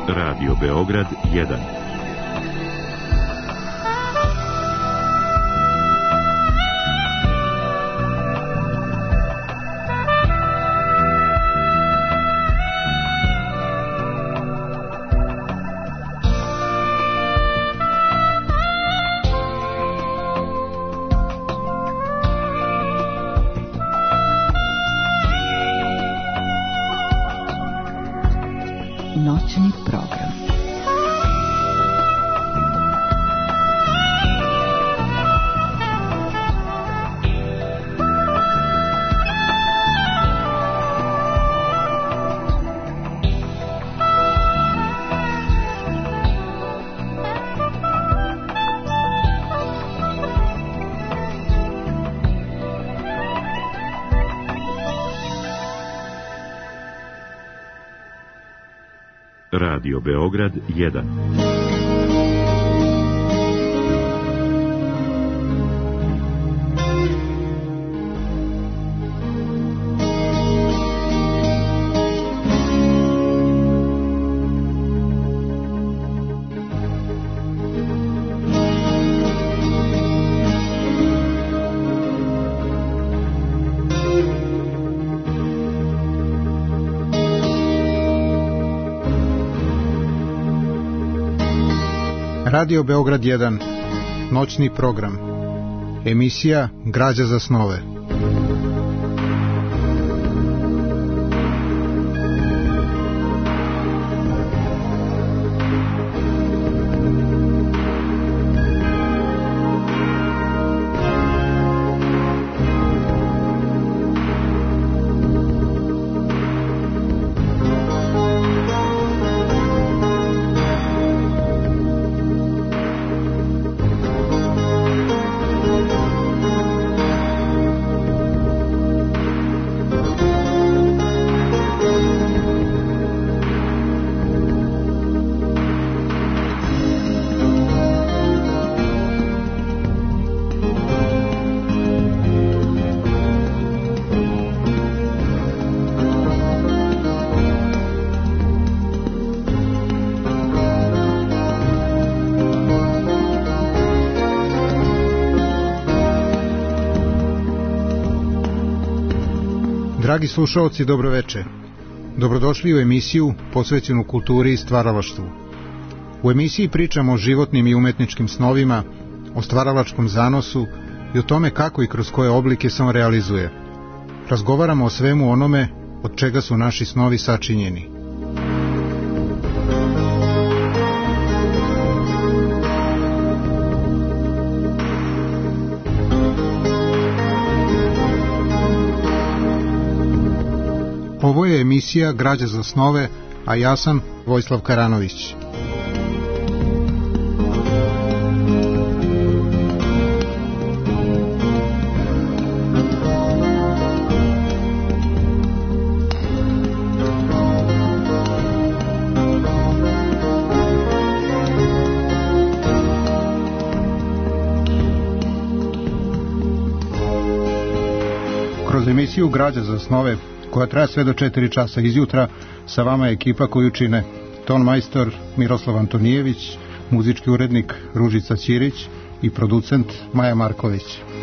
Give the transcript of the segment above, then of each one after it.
Radio Beograd 1. Noćni program. Radio Beograd 1. Radio Beograd 1, noćni program, emisija Građa za snove. Dragi slušaoci, dobroveče. Dobrodošli u emisiju posvećenu kulturi i stvaralaštvu. U emisiji pričamo o životnim i umetničkim snovima, o stvaralačkom zanosu i o tome kako i kroz koje oblike se on realizuje. Razgovaramo o svemu onome od čega su naši snovi sačinjeni. Ovo je emisija Građa za snove, a ja sam Vojislav Karanović. Kroz emisiju Građa za snove, koja traje sve do 4 časa izjutra, sa vama je ekipa koju čine ton majstor Miroslav Antonijević, muzički urednik Ružica Ćirić i producent Maja Marković.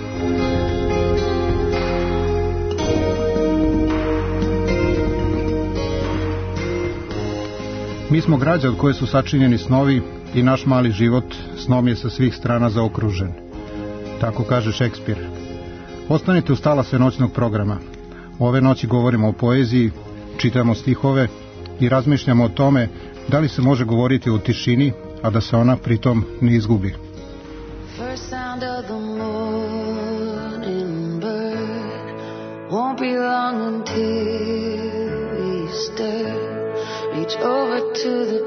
Mi smo građa od koje su sačinjeni snovi i naš mali život snom je sa svih strana zaokružen. Tako kaže Šekspir. Ostanite uz talase noćnog programa. Ove noći govorimo o poeziji, čitamo stihove i razmišljamo o tome da li se može govoriti o tišini, a da se ona pritom ne izgubi. First sound of the morning bird won't be long until we stir. Reach over to the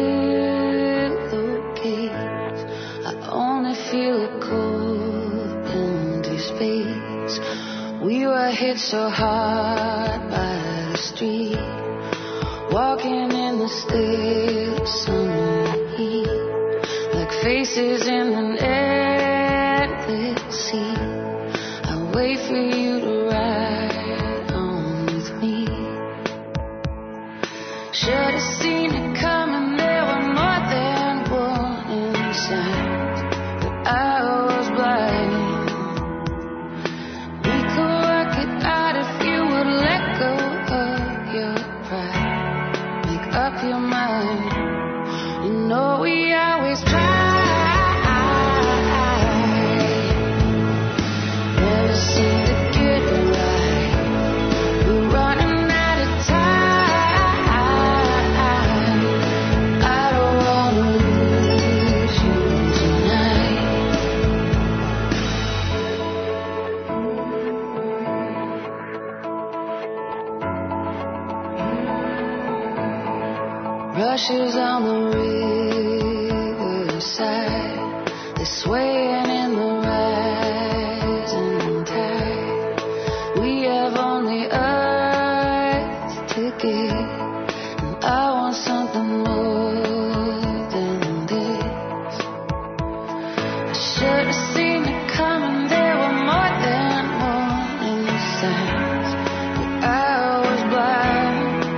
pillowcase. I only feel a cold, empty space. We were hit so hard by the street, walking in the still summer heat, like faces in an endless sea. I wait for you to ride on with me. Should have seen it coming, there up your mind. You know we always try. Never seem to get it right. We're running out of time. I don't wanna lose you tonight. Rushes on the riverside, they're swaying in the rising tide. We have only earth to give, and I want something more than this. I should have seen it coming, there were more than warning signs, but I was blind.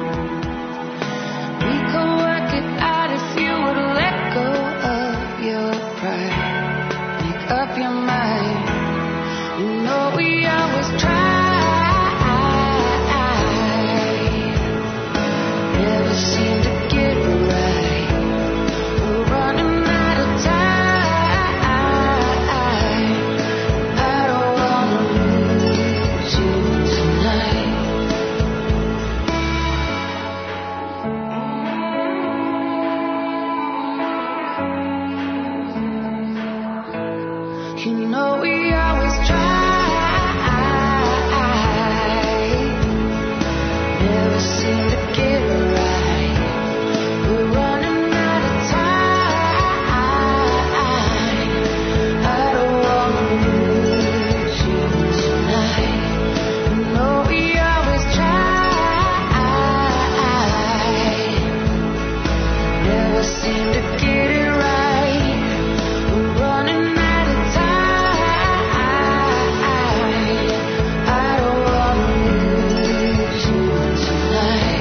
We could work it out if you would let go of your pride. Make up your mind. You know we always try. Never seem to get it right. We're running out of time. I don't wanna lose you tonight. You know we always try. Never seem to get it right. We're running out of time. I don't wanna lose you tonight. You know we always try. Never seem to get it right. We're running out of time. I don't wanna lose you tonight.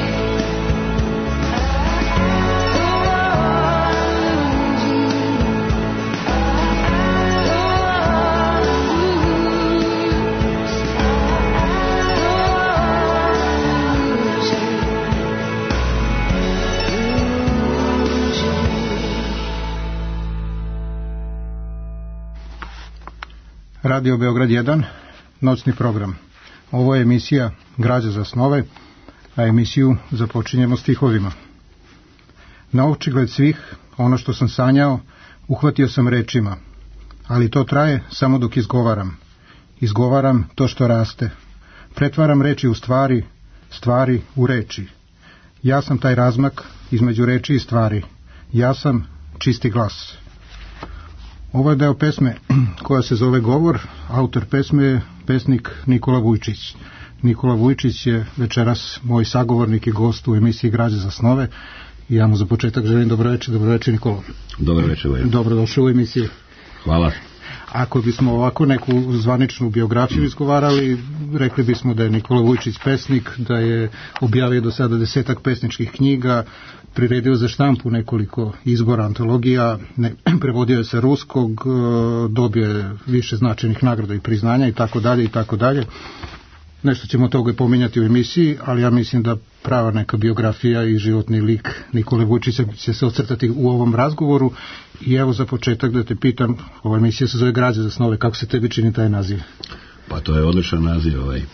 Radio Beograd 1, noćni program. Ovo je emisija Građa za snove, a emisiju započinjemo stihovima. Na očigled svih, ono što sam sanjao, uhvatio sam rečima, ali to traje samo dok izgovaram. Izgovaram to što raste. Pretvaram reči u stvari, stvari u reči. Ja sam taj razmak između reči i stvari. Ja sam čisti glas. Ovo je deo pesme koja se zove Govor. Autor pesme je pesnik Nikola Vujčić. Nikola Vujčić je večeras moj sagovornik i gost u emisiji Građe za snove. I ja mu za početak želim dobroveče. Dobroveče, Nikola. Dobroveče, Vojko. Dobrodošao u emisiju. Hvala. Ako bismo ovako neku zvaničnu biografiju izgovarali, rekli bismo da je Nikola Vujčić pesnik, da je objavio do sada 10 pesničkih knjiga, priredio za štampu nekoliko izbora antologija, prevodio je sa ruskog, dobio je više značajnih nagrada i priznanja i tako dalje i tako dalje. Nešto ćemo toga pominjati u emisiji, ali ja mislim da prava neka biografija i životni lik Nikole Vujčića će se ocrtati u ovom razgovoru. I evo za početak da te pitam, ova emisija se zove Građa za snove, kako se tebi čini taj naziv? Pa to je odličan naziv.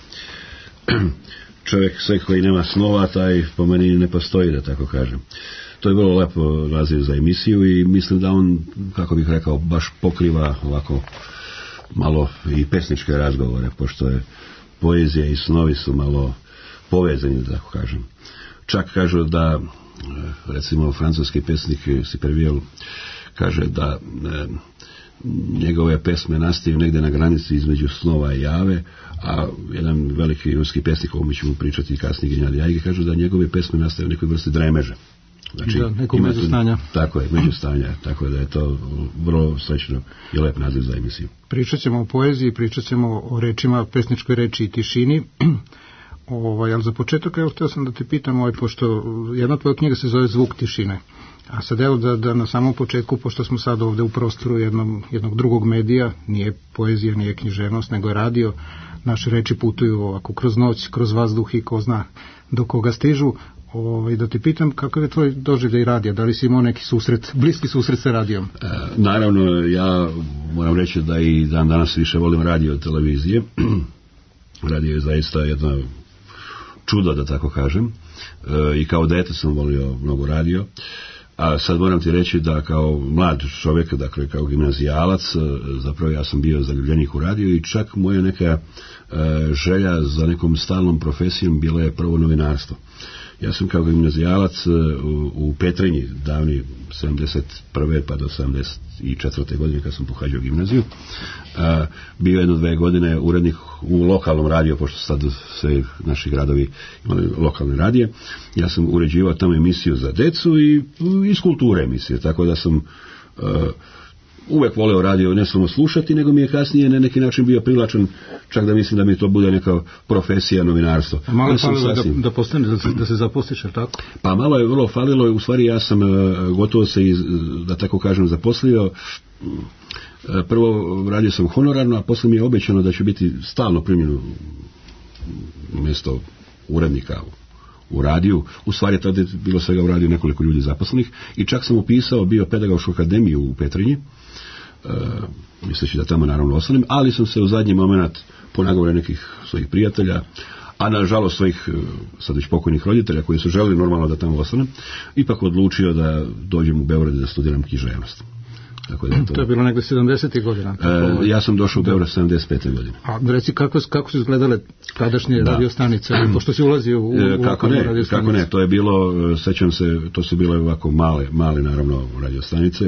Čovjek sve koji nema snova, taj po meni ne postoji, da tako kažem. To je vrlo lepo naziv za emisiju i mislim da on, kako bih rekao, baš pokriva ovako malo i pesničke razgovore, pošto je poezija i snovi su malo povezani, da tako kažem. Čak kažu da, recimo, francuski pesnik Siperviel kaže da njegove pesme nastaju negdje na granici između snova i jave, a jedan veliki ruski pesnik, o mi ćemo pričati kasnije, Gnjad Jajge, kaže da njegove pesme nastaju u nekoj vrsti dremeža. Znači, da, neko međustanja. Tako je, međustanja, tako da je to vrlo srećno i lep naziv za emisiju. Pričat ćemo o poeziji, pričat ćemo o rečima, pesničkoj reči i tišini. Ali za početak, htio sam da te pitam, pošto jedna tvoja knjiga se zove Zvuk tišine. A sad evo da na samom početku, pošto smo sad ovde u prostoru jednog drugog medija, nije poezija, nije književnost, nego je radio, naše reči putuju ovako kroz noć, kroz vazduh i ko zna do koga stižu. Da ti pitam kakav je tvoj doživljaj radija, da li si imao neki susret, bliski susret sa radijom? Naravno, ja moram reći da i dan danas više volim radio od televizije. Radio je zaista jedno čudo, da tako kažem, i kao dete sam volio mnogo radio, a sad moram ti reći da kao mlad čovjek, dakle kao gimnazijalac, zapravo ja sam bio zaljubljenik u radio i čak moja neka želja za nekom stalnom profesijom bila je prvo novinarstvo. Ja sam kao gimnazijalac u Petrinji, davni 71. pa do 74. godine kad sam pohađao gimnaziju, bio 1-2 godine urednik u lokalnom radiju, pošto sad sve naši gradovi imali lokalne radije. Ja sam uređivao tamo emisiju za decu i iz kulture emisije, tako da sam uvijek voleo radio ne samo slušati, nego mi je kasnije na neki način bio privlačan, čak da mislim da mi to bude neka profesija novinarstva. A malo je falilo da se zaposliš, jer tako? Pa malo je vrlo falilo, u stvari ja sam gotovo se, da tako kažem, zaposlio. Prvo radio sam honorarno, a poslije mi je obećano da će biti stalno primljeno mjesto urednika u radiju. U stvari tada je bilo svega u radiju nekoliko ljudi zaposlenih i čak sam upisao bio pedagošku akademiju u Petrinji, misleći da tamo naravno ostanem, ali sam se u zadnji moment po nagovore nekih svojih prijatelja, a nažalost svojih sad već pokojnih roditelja koji su želeli normalno da tamo ostanem, ipak odlučio da dođem u Beograd da studiram književnost. Tako da to je bilo negdje 70. godina. Ja sam došao u Beograd 75. godine. A reci, kako su izgledale tadašnje radiostanice, pošto si ulazio u radiostanice? Kako ne, to je bilo, sećam se, to su bile ovako male naravno radiostanice.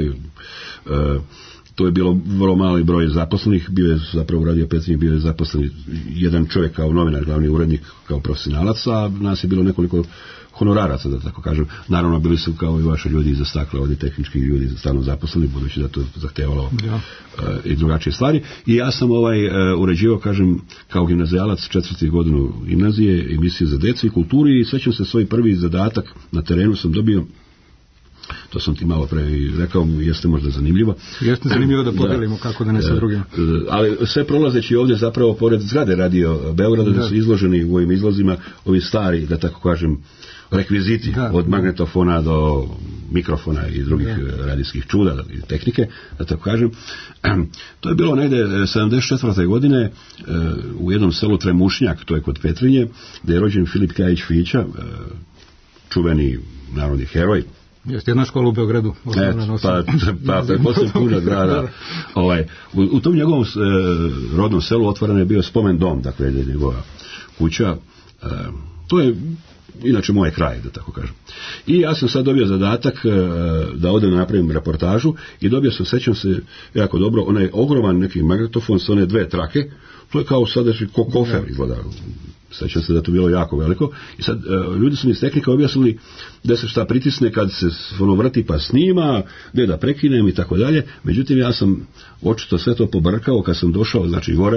To je bilo vrlo mali broj zaposlenih, bio je zapravo u Radio Petrinji, bio je zaposlen jedan čovjek kao novinar, glavni urednik, kao profesionalac, a nas je bilo nekoliko honoraraca, da tako kažem. Naravno, bili su kao i vaši ljudi iza stakla, ovdje tehnički ljudi stalno zaposleni, budući da to zahtevalo i drugačije stvari. I ja sam uređivao, kažem, kao gimnazijalac 4. godinu gimnazije, emisije za decu i kulturi i sećam se svoj prvi zadatak na terenu sam dobio. To sam ti malo pre rekao, jeste možda zanimljivo. Jeste zanimljivo da podelimo kako da ne sa drugim. Ali sve prolazeći ovdje zapravo pored zgrade Radio Beograda da su izloženi u ovim izlazima ovi stari, da tako kažem, rekviziti, od magnetofona do mikrofona i drugih radijskih čuda i tehnike, da tako kažem. To je bilo negdje 74. godine u jednom selu Tremušnjak, to je kod Petrinje, gdje je rođen Filip Kajić Fića, čuveni narodni heroj. Jeste jedna škola u Beogradu. Pa poslije puno grada. U tom njegovom rodnom selu otvoren je bio spomen dom, dakle njegova kuća. To je inače moj kraj, da tako kažem. I ja sam sad dobio zadatak da odem napravim reportažu i dobio sam, sećam se jako dobro, onaj ogroman neki magnetofon sa one 2 trake, to je kao sadašnji kofer izgleda. Sećam se da to bilo jako veliko i sad ljudi su mi iz tehnike objasnili da se šta pritisne kad se ono vrti pa snima, gdje da prekinem i tako dalje. Međutim, ja sam očito sve to pobrkao kad sam došao, znači gore,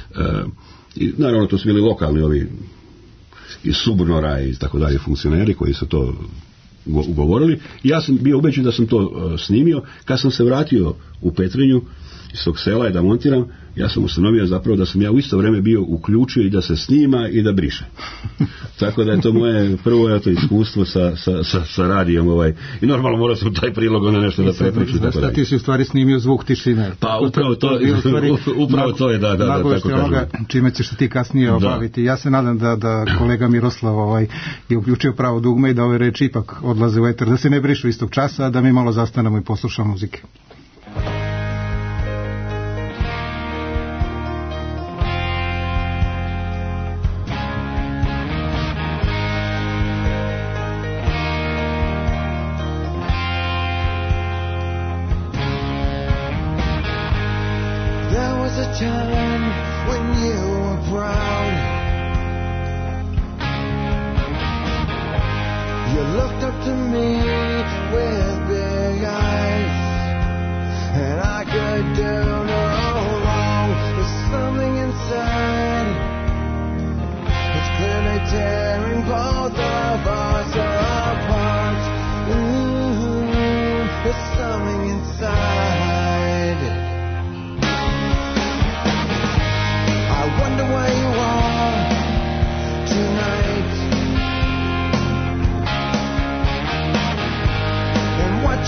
i naravno to su bili lokalni ovi iz Subnora i tako dalje funkcioneri koji su to ugovorili. Ja sam bio ubeđen da sam to snimio. Kad sam se vratio u Petrinju iz tog sela i da montiram, ja sam ustanovio zapravo da sam ja u isto vrijeme bio uključio i da se snima i da briše. Tako da je to moje prvo iskustvo sa radijom. I normalno morao sam taj prilog nešto da prepriču. Znaš da ti si u stvari snimio zvuk tišine. Pa upravo to je, da tako kažem. Čime ćeš se ti kasnije obaviti. Ja se nadam da kolega Miroslav je uključio pravo dugme i da ove reči ipak odlaze u eter, da se ne brišu istog časa, da mi malo zastanemo i poslušamo muzike.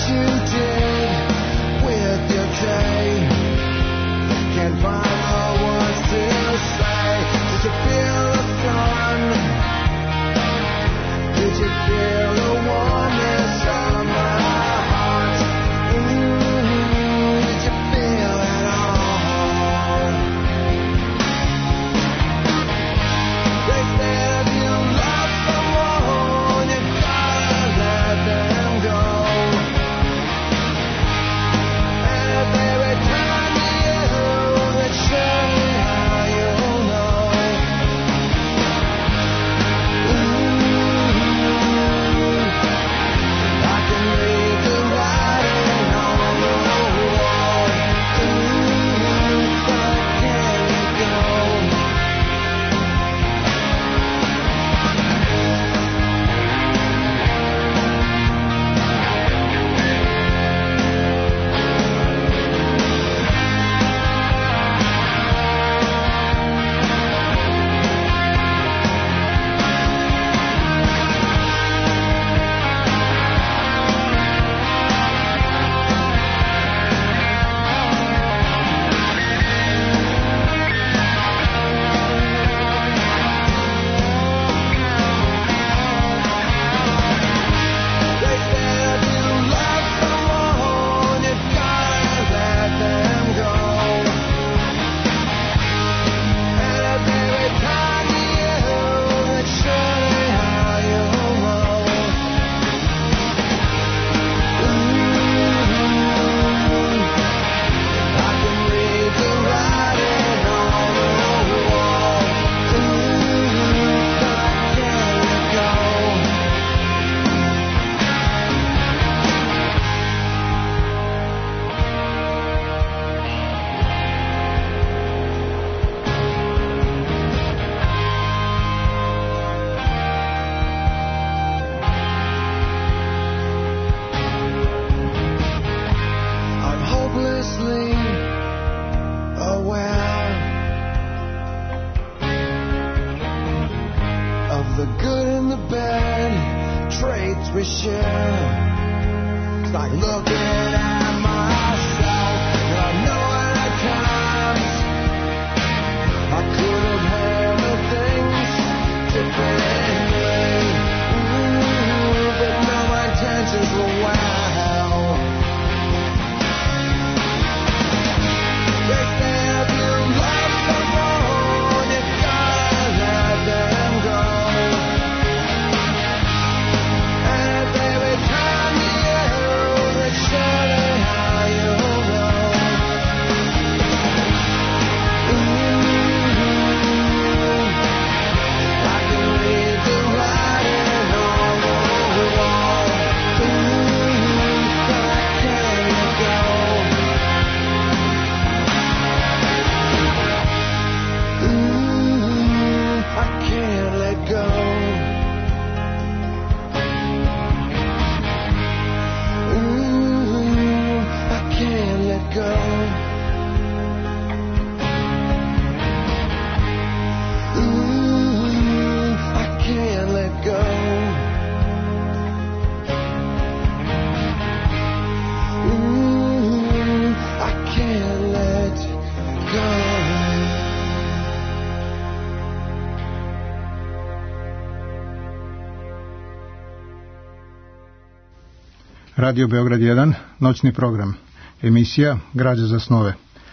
Radio Beograd 1, noćni program, emisija Građa za snove.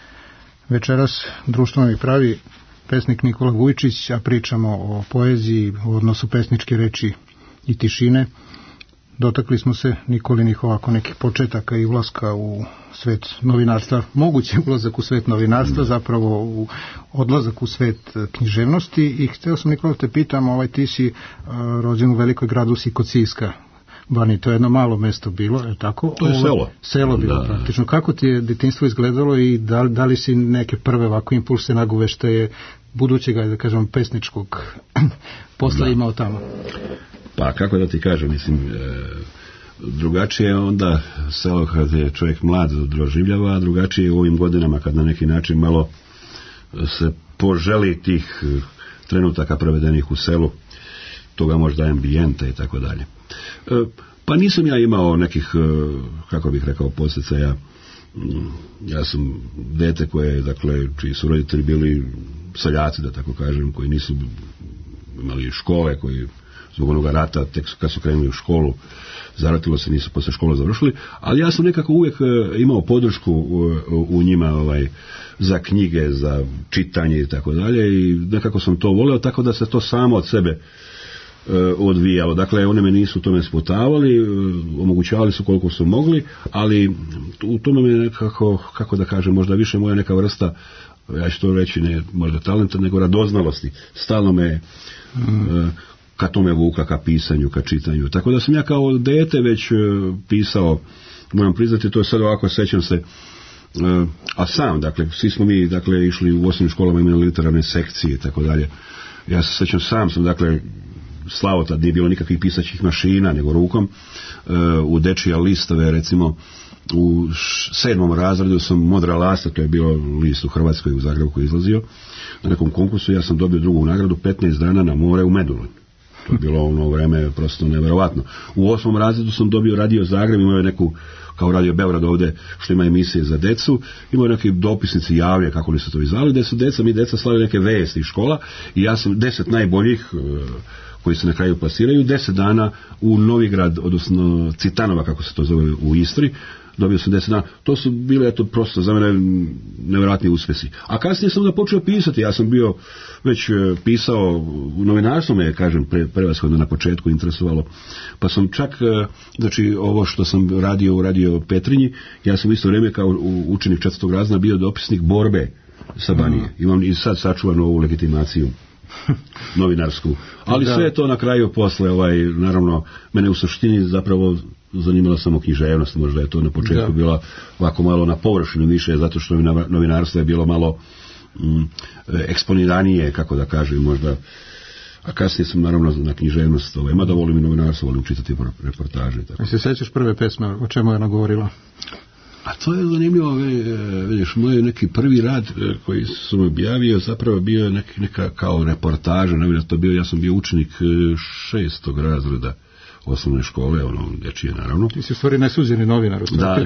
Večeras društvo mi pravi pesnik Nikola Vujčić, a pričamo o poeziji, o odnosu pesničke reči i tišine. Dotakli smo se Nikolinih ovako nekih početaka i ulaska u svet novinarstva, mogući ulazak u svet novinarstva, zapravo u odlazak u svet književnosti. I hteo sam, Nikola, te pitam, ti si rođen u velikoj gradu Sikocijska, Bani, to je jedno malo mesto bilo, je tako? To je selo. Selo bilo, da, praktično. Kako ti je detinjstvo izgledalo i da li si neke prve ovako impulse naguveštaje budućega, da kažem, pesničkog posla imao tamo? Pa, kako da ti kažem, mislim, drugačije je onda selo kad je čovjek mlad doživljava, a drugačije je u ovim godinama kad na neki način malo se poželi tih trenutaka provedenih u selu, toga možda ambijenta i tako dalje. Pa nisam ja imao nekih, kako bih rekao, posjecaja. Ja sam dete koje, dakle, čiji su roditelji bili seljaci, da tako kažem, koji nisu imali škole, koji zbog onoga rata, tek kad su krenuli u školu, zaratilo se, nisu posle škole završili, ali ja sam nekako uvijek imao podršku u njima za knjige, za čitanje i tako dalje, i nekako sam to voleo, tako da se to samo od sebe odvijalo. Dakle, one me nisu tome sputavali, omogućavali su koliko su mogli, ali u tome me nekako, kako da kažem, možda više moja neka vrsta, ja ću to reći, ne možda talenta, nego radoznalosti. Stalno me ka tome vukla, ka pisanju, ka čitanju. Tako da sam ja kao dete već pisao, moram priznati, to je sad ovako, sećam se, a sam, dakle, svi smo mi, dakle, išli u osnovnim školama, imali literarne sekcije i tako dalje. Ja se sećam, sam, dakle, slavo, tad nije bilo nikakvih pisaćih mašina, nego rukom, u dečija listove, recimo, u 7. razredu sam Modra lasta, to je bilo list u Hrvatskoj, u Zagrebu, koji je izlazio, na nekom konkursu, ja sam dobio drugu nagradu, 15 dana na more u Medulin. To je bilo ono vreme prosto nevjerovatno. U 8. razredu sam dobio Radio Zagreb, imao je neku, kao Radio Beograd ovdje, što ima emisije za decu, imao je neki dopisnici javlje, kako li se to izvali, gdje su mi deca slali neke vesti iz škola, i ja sam 10 najboljih koji se na kraju plasiraju, 10 dana u Novigrad, odnosno Citanova, kako se to zove u Istri, dobio sam 10 dana. To su bile, eto, prosto za mene nevjerojatni uspjesi. A kasnije sam da počeo pisati, ja sam bio već pisao, u novinarstvu me, kažem, prevashodno na početku interesovalo, pa sam čak, znači, ovo što sam radio u Radio Petrinji, ja sam isto vrijeme kao učenik 4. razreda bio dopisnik Borbe sa Banije. Imam i sad sačuvanu ovu legitimaciju novinarsku. Ali sve je to na kraju posle, naravno, mene u suštini zapravo zanimala samo književnost, možda je to na početku bila ovako malo na površinu više, zato što novinarstvo je bilo malo eksponiranije, kako da kažem, možda, a kasnije sam naravno na književnost, mada volim i novinarstvo, volim čitati reportaže. A se sećaš prve pesme, o čemu je ona govorila? A to je zanimljivo, vidiš, moj neki prvi rad koji sam objavio zapravo bio neka kao reportaža, to bio, ja sam bio učenik 6. razreda osnovne škole, dečije naravno. Ti si u stvari najsuđeni novinar.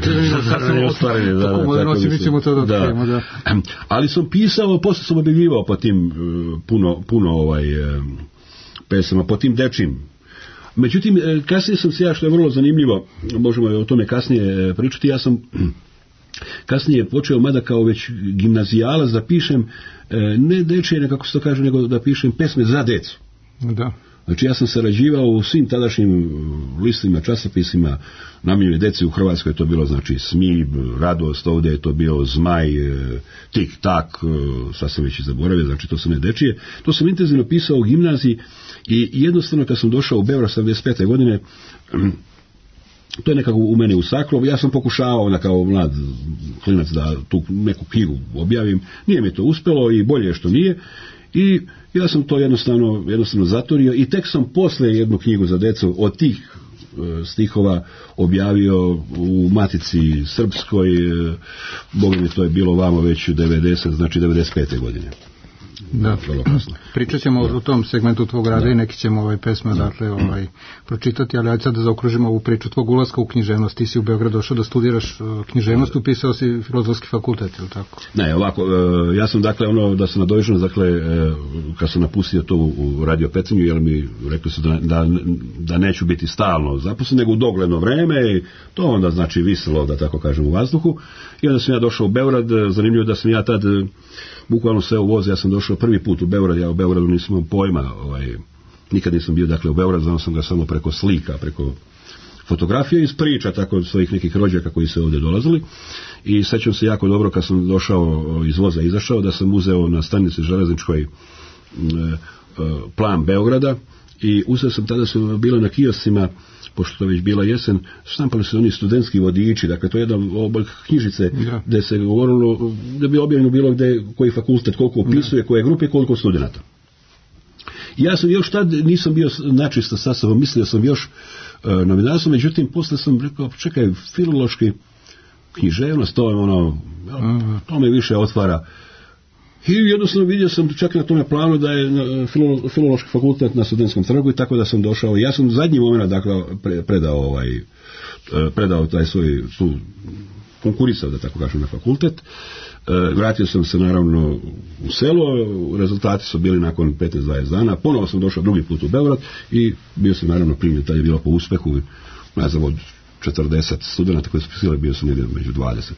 Da. Ali sam pisao, posle sam objavljivao po tim puno pesama, po tim dečim. Međutim, kasnije sam se ja, što je vrlo zanimljivo, možemo o tome kasnije pričati, ja sam kasnije počeo, mada kao već gimnazijalac, da pišem ne dečije, nekako se to kaže, nego da pišem pesme za decu. Da. Znači, ja sam sarađivao u svim tadašnjim listima, časopisima namijenjene deci u Hrvatskoj, to bilo, znači, Smib, Radost, ovdje je to bio Zmaj, Tik Tak, sad sam već i zaboravio, znači to su ne dečije. To sam intenzivno pisao u gimnaziji i jednostavno kad sam došao u Beograd 75. godine, to je nekako u mene usaklo, ja sam pokušavao kao mlad klinac da tu neku knjigu objavim, nije mi to uspjelo i bolje što nije, i ja sam to jednostavno zaturio i tek sam posle jednu knjigu za decu od tih stihova objavio u Matici Srpskoj, Boga mi to je bilo vamo već 95. godine. Da. Pričat ćemo o tom segmentu tvog rada i neki ćemo pesme pročitati, ali ajde sad da zaokružimo ovu priču tvog ulaska u književnost. Ti si u Beograd došao da studiraš književnost, upisao si Filozofski fakultet, ili tako? Ne, ovako, ja sam da se nadovežem, kad sam napustio to u Radio Petrinju, jer mi rekli su da neću biti stalno zaposlen, nego u dogledno vreme, i to onda znači viselo, da tako kažem, u vazduhu, i onda sam ja došao u Beograd. Zanimljivo da sam ja tad bukvalno sve u voze, ja sam došao prvi put u Beograd, ja u Beogradu nisam imao pojma, nikad nisam bio u Beogradu, znao sam ga samo preko slika, preko fotografije, iz priča tako od svojih nekih rođaka koji se ovdje dolazili, i sećam se jako dobro kad sam došao iz voza, izašao, da sam uzeo na stanici železničkoj plan Beograda, i uzeo sam, tada su bile na kioscima, pošto je već bila jesen, štampali su oni studentski vodiči, dakle to je jedan oblik knjižice gdje se govorilo, da bi objavljeno bilo gdje koji fakultet koliko upisuje, koje grupe, koliko studenta. Ja sam još tad nisam bio načisto sa sobom, mislio sam još novinarstvo, međutim posle sam rekao, čekaj, filološki književnost, to je to me više otvara. I jednostavno vidio sam čak na tome planu da je filološki fakultet na Studentskom trgu i tako da sam došao. Ja sam u zadnji moment dakle predao taj svoj konkurisao, da tako kažem, na fakultet. Vratio sam se naravno u selo, rezultati su bili nakon 15-20 dana, ponovo sam došao drugi put u Beograd i bio sam naravno primljen, tad je bilo po uspehu, ne znam, od 40 studenta koji su pisali, bio sam negdje među 20.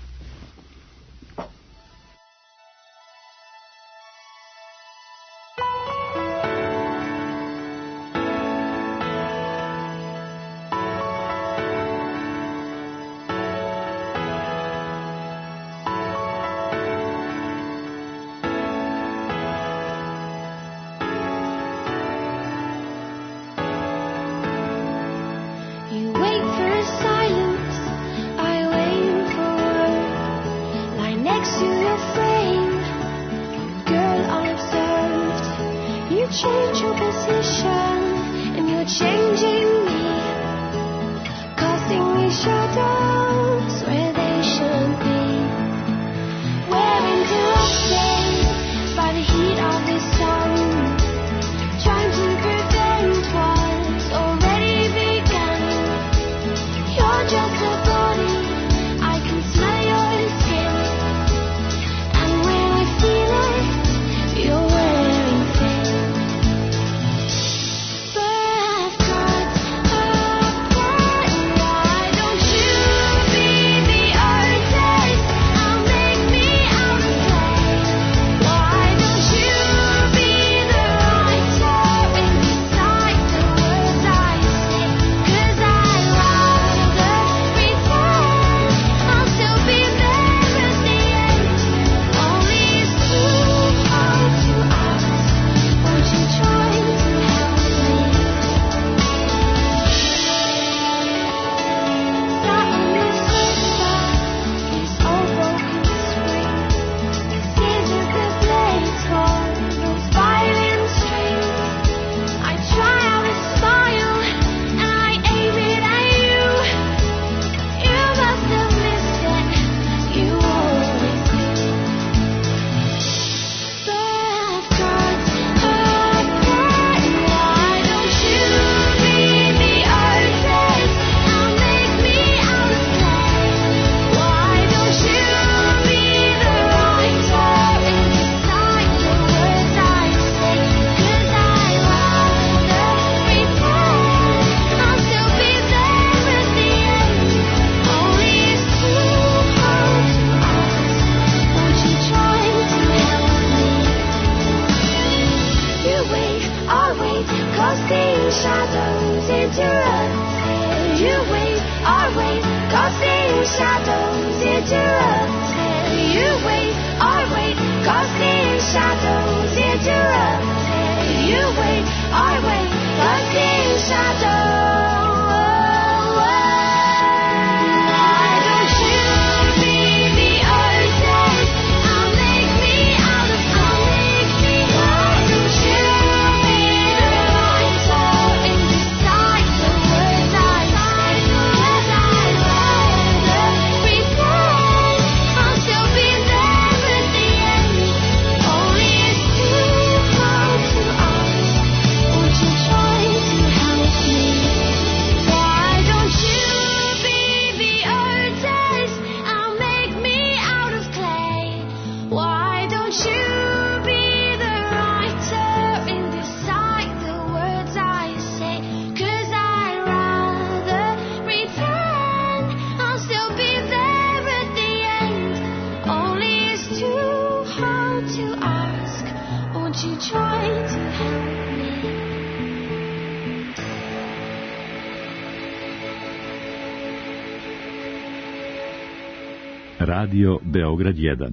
Radio Beograd 1.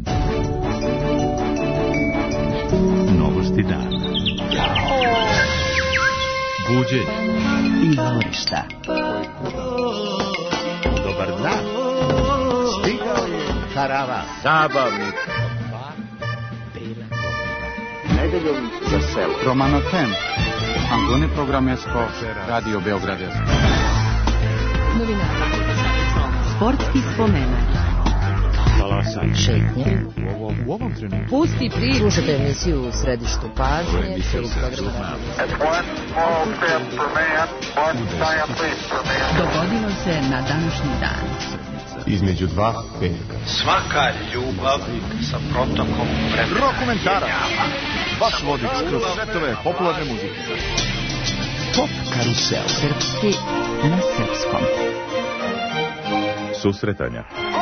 Novosti dana. Buđenje i dvorišta. Dobar dan. Stigao je karavan zabavnik. Nedeljom za selo. Romano Tem. Antoni Programesko, Radio Beograd 1. Novinari. Sportski spomenak. Šetnje. U ovom trenutku. Pusti priču. Slušajte emisiju u središtu pažnje. Dogodilo se na današnji dan. Između dva petka. Svaka ljubav sa protokom vremena. Rokomentara. Vaš vodič kroz svetove popularne muzike. Pop karusel. Srpski na srpskom. Susretanja.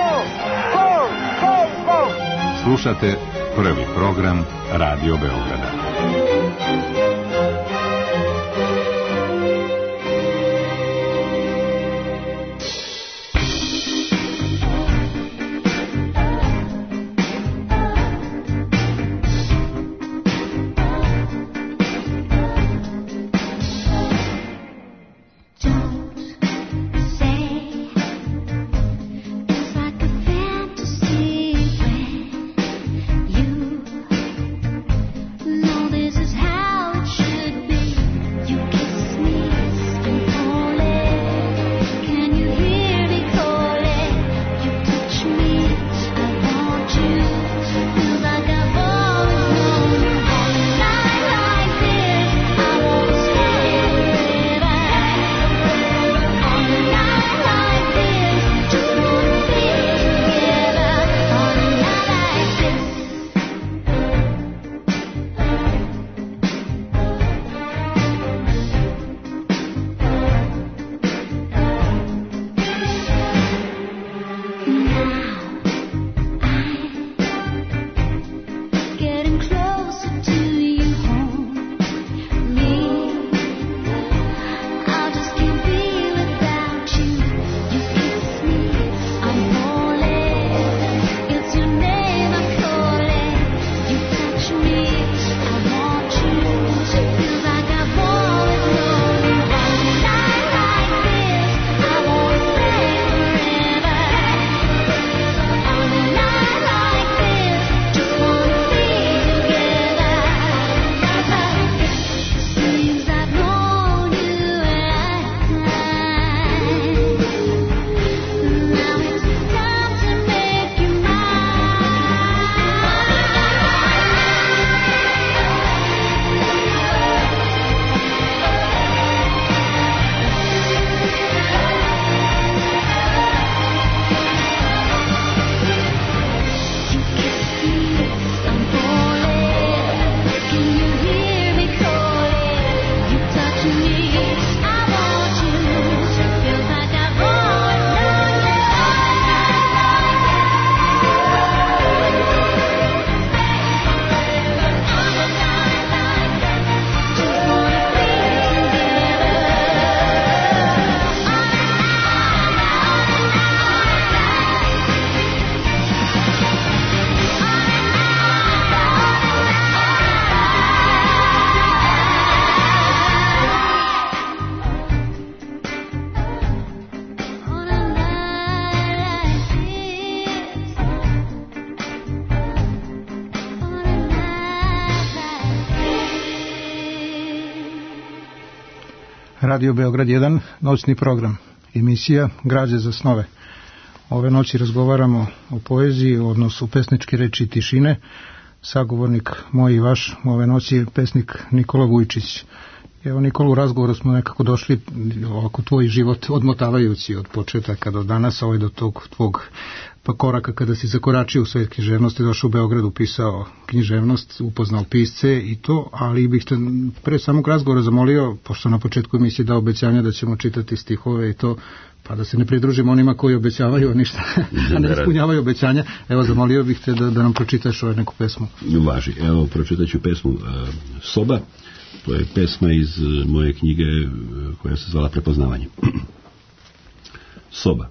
Slušate prvi program Radio Beograda. Radio Beograd 1, noćni program, emisija Građe za snove. Ove noći razgovaramo o poeziji, o odnosu pesničke reči i tišine. Sagovornik moj i vaš u ove noći je pesnik Nikola Vujčić. Evo Nikola, u razgovoru smo nekako došli ovako tvoj život odmotavajući od početaka do danas, ovaj do tog tvog pa koraka kada si zakoračio u svet književnosti, došao u Beogradu, pisao književnost, upoznao pisce i to, ali bih te pre samog razgovora zamolio, pošto na početku emisije dao obećanja da ćemo čitati stihove i to, pa da se ne pridružimo onima koji obećavaju, a ništa, a ne ispunjavaju obećanja. Evo, zamolio bih te da nam pročitaš neku pesmu. Važi, evo, pročitat ću pesmu Soba. To je pesma iz moje knjige koja se zvala Prepoznavanje. Soba.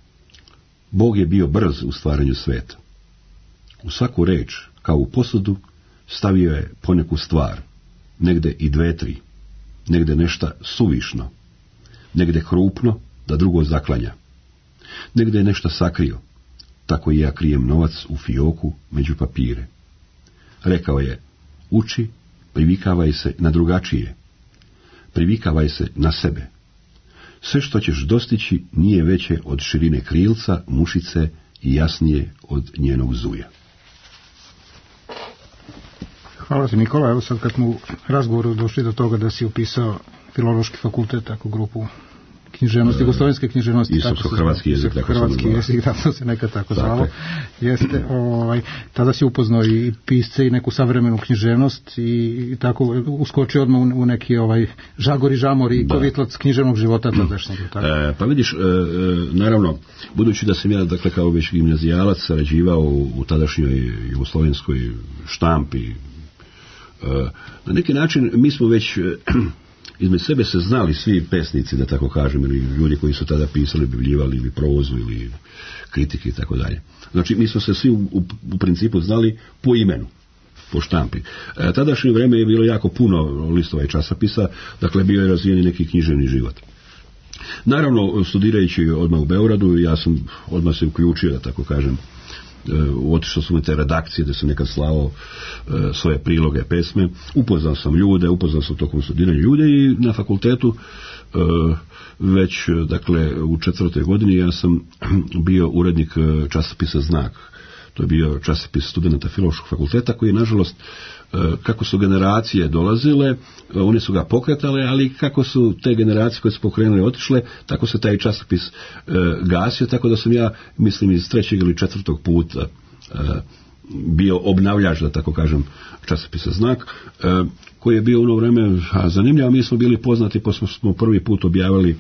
Bog je bio brz u stvaranju sveta. U svaku reč, kao u posudu, stavio je poneku stvar, negde i dve, tri, negde nešta suvišno, negde krupno, da drugo zaklanja. Negde je nešto sakrio, tako i ja krijem novac u fioku među papire. Rekao je, uči, privikavaj se na drugačije, privikavaj se na sebe. Sve što ćeš dostići nije veće od širine krilca, mušice i jasnije od njenog zuja. Hvala ti, Nikola. Evo sad kad smo u razgovoru došli do toga da si upisao Filološki fakultet, tako grupu književnosti, jugoslovenske književnosti, hrvatski jezik, hrvatski jezik, da se nekad tako zvalo. Jeste, tada si upoznao i pisce i neku savremenu književnost i tako uskočio odmah u neki žagor i žamor i povitlac književnog života tadašnjeg. Pa vidiš, naravno, budući da sam ja, dakle, kao već gimnazijalac sarađivao u tadašnjoj jugoslovenskoj štampi, na neki način mi smo već između sebe se znali svi pesnici, da tako kažem, ili ljudi koji su tada pisali, objavljivali ili prozu ili kritike i tako dalje. Znači mi smo se svi u principu znali po imenu, po štampi. Tadašnje vrijeme je bilo jako puno listova i časopisa, dakle bio je razvijeni neki književni život. Naravno, studirajući odmah u Beogradu, ja sam odmah se uključio, da tako kažem, otišao sam u te redakcije gdje sam nekad slao svoje priloge, pesme, upoznao sam ljude, upoznao sam tokom studiranja ljude i na fakultetu već, dakle, u 4. godini ja sam bio urednik časopisa Znak. To je bio časopis studenata Filološkog fakulteta koji, nažalost, kako su generacije dolazile, oni su ga pokretale, ali kako su te generacije koje su pokrenule otišle, tako se taj časopis gasio, tako da sam ja, mislim, iz 3. ili 4. puta bio obnavljač, da tako kažem, časopisa Znak, koji je bio u ono vrijeme zanimljiv. Mi smo bili poznati, pa smo prvi put objavili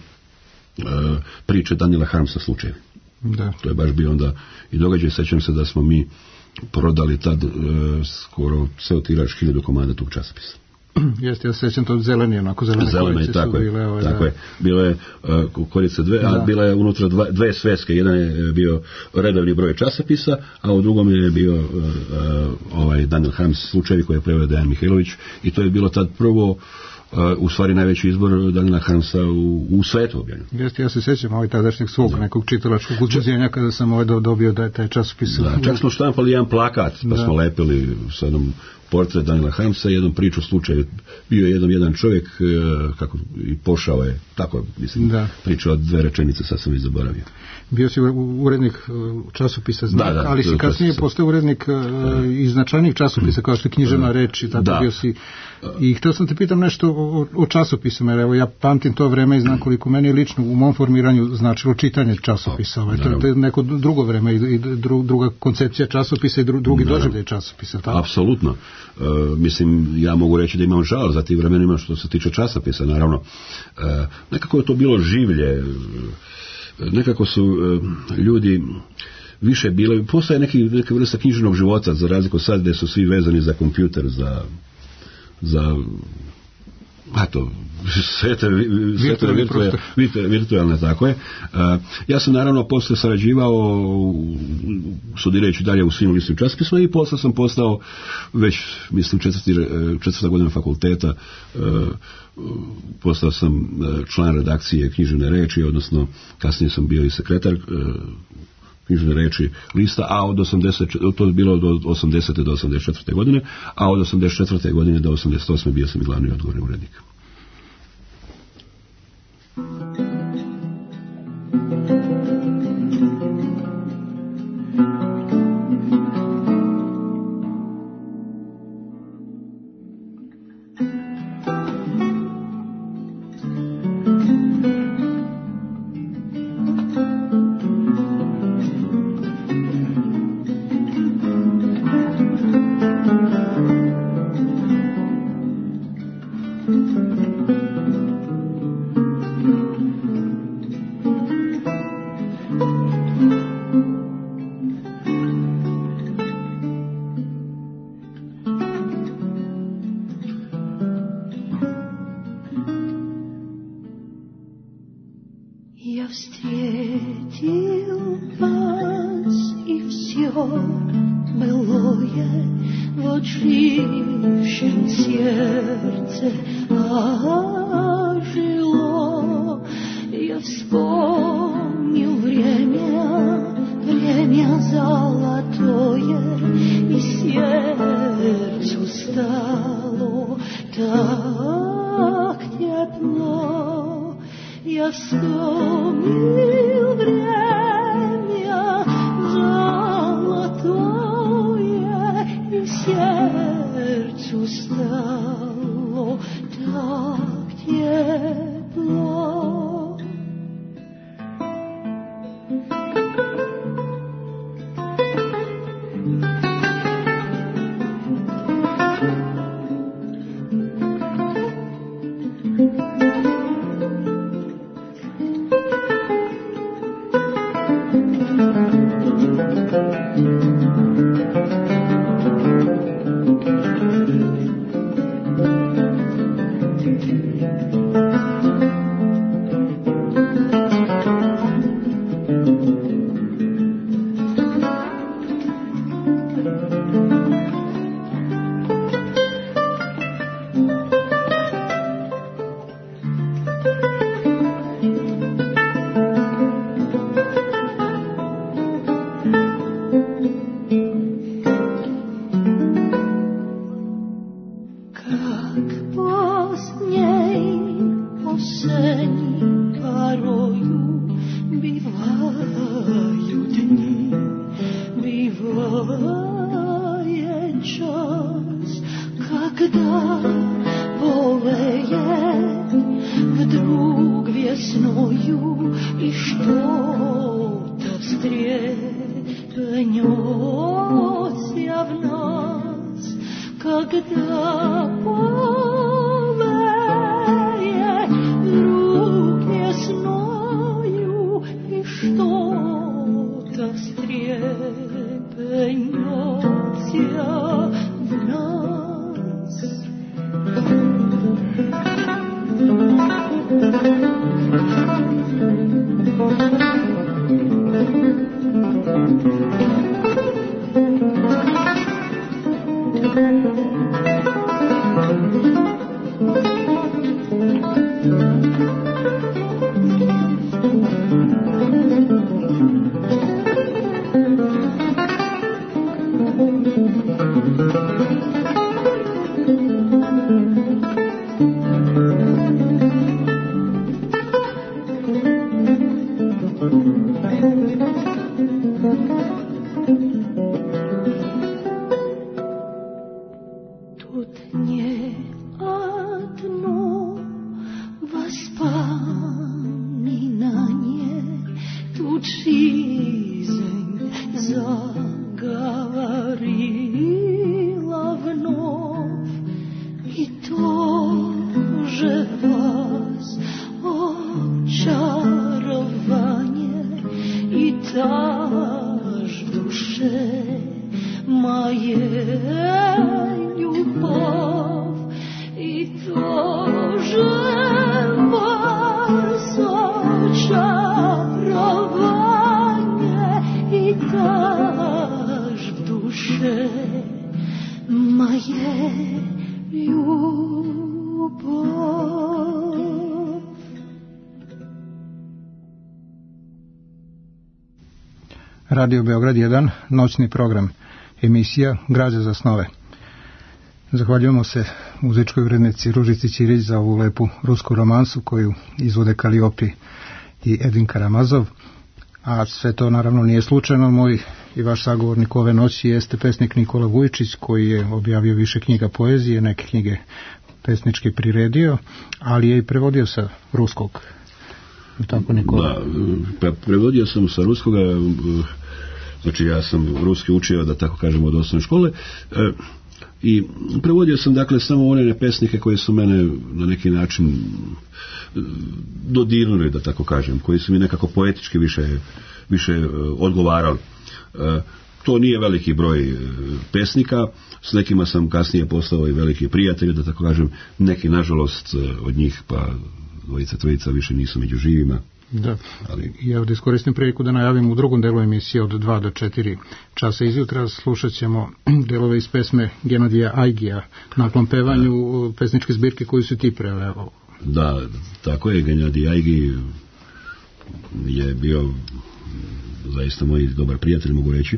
priče Daniela Harmsa Slučajevi. Da. To je baš bio onda i događaj. Sećam se da smo mi prodali tad skoro ceo tiraž 1000 komada tog časopisa. Jeste, ja se sećam to zeleni, onako zelene korice tako su bile. Tako je, bilo je korice dve, a bila je unutra dve sveske. Jedan je bio redovni broj časopisa, a u drugom je bio Daniel Harms Slučajevi koji je preveo Dejan Mihajlović, i to je bilo tad prvo u stvari najveći izbor Daniela Harmsa u svetu objavljen. Jeste, ja se sjećam tadašnjeg svog nekog čitalačkog uzbuđenja kada sam dobio taj časopis. Da, čak smo štampali jedan plakat, pa smo lepili sa jednom portret Daniela Harmsa, jednom priču o slučaju. Bio je jedan čovjek, kako i pošao je, tako mislim, priča od 2 rečenice, sad sam i zaboravio. Bio si urednik časopisa Znak, ali si kasnije postao urednik i značajnih časopisa, kao što je Književna reč i tako bio si. I htio sam te pitam nešto o časopisima, jer evo ja pamtim to vreme i znam koliko meni je lično u mom formiranju značilo čitanje časopisa. To je neko drugo vreme i druga koncepcija časopisa i drugi doživljaj časopisa. Apsolutno. Mislim, ja mogu reći da imam žal za tim vremenima što se tiče časopisa, naravno. Nekako je to bilo življe, nekako su ljudi više bile, postoje neka vrsta književnog života, za razliku sad gdje su svi vezani za kompjuter, za sve te virtualne, tako je. Ja sam naravno posle sarađivao, studirajući dalje u svim listim časopisima, i posle sam postao već, mislim, 4. godina fakulteta, postao sam član redakcije Književne reči, odnosno kasnije sam bio i sekretar Književne reči lista, a od 80, to je bilo od 80. do 84. godine, a od 84. godine do 88. bio sam i glavni odgovorni urednik. Я вспомнил время, strepenjoća v nas, когда повеje ruke snою i što-то strepenjoća v nas. Radio Beograd 1, noćni program, emisija Građa za snove. Zahvaljujemo se muzičkoj urednici Ružici Ćirić za ovu lepu rusku romansu koju izvode Kaliopi i Edin Karamazov, a sve to naravno nije slučajno. Moj i vaš sagovornik ove noći jeste pesnik Nikola Vujčić, koji je objavio više knjiga poezije, neke knjige pesnički priredio, ali je i prevodio sa ruskog. Tako, Nikola? Da, prevodio sam sa ruskoga, znači ja sam ruski učio, da tako kažemo, od osnovne škole, i prevodio sam dakle samo one pesnike koje su mene na neki način dodirnuli, da tako kažem, koji su mi nekako poetički više odgovarali. To nije veliki broj pesnika, s nekima sam kasnije postao i veliki prijatelj, da tako kažem, neki nažalost od njih, pa dvojica, trojica više nisu među živima. Da, ali ja ovdje iskoristim priliku da najavim u drugom delu emisije od 2 do 4 časa izjutra slušat ćemo delove iz pesme Genadija Aigija, naklon pevanju pesničke zbirke koju su ti preveo. Da, tako je, Genadij Aigi je bio zaista moj dobar prijatelj, mogu reći.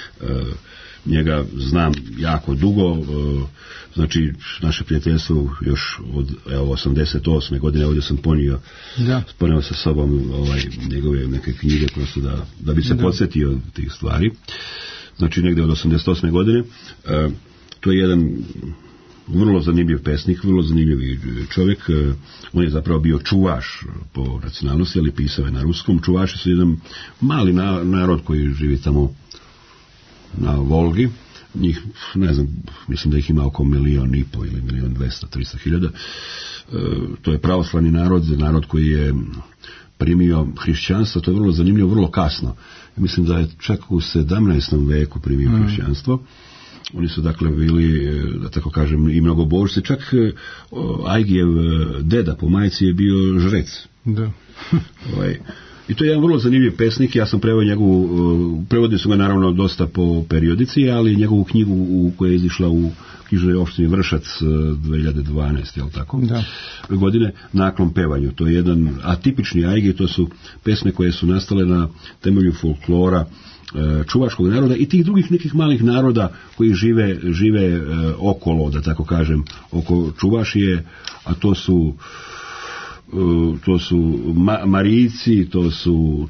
Njega znam jako dugo, znači naše prijateljstvo još od 88. godine, ovdje sam ponio sa sobom njegove neke knjige, prosto da bi se podsjetio tih stvari. Znači negdje od 88. godine. To je jedan vrlo zanimljiv pesnik, vrlo zanimljiv čovjek. On je zapravo bio čuvaš po nacionalnosti, ali pisao je na ruskom. Čuvaši su jedan mali narod koji živi tamo na Volgi. Njih, ne znam, mislim da ih ima oko 1,5 miliona ili 1.200.000-300.000. To je pravoslavni narod koji je primio hrišćanstvo. To je vrlo zanimljivo, vrlo kasno. Mislim da je čak u 17. veku primio hrišćanstvo. Oni su dakle bili, da tako kažem, i mnogobožci. Čak Aigijev deda po majci je bio žrec. Da. I to je jedan vrlo zanimljiv pesnik. Ja sam preveo njegovu, prevodio su ga naravno dosta po periodici, ali njegovu knjigu koja je izišla u knjižnoj opštini Vršac 2012, jel tako? Da. Godine, Naklon pevanju. To je jedan atipični Aigi, to su pesme koje su nastale na temelju folklora čuvaškog naroda i tih drugih nekih malih naroda koji žive okolo, da tako kažem, oko Čuvašije, a to su Marijci, to su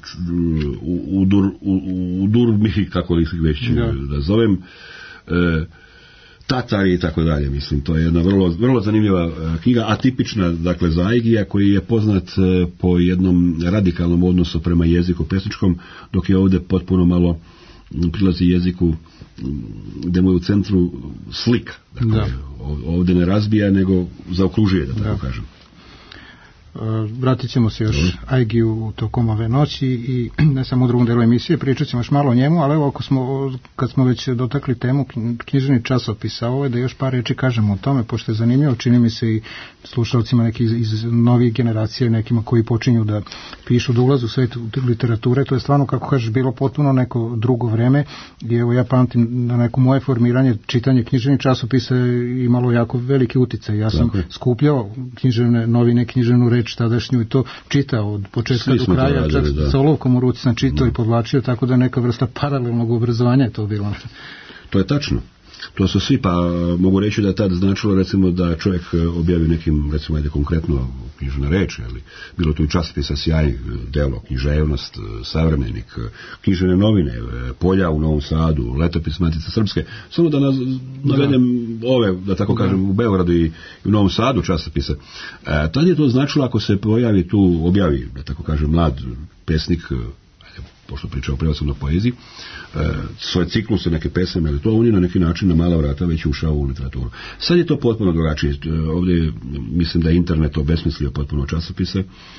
Udurmi, kako ih već da zovem. Tatari i tako dalje, mislim, to je jedna vrlo zanimljiva knjiga, atipična, dakle, za Aigija, koji je poznat po jednom radikalnom odnosu prema jeziku pesničkom, dok je ovdje potpuno malo prilazi jeziku gdje mu je u centru slika. Dakle, ovdje ne razbija, nego zaokružuje, da tako kažem. Vratit ćemo se još Aigiju tokom ove noći i ne samo u drugom delu emisije, pričat ćemo još malo o njemu, ali evo kad smo već dotakli temu književnih časopisa, ovo je da još par reči kažemo o tome, pošto je zanimljivo, čini mi se i slušalcima neki iz novih generacija, nekima koji počinju da pišu, da ulazu u svijet literature, to je stvarno, kako kažeš, bilo potpuno neko drugo vreme i evo ja pamtim na neko moje formiranje, čitanje književnih časopisa je imalo jako veliki uticaj. Ja sam skupljao književne novine, književnu reč tadašnju i to čitao od početka do kraja, čak sa olovkom u ruci sam čitao i podvlačio, tako da neka vrsta paralelnog obrazovanja je to bilo. To je tačno. To su svi, pa mogu reći da je tad značilo recimo da čovjek objavi nekim, recimo ajde konkretno književna reč, ali bilo tu i časopisa Sjaj, Delo, Književnost, Savremenik, književne novine, Polja u Novom Sadu, Letopis Matice Srpske, samo da navedem ove, da tako kažem, u Beogradu i u Novom Sadu časopise. Tad je to značilo ako se pojavi tu, objavi, da tako kažem, mlad pesnik, pošto priča o prevashodno poeziji, svoje cikluse, neke pesme, ali to on je na neki način na mala vrata već ušao u literaturu. Sad je to potpuno drugačije. Ovdje mislim da je internet obesmislio potpuno časopise.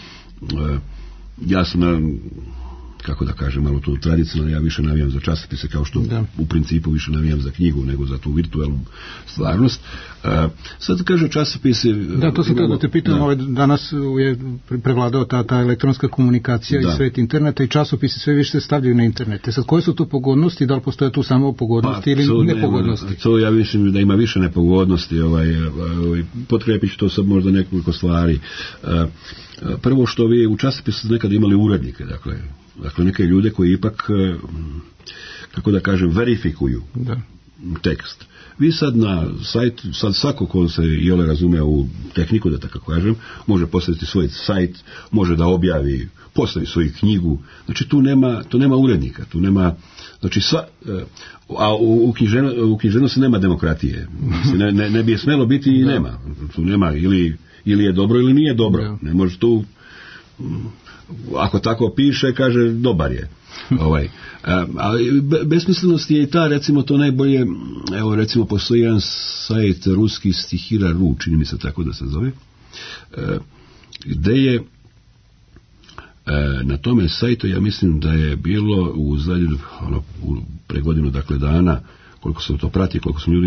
Ja sam kako da kažem, malo tu tradicionalno, ja više navijam za časopise kao što u principu više navijam za knjigu nego za tu virtualnu stvarnost. Sad kaže časopise... Da, to sam da te pitam, danas je prevladao ta elektronska komunikacija i svet interneta i časopise sve više se stavljaju na internete. Sad koje su to pogodnosti, da li postoje tu samo pogodnosti ili nepogodnosti? To ja mislim da ima više nepogodnosti. Potkrepit ću to sad možda nekoliko stvari. Prvo što vi u časopisu nekad imali urednike, dakle neke ljude koji ipak, kako da kažem, verifikuju tekst. Vi sad na sajt, sad svako ko se iole razume u tehniku, da tako kažem, može postaviti svoj sajt, može da objavi, postavi svoju knjigu, znači tu nema urednika, tu nema, znači a u književnosti nema demokratije, ne bi je smjelo biti i nema, tu nema ili je dobro ili nije dobro, ne može tu, ako tako piše, kaže dobar je. Ali besmislenost je i ta, recimo to najbolje, evo recimo postoji jedan sajt ruski Stihira.ru, čini mi se tako da se zove, gde je na tome sajtu, ja mislim da je bilo u zadnju, pre godinu dakle dana, koliko se to prati, koliko su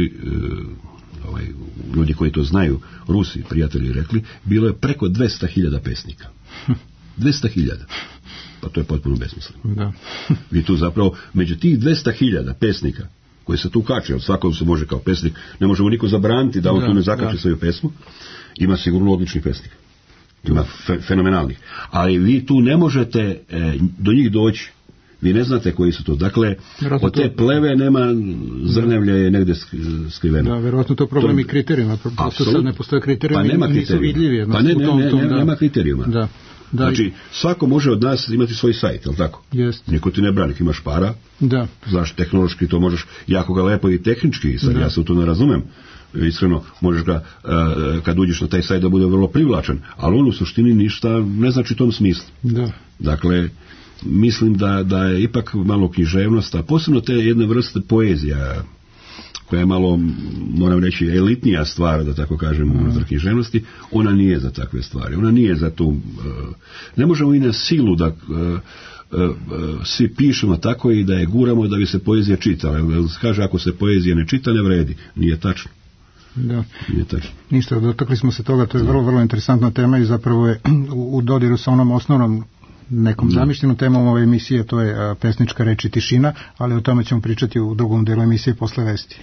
ljudi koji to znaju, Rusi, prijatelji rekli, bilo je preko 200.000 pesnika. 200.000. Pa to je potpuno besmisleno. Da. Vi tu zapravo, među tih 200.000 pesnika koji se tu kače, od svakog se može kao pesnik, ne možemo niko zabraniti da on tu ne zakače svoju pesmu, ima sigurno odličnih pesnika. Ima fenomenalnih. Ali vi tu ne možete do njih doći. Vi ne znate koji su to. Dakle, od te pleve nema zrnevlja je negdje skriveno. Da, verovatno to problem i kriterijuma. Prosto sad ne postoje kriterijuma, pa nisu vidljivi. Pa nema kriterijuma. Da. Znači, svako može od nas imati svoj sajt, je li tako? Jest. Niko ti ne brani, imaš para. Da. Znaš, tehnološki to možeš jako ga lepo i tehnički, sad ja se u to ne razumem. Iskreno, možeš ga, kad uđeš na taj sajt da bude vrlo privlačan, ali on u suštini ništa ne znači u tom smislu. Da. Dakle, mislim da je ipak malo književnost, a posebno te jedne vrste poezija, koja je malo, moram reći, elitnija stvar, da tako kažem, unutar književnosti, ona nije za takve stvari. Ona nije za tu... Ne možemo i na silu da svi pišemo tako i da je guramo da bi se poezija čitala. Kaže, ako se poezija ne čita, ne vredi. Nije tačno. Da. Nije tačno. Ništa, dotakli smo se toga, to je vrlo, vrlo interesantna tema i zapravo je u dodiru sa onom osnovnom nekom zamišljenom temom ove emisije, to je pesnička reč i tišina, ali o tome ćemo pričati u drugom delu emisije posle vesti.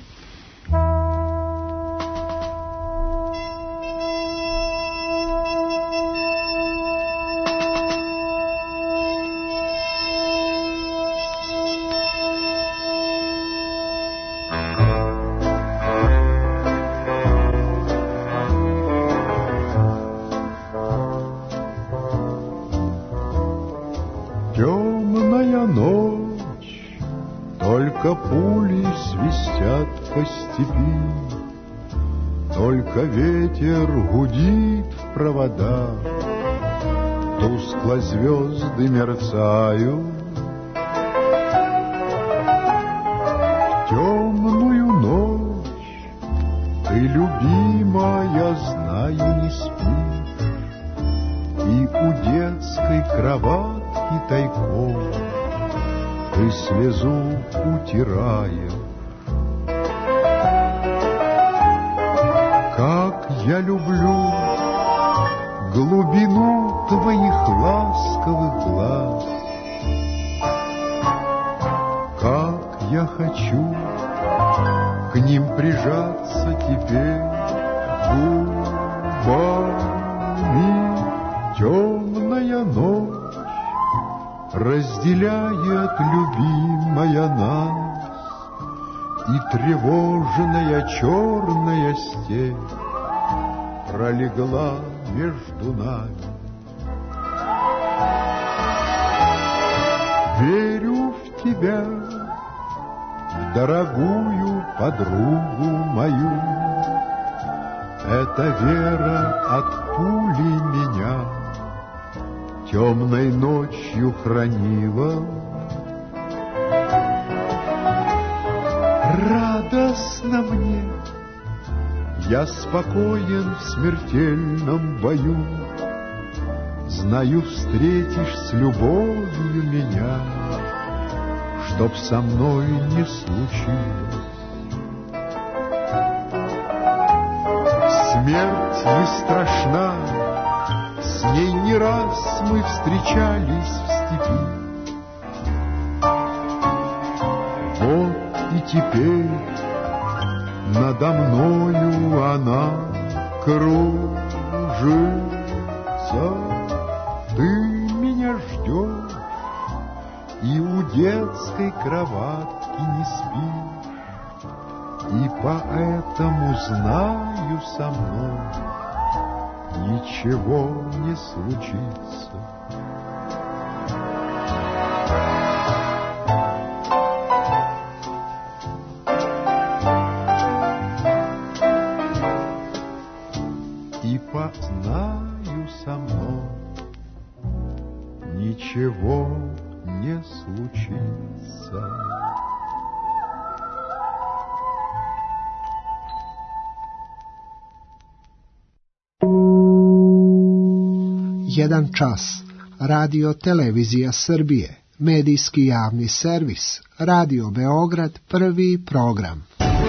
Только пули свистят по степи, только ветер гудит в проводах, тускло звезды мерцают. В темную ночь ты, любимая, знаю, не спишь, и у детской кроватки тайком ты слезу утираешь. Как я люблю глубину твоих ласковых глаз, как я хочу к ним прижаться теперь губами. Темная ночь разделяет, любимая, нас, и тревожная черная степь пролегла между нами. Верю в тебя, в дорогую подругу мою. Эта вера от пули меня темной ночью хранила. Радостно мне, я спокоен в смертельном бою. Знаю, встретишь с любовью меня, чтоб со мной не случилось. Смерть не страшна, с ней не раз мы встречались в степи. Вот и теперь надо мною она кружится. Ты меня ждешь и у детской кроватки не спишь, и поэтому знаю, со мной ничего не случится. И познаю, со мной ничего не случится. Jedan čas. Radio Televizija Srbije. Medijski javni servis. Radio Beograd. Prvi program.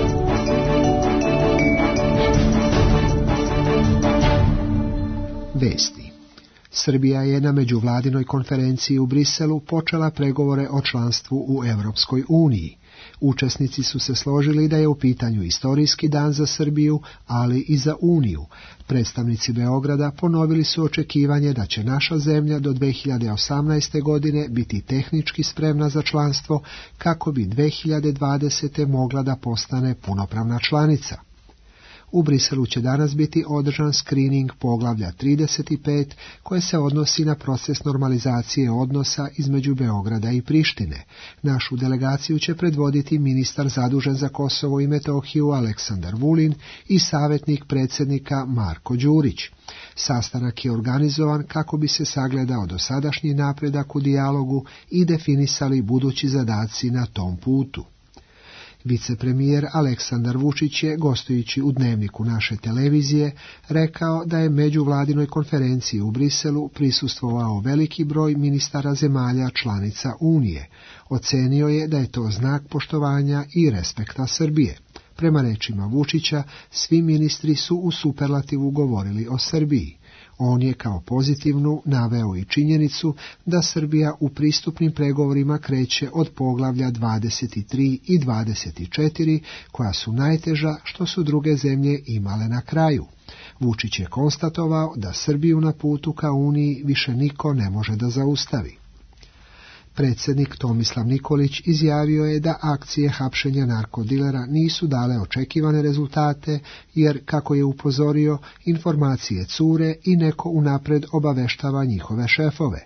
Vesti. Srbija je na međuvladinoj konferenciji u Briselu počela pregovore o članstvu u Europskoj uniji. Učesnici su se složili da je u pitanju istorijski dan za Srbiju, ali i za Uniju. Predstavnici Beograda ponovili su očekivanje da će naša zemlja do 2018. godine biti tehnički spremna za članstvo, kako bi 2020. mogla da postane punopravna članica. U Briselu će danas biti održan screening poglavlja 35 koje se odnosi na proces normalizacije odnosa između Beograda i Prištine. Našu delegaciju će predvoditi ministar zadužen za Kosovo i Metohiju Aleksandar Vulin i savjetnik predsjednika Marko Đurić. Sastanak je organizovan kako bi se sagledao dosadašnji napredak u dijalogu i definisali budući zadaci na tom putu. Vicepremijer Aleksandar Vučić je, gostujući u Dnevniku naše televizije, rekao da je međuvladinoj konferenciji u Briselu prisustvovao veliki broj ministara zemalja članica Unije. Ocenio je da je to znak poštovanja i respekta Srbije. Prema rečima Vučića, svi ministri su u superlativu govorili o Srbiji. On je kao pozitivnu naveo i činjenicu da Srbija u pristupnim pregovorima kreće od poglavlja 23 i 24, koja su najteža što su druge zemlje imale na kraju. Vučić je konstatovao da Srbiju na putu ka Uniji više niko ne može da zaustavi. Predsjednik Tomislav Nikolić izjavio je da akcije hapšenja narkodilera nisu dale očekivane rezultate, jer, kako je upozorio, informacije cure i neko unapred obaveštava njihove šefove.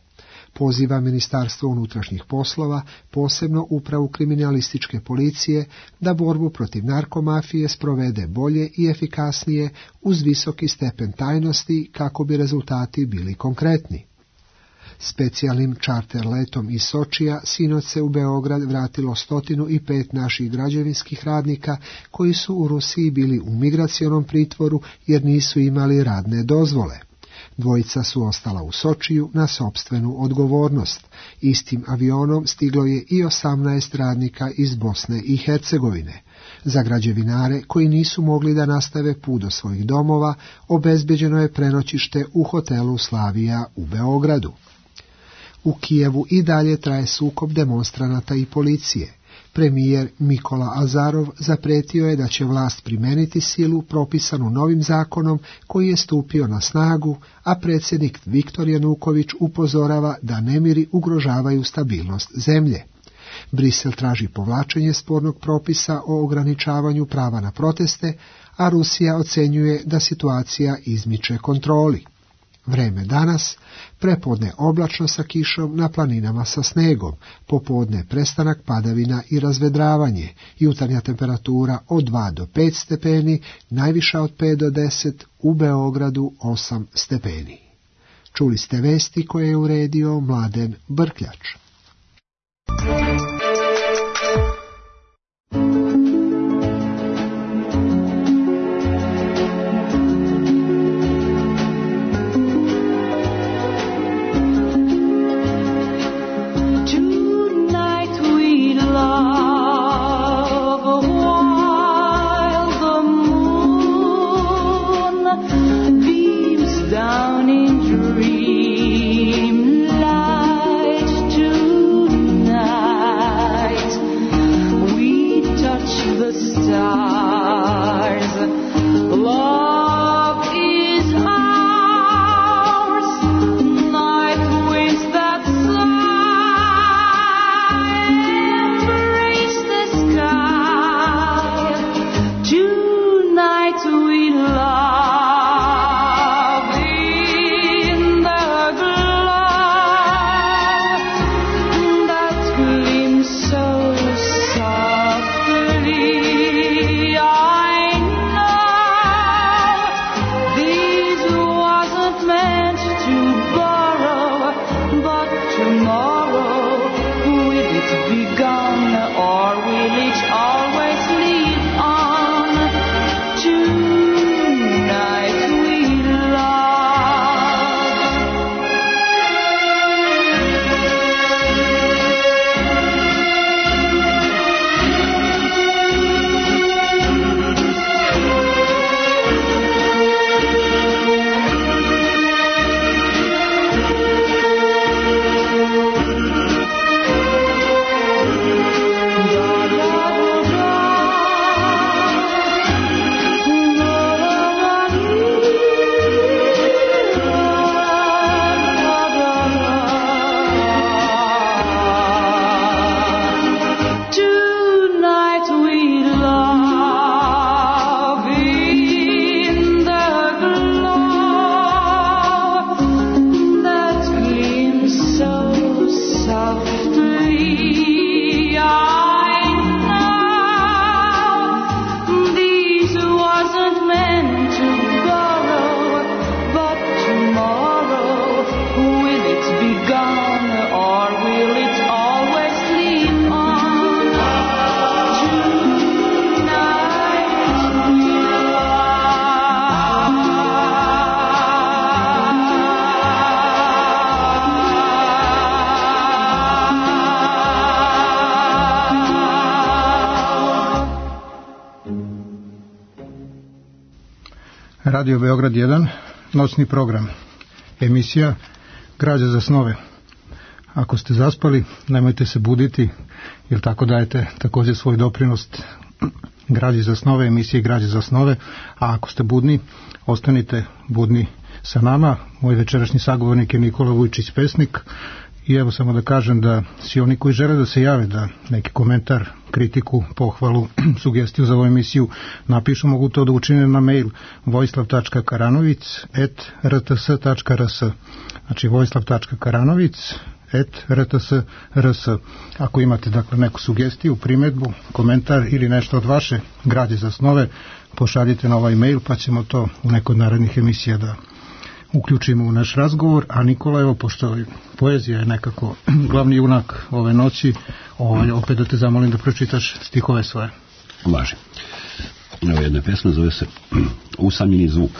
Poziva Ministarstvo unutrašnjih poslova, posebno upravu kriminalističke policije, da borbu protiv narkomafije sprovede bolje i efikasnije uz visoki stepen tajnosti kako bi rezultati bili konkretni. Specijalnim čarter letom iz Sočija sinoć se u Beograd vratilo 105 naših građevinskih radnika koji su u Rusiji bili u migracionom pritvoru jer nisu imali radne dozvole. Dvojica su ostala u Sočiju na sopstvenu odgovornost. Istim avionom stiglo je i 18 radnika iz Bosne i Hercegovine. Za građevinare koji nisu mogli da nastave put do svojih domova, obezbeđeno je prenoćište u hotelu Slavija u Beogradu. U Kijevu i dalje traje sukob demonstranata i policije. Premijer Mikola Azarov zapretio je da će vlast primeniti silu propisanu novim zakonom koji je stupio na snagu, a predsjednik Viktor Januković upozorava da nemiri ugrožavaju stabilnost zemlje. Brisel traži povlačenje spornog propisa o ograničavanju prava na proteste, a Rusija ocenjuje da situacija izmiče kontroli. Vreme danas, prepodne oblačno sa kišom, na planinama sa snegom, popodne prestanak padavina i razvedravanje, jutarnja temperatura od 2 do 5 stepeni, najviša od 5 do 10, u Beogradu 8 stepeni. Čuli ste vesti koje je uredio Mladen Brkljač. Radio Beograd 1, noćni program, emisija Građa za snove. Ako ste zaspali, nemojte se buditi, jer tako dajete također svoj doprinos Građi za snove, emisije Građe za snove, a ako ste budni, ostanite budni sa nama. Moj večerašnji sagovornik je Nikola Vujčić, pesnik, i evo samo da kažem da svi oni koji žele da se jave, da neki komentar, kritiku, pohvalu, sugestiju za ovu emisiju napišu, mogu to da učine na mail vojislav.karanovic@rts.rs. Znači vojislav.karanovic radio.rts.rs. Ako imate dakle neku sugestiju, primjedbu, komentar ili nešto od vaše građe za snove, pošaljite na ovaj mail pa ćemo to u nekoj narednih emisija da uključimo u naš razgovor. A Nikola, evo, pošto poezija je nekako glavni junak ove noći, opet da te zamolim da pročitaš stihove svoje. Važi. Evo jedna pesma, zove se Usamljeni zvuk.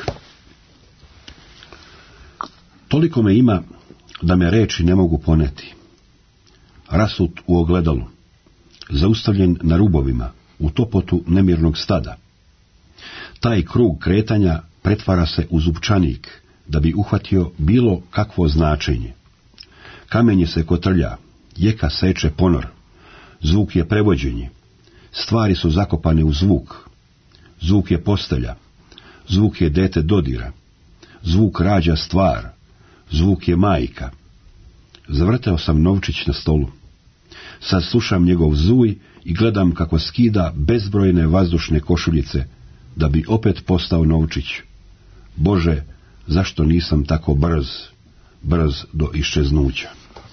Toliko me ima da me reči ne mogu poneti. Rasut u ogledalu, zaustavljen na rubovima, u topotu nemirnog stada. Taj krug kretanja pretvara se u zupčanik, da bi uhvatio bilo kakvo značenje. Kamenje se kotrlja, jeka seče ponor, zvuk je prevođenje, stvari su zakopane u zvuk, zvuk je postelja, zvuk je dete dodira, zvuk rađa stvar, zvuk je majka. Zavrteo sam novčić na stolu. Sad slušam njegov zuj i gledam kako skida bezbrojne vazdušne košuljice, da bi opet postao novčić. Bože, zašto nisam tako brz do iščeznuća?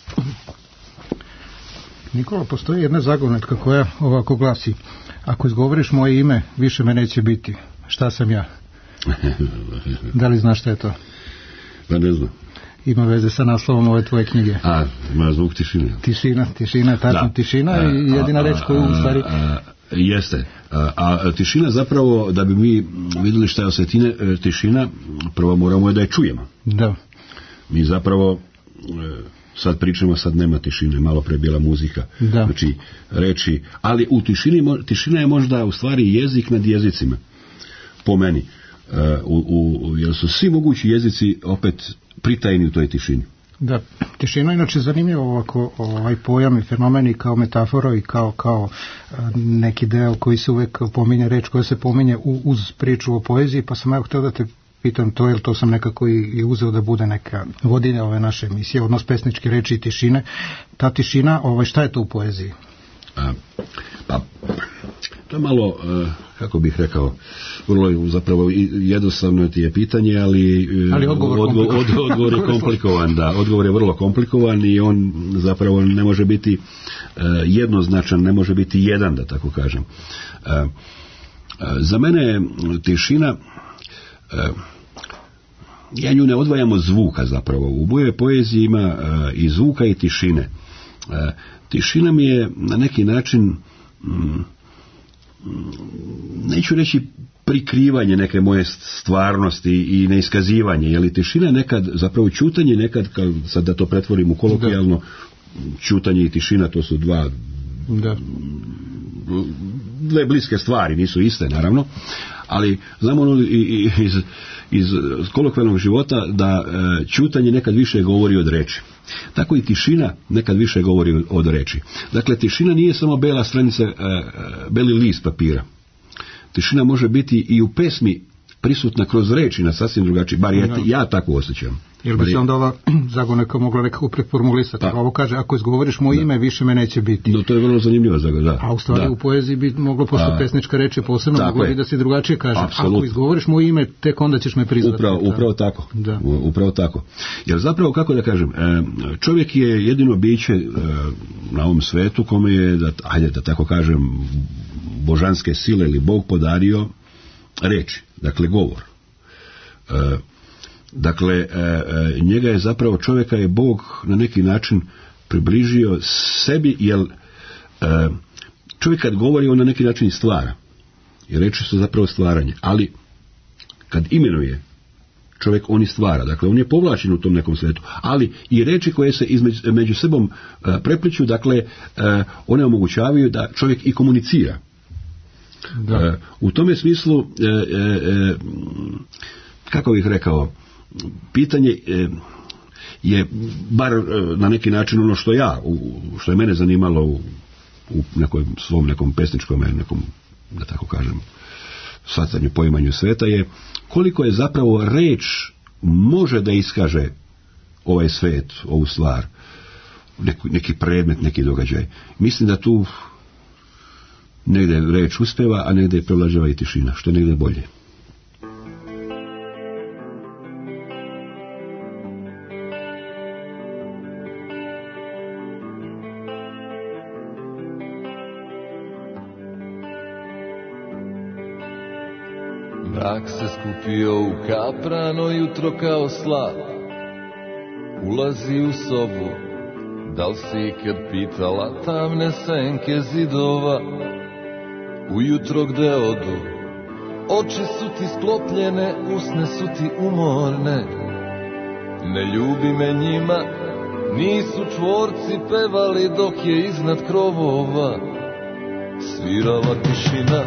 Nikola, postoji jedna zagonetka koja ovako glasi: ako izgovoriš moje ime, više me neće biti. Šta sam ja? Da li znaš šta je to? Pa ne znam. Ima veze sa naslovom ove tvoje knjige. Ima zvuk tišine. Tišina, tačno, tišina je jedina reč koju u stvari... Jeste. A tišina zapravo, da bi mi vidjeli šta je tišina, prvo moramo da je čujemo. Da. Mi zapravo sad pričamo, sad nema tišine, malo pre bila muzika. Da. Znači, reči, ali u tišina je možda u stvari jezik nad jezicima, po meni. Jer su svi mogući jezici opet pritajni u toj tišini. Da, tišina inače zanimljivo ovako, ovaj pojam i fenomeni kao metafora i kao neki deo koji se uvek pominje, reč koja se pominje uz priču o poeziji, pa sam htio da te pitam to, jer to sam nekako i uzeo da bude neka vodilja ove naše emisije, odnos pesničke reči i tišine. Ta tišina, šta je to u poeziji? Pa, to je malo, kako bih rekao, vrlo zapravo jednostavno ti je pitanje, ali odgovor je komplikovan, da, odgovor je vrlo komplikovan i on zapravo ne može biti jednoznačan, ne može biti jedan, da tako kažem. Za mene je tišina, ja nju ne odvajam od zvuka zapravo, u moje poeziji ima i zvuka i tišine. Tišina mi je na neki način, neću reći prikrivanje neke moje stvarnosti i neiskazivanje, jer tišina nekad, zapravo ćutanje nekad, sad da to pretvorim u kolokvijalno, ćutanje i tišina, to su dve bliske stvari, nisu iste naravno, ali znamo iz kolokvijalnog života da ćutanje nekad više govori od reči. Tako i tišina nekad više govori od reči. Dakle, tišina nije samo bela stranica, beli list papira. Tišina može biti i u pesmi prisutna kroz reči na sasvim drugačiji, bar ja tako osjećam. Jer bi se onda ova zagoneka mogla nekako preformulisati. Ovo kaže, ako izgovoriš moje ime, više me neće biti. To je vrlo zanimljiva zagoneka, da. A u stvari u poeziji bi moglo, pošto pesnička reč je posebno, moglo bi da se drugačije kaže. Ako izgovoriš moje ime, tek onda ćeš me prizvati. Upravo tako. Da. Upravo tako. Jer zapravo, kako da kažem, čovjek je jedino biće na ovom svetu kome je, da tako kažem, božanske sile ili Bog podario reči, dakle govor. Dakle, njega je zapravo, čovjeka je Bog na neki način približio sebi, jer čovjek kad govori, on na neki način stvara. I reči su zapravo stvaranje. Ali kad imenuje čovjek, on i stvara. Dakle, on je povlačen u tom nekom svetu. Ali i reči koje se među sebom prepliču, dakle, one omogućavaju da čovjek i komunicira. U tome smislu, kako bih rekao, pitanje je bar na neki način ono što je mene zanimalo u svom nekom pesničkom, da tako kažem, shvatanju, poimanju sveta, je koliko je zapravo reč može da iskaže ovaj svet, ovu stvar, neki predmet, neki događaj. Mislim da tu negdje reč uspeva, a negdje prevlađava i tišina, što je negdje bolje. Mrak se skupio u kaprano jutro kao slap. Ulazi u sobu, da li si ikad pitala tamne senke zidova? Ujutro gde odu, oči su ti sklopljene, usne su ti umorne. Ne ljubi me njima, nisu čvorci pevali dok je iznad krovova svirala tišina.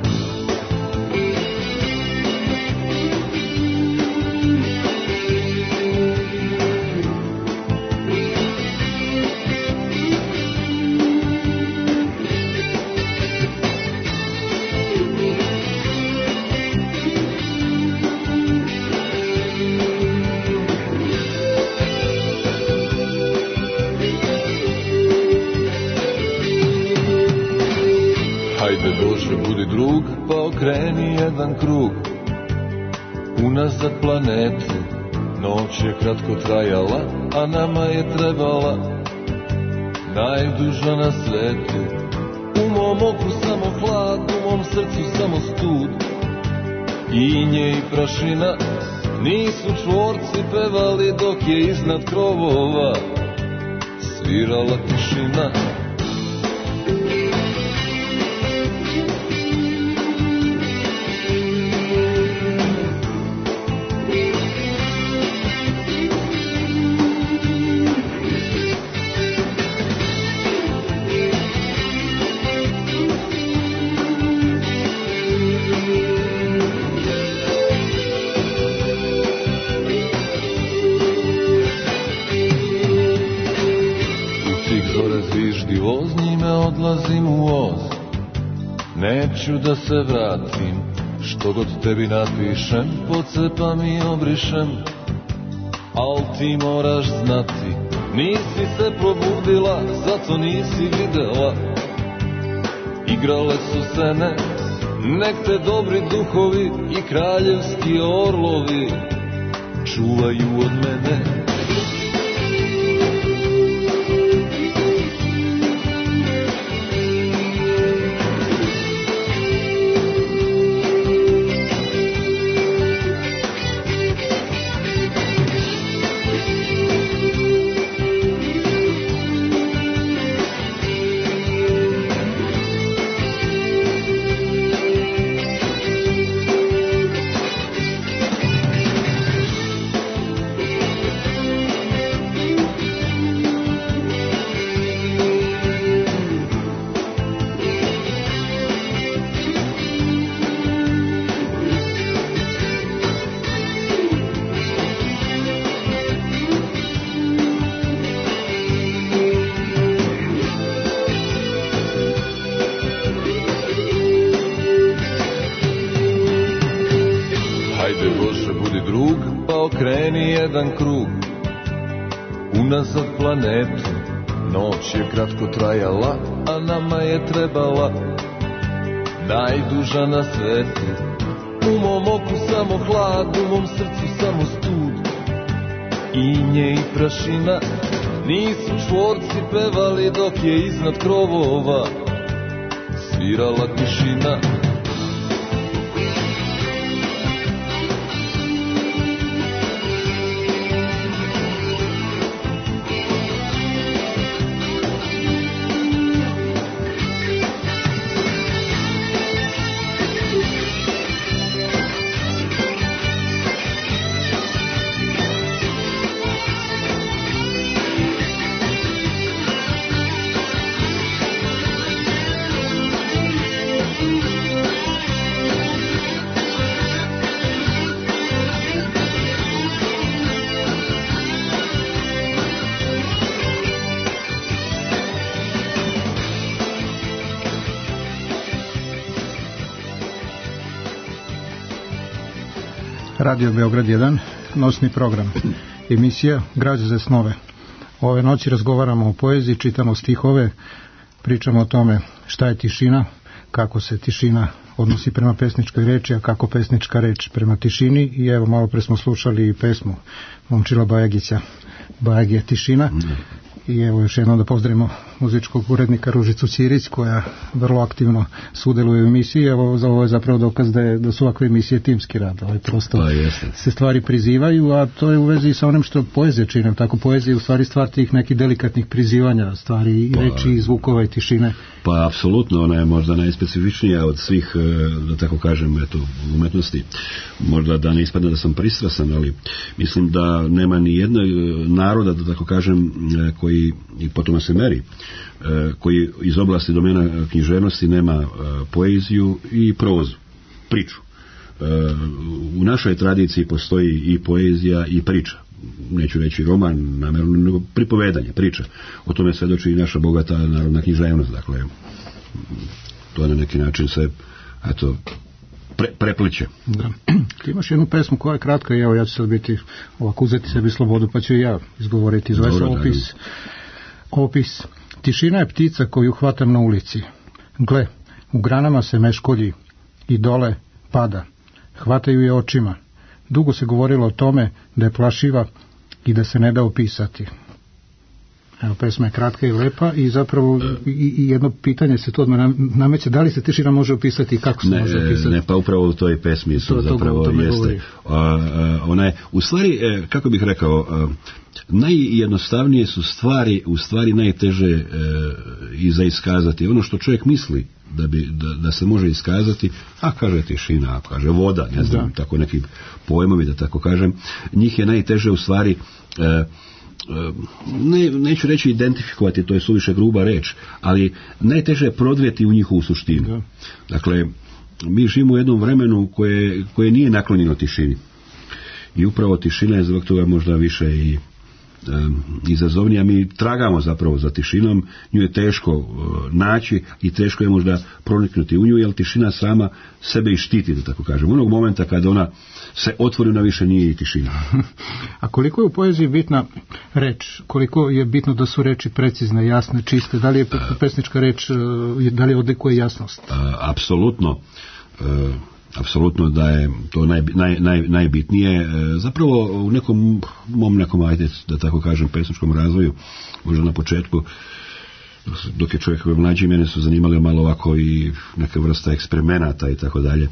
Budi drug, pa okreni jedan krug unazad planetu. Noć je kratko trajala, a nama je trebala najduža na svetu. U mom oku samo hlad, u mom srcu samo stud. Inje i prašina, nisu čvorci pevali dok je iznad krovova svirala tišina. Odlazim u voz, neću da se vratim, što god tebi napišem, pocepam i obrišem. Al ti moraš znati, nisi se probudila, zato nisi videla. Igrale su sene, nek te dobri duhovi i kraljevski orlovi čuvaju od mene. Kreni jedan krug unazad planetu. Noć je kratko trajala, a nama je trebala najduža na svetu. U mom oku samo hlad, u mom srcu samo stud. Inje i prašina, nisu čvorci pevali dok je iznad krovova svirala tišina. Radio Beograd 1, nosni program, emisija Građe za snove. Ove noći razgovaramo o poeziji, čitamo stihove, pričamo o tome šta je tišina, kako se tišina odnosi prema pesničkoj reči, a kako pesnička reč prema tišini. I evo, malo pre smo slušali i pesmu Momčila Bajagića, Bajag je tišina. I evo još jednom da pozdravimo muzičkog urednika Ružicu Ćirić, koja vrlo aktivno sudjeluje u emisiji. Ovo je zapravo dokaz da su ovakve emisije timski rad. Prosto se stvari prizivaju, a to je u vezi sa onim što poezija čini. Tako poezija je u stvari stvar tih nekih delikatnih prizivanja stvari, reči, zvukova i tišine. Pa apsolutno, ona je možda najspecifičnija od svih, da tako kažem, umetnosti. Možda da ne ispadne da sam pristrasan, ali mislim da nema ni jednog naroda, da tako kažem, koji, i po tome se meri, koji iz oblasti domena književnosti nema poeziju i prozu, priču. U našoj tradiciji postoji i poezija i priča. Neću reći roman, namjerno, nego pripovedanje, priča. O tome svedoči i naša bogata narodna književnost. Dakle, to na neki način se, eto, prepliče. Da. Ti imaš jednu pesmu koja je kratka i evo ja ću sad biti ovako uzeti sebi slobodu pa ću i ja izgovoriti. Zove se opis. Tišina je ptica koju hvatam na ulici. Gle, u granama se meškolji i dole pada. Hvataju je očima. Dugo se govorilo o tome da je plašiva i da se ne da opisati. Evo, pesma je kratka i lepa i zapravo i jedno pitanje se to odmah nameće, da li se tišina može opisati i kako se može opisati? Ne, pa upravo u toj pesmi su zapravo jeste. Ona je, u stvari, kako bih rekao, najjednostavnije su stvari, u stvari najteže i za iskazati. Ono što čovjek misli da se može iskazati, a kaže tišina, a kaže voda, ne znam, tako neki pojmovi, da tako kažem, njih je najteže u stvari neću reći identifikovati, to je suviše gruba reč, ali najteže je prodvijeti u njihovu suštinu. Dakle, mi živimo u jednom vremenu koje nije naklonjeno tišini. I upravo tišina je zbog toga možda više i izazovnija. Mi tragamo zapravo za tišinom, nju je teško naći i teško je možda proniknuti u nju, jer tišina sama sebe i štiti, da tako kažem. Onog momenta kada ona se otvori, ona više nije i tišina. A koliko je u poeziji bitna reč? Koliko je bitno da su reči precizne, jasne, čiste? Da li je pesnička reč, da li odlikuje jasnost? Apsolutno da je to najbitnije. Zapravo u nekom, ajde da tako kažem, pesničkom razvoju, možda na početku, dok je čovjek mlađi, mene su zanimali malo ovako i neka vrsta eksperimenata i tako dalje,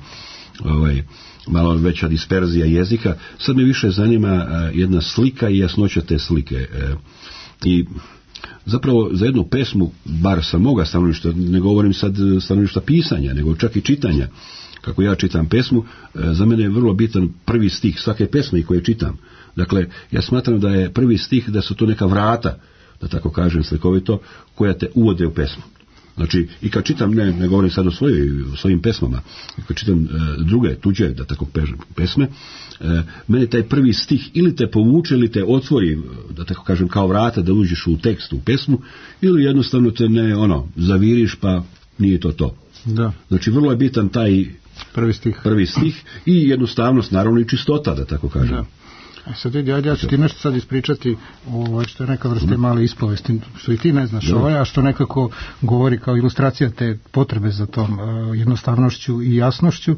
malo veća disperzija jezika. Sad me više zanima jedna slika i jasnoća te slike. I zapravo za jednu pesmu, bar sa moga stanovišta, ne govorim sad stanovišta pisanja, nego čak i čitanja, kako ja čitam pesmu, za mene je vrlo bitan prvi stih svake pesme koje čitam. Dakle, ja smatram da je prvi stih, da su to neka vrata, da tako kažem slikovito, koja te uvode u pesmu. Znači, i kad čitam, ne govorim sad o svojim pesmama, kad čitam druge, tuđe, da tako kažem, pesme, meni taj prvi stih ili te povuče, ili te otvori, da tako kažem, kao vrata da uđeš u tekstu, u pesmu, ili jednostavno te zaviriš, pa nije to. Da. Znači, vrlo je bitan taj prvi stih i jednostavnost, naravno i čistota, da tako kažem. Da. Sad vidi, ja ću ti nešto sad ispričati, što je neka vrsta male ispovesti, što i ti ne znaš, a što nekako govori kao ilustracija te potrebe za tom jednostavnošću i jasnošću,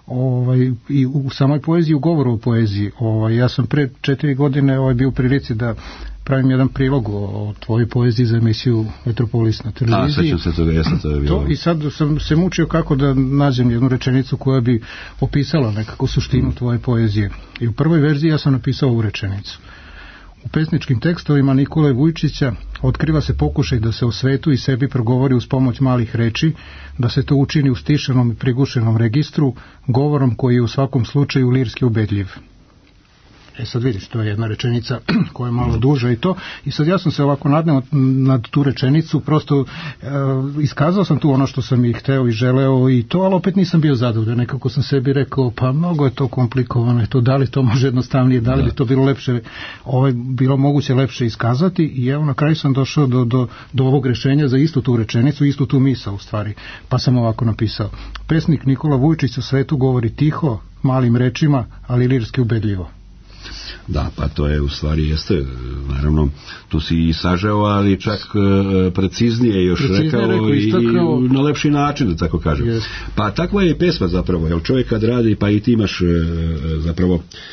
i u samoj poeziji, u govoru o poeziji. Ja sam pre 4 godine bio u prilici da pravim jedan prilog o tvojoj poeziji za emisiju Metropolis na televiziji. Sećam se toga, jesam to bilo. I sad sam se mučio kako da nađem jednu rečenicu koja bi opisala nekako suštinu tvoje poezije. I u prvoj verziji ja sam napisao ovu rečenicu. U pesničkim tekstovima Nikole Vujčića otkriva se pokušaj da se o svetu i sebi progovori uz pomoć malih reči, da se to učini u stišenom i prigušenom registru, govorom koji je u svakom slučaju lirski ubedljiv. Sad vidiš, to je jedna rečenica koja je malo duža i to. I sad ja sam se ovako nadneo nad tu rečenicu, prosto iskazao sam tu ono što sam i hteo i želeo i to, ali opet nisam bio zadovoljan. Nekako sam sebi rekao, pa mnogo je to komplikovano, da li to može jednostavnije, da li bi to bilo lepše, bilo moguće lepše iskazati, i evo na kraju sam došao do ovog rešenja za istu tu rečenicu, istu tu misao u stvari. Pa sam ovako napisao: pesnik Nikola Vujčić o svetu govori tiho, malim rečima, ali lirski ubedljivo. Da, pa to je u stvari jeste, naravno, tu si i sažeo, ali čak preciznije još rekao i na lepši način, da tako kažem. Yes. Pa takva je pesma zapravo, jer čovjek kad radi, pa i ti imaš zapravo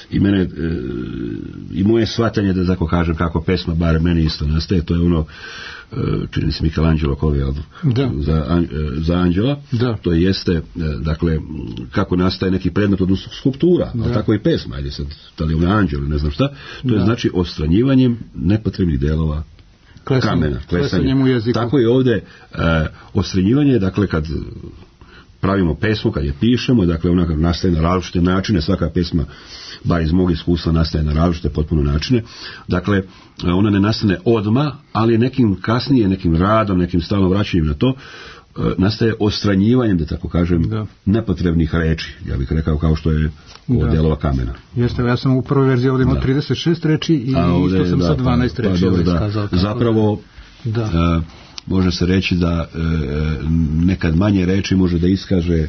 i mene i moje shvatanje, da tako kažem, kako pesma bar meni isto nastaje, to je ono, čini se Michelangelo za Anđela, to jeste, dakle, kako nastaje neki predmet, odnosno skulptura, ali tako i pesma, ajde sad, da li je ona Anđelo, ne znam šta, to je znači odstranjivanjem nepotrebnih delova kamena, klesanjem u jeziku. Tako i ovdje odstranjivanje, dakle, kad pravimo pesmu, kad je pišemo, dakle, ona nastaje na različite načine, svaka pesma, bar iz mog iskustva, nastaje na različite potpuno načine, dakle, ona ne nastane odmah, ali nekim kasnije, nekim radom, nekim stalno vraćanjem na to, nastaje odstranjivanjem, da tako kažem, nepotrebnih reči, ja bih rekao, kao što je ovo delova kamena. Jeste, ja sam u prvoj verziji ovdje imao 36 reči i isto sam sa 12 reči iskazao. Zapravo, može se reći da nekad manje reči može da iskaže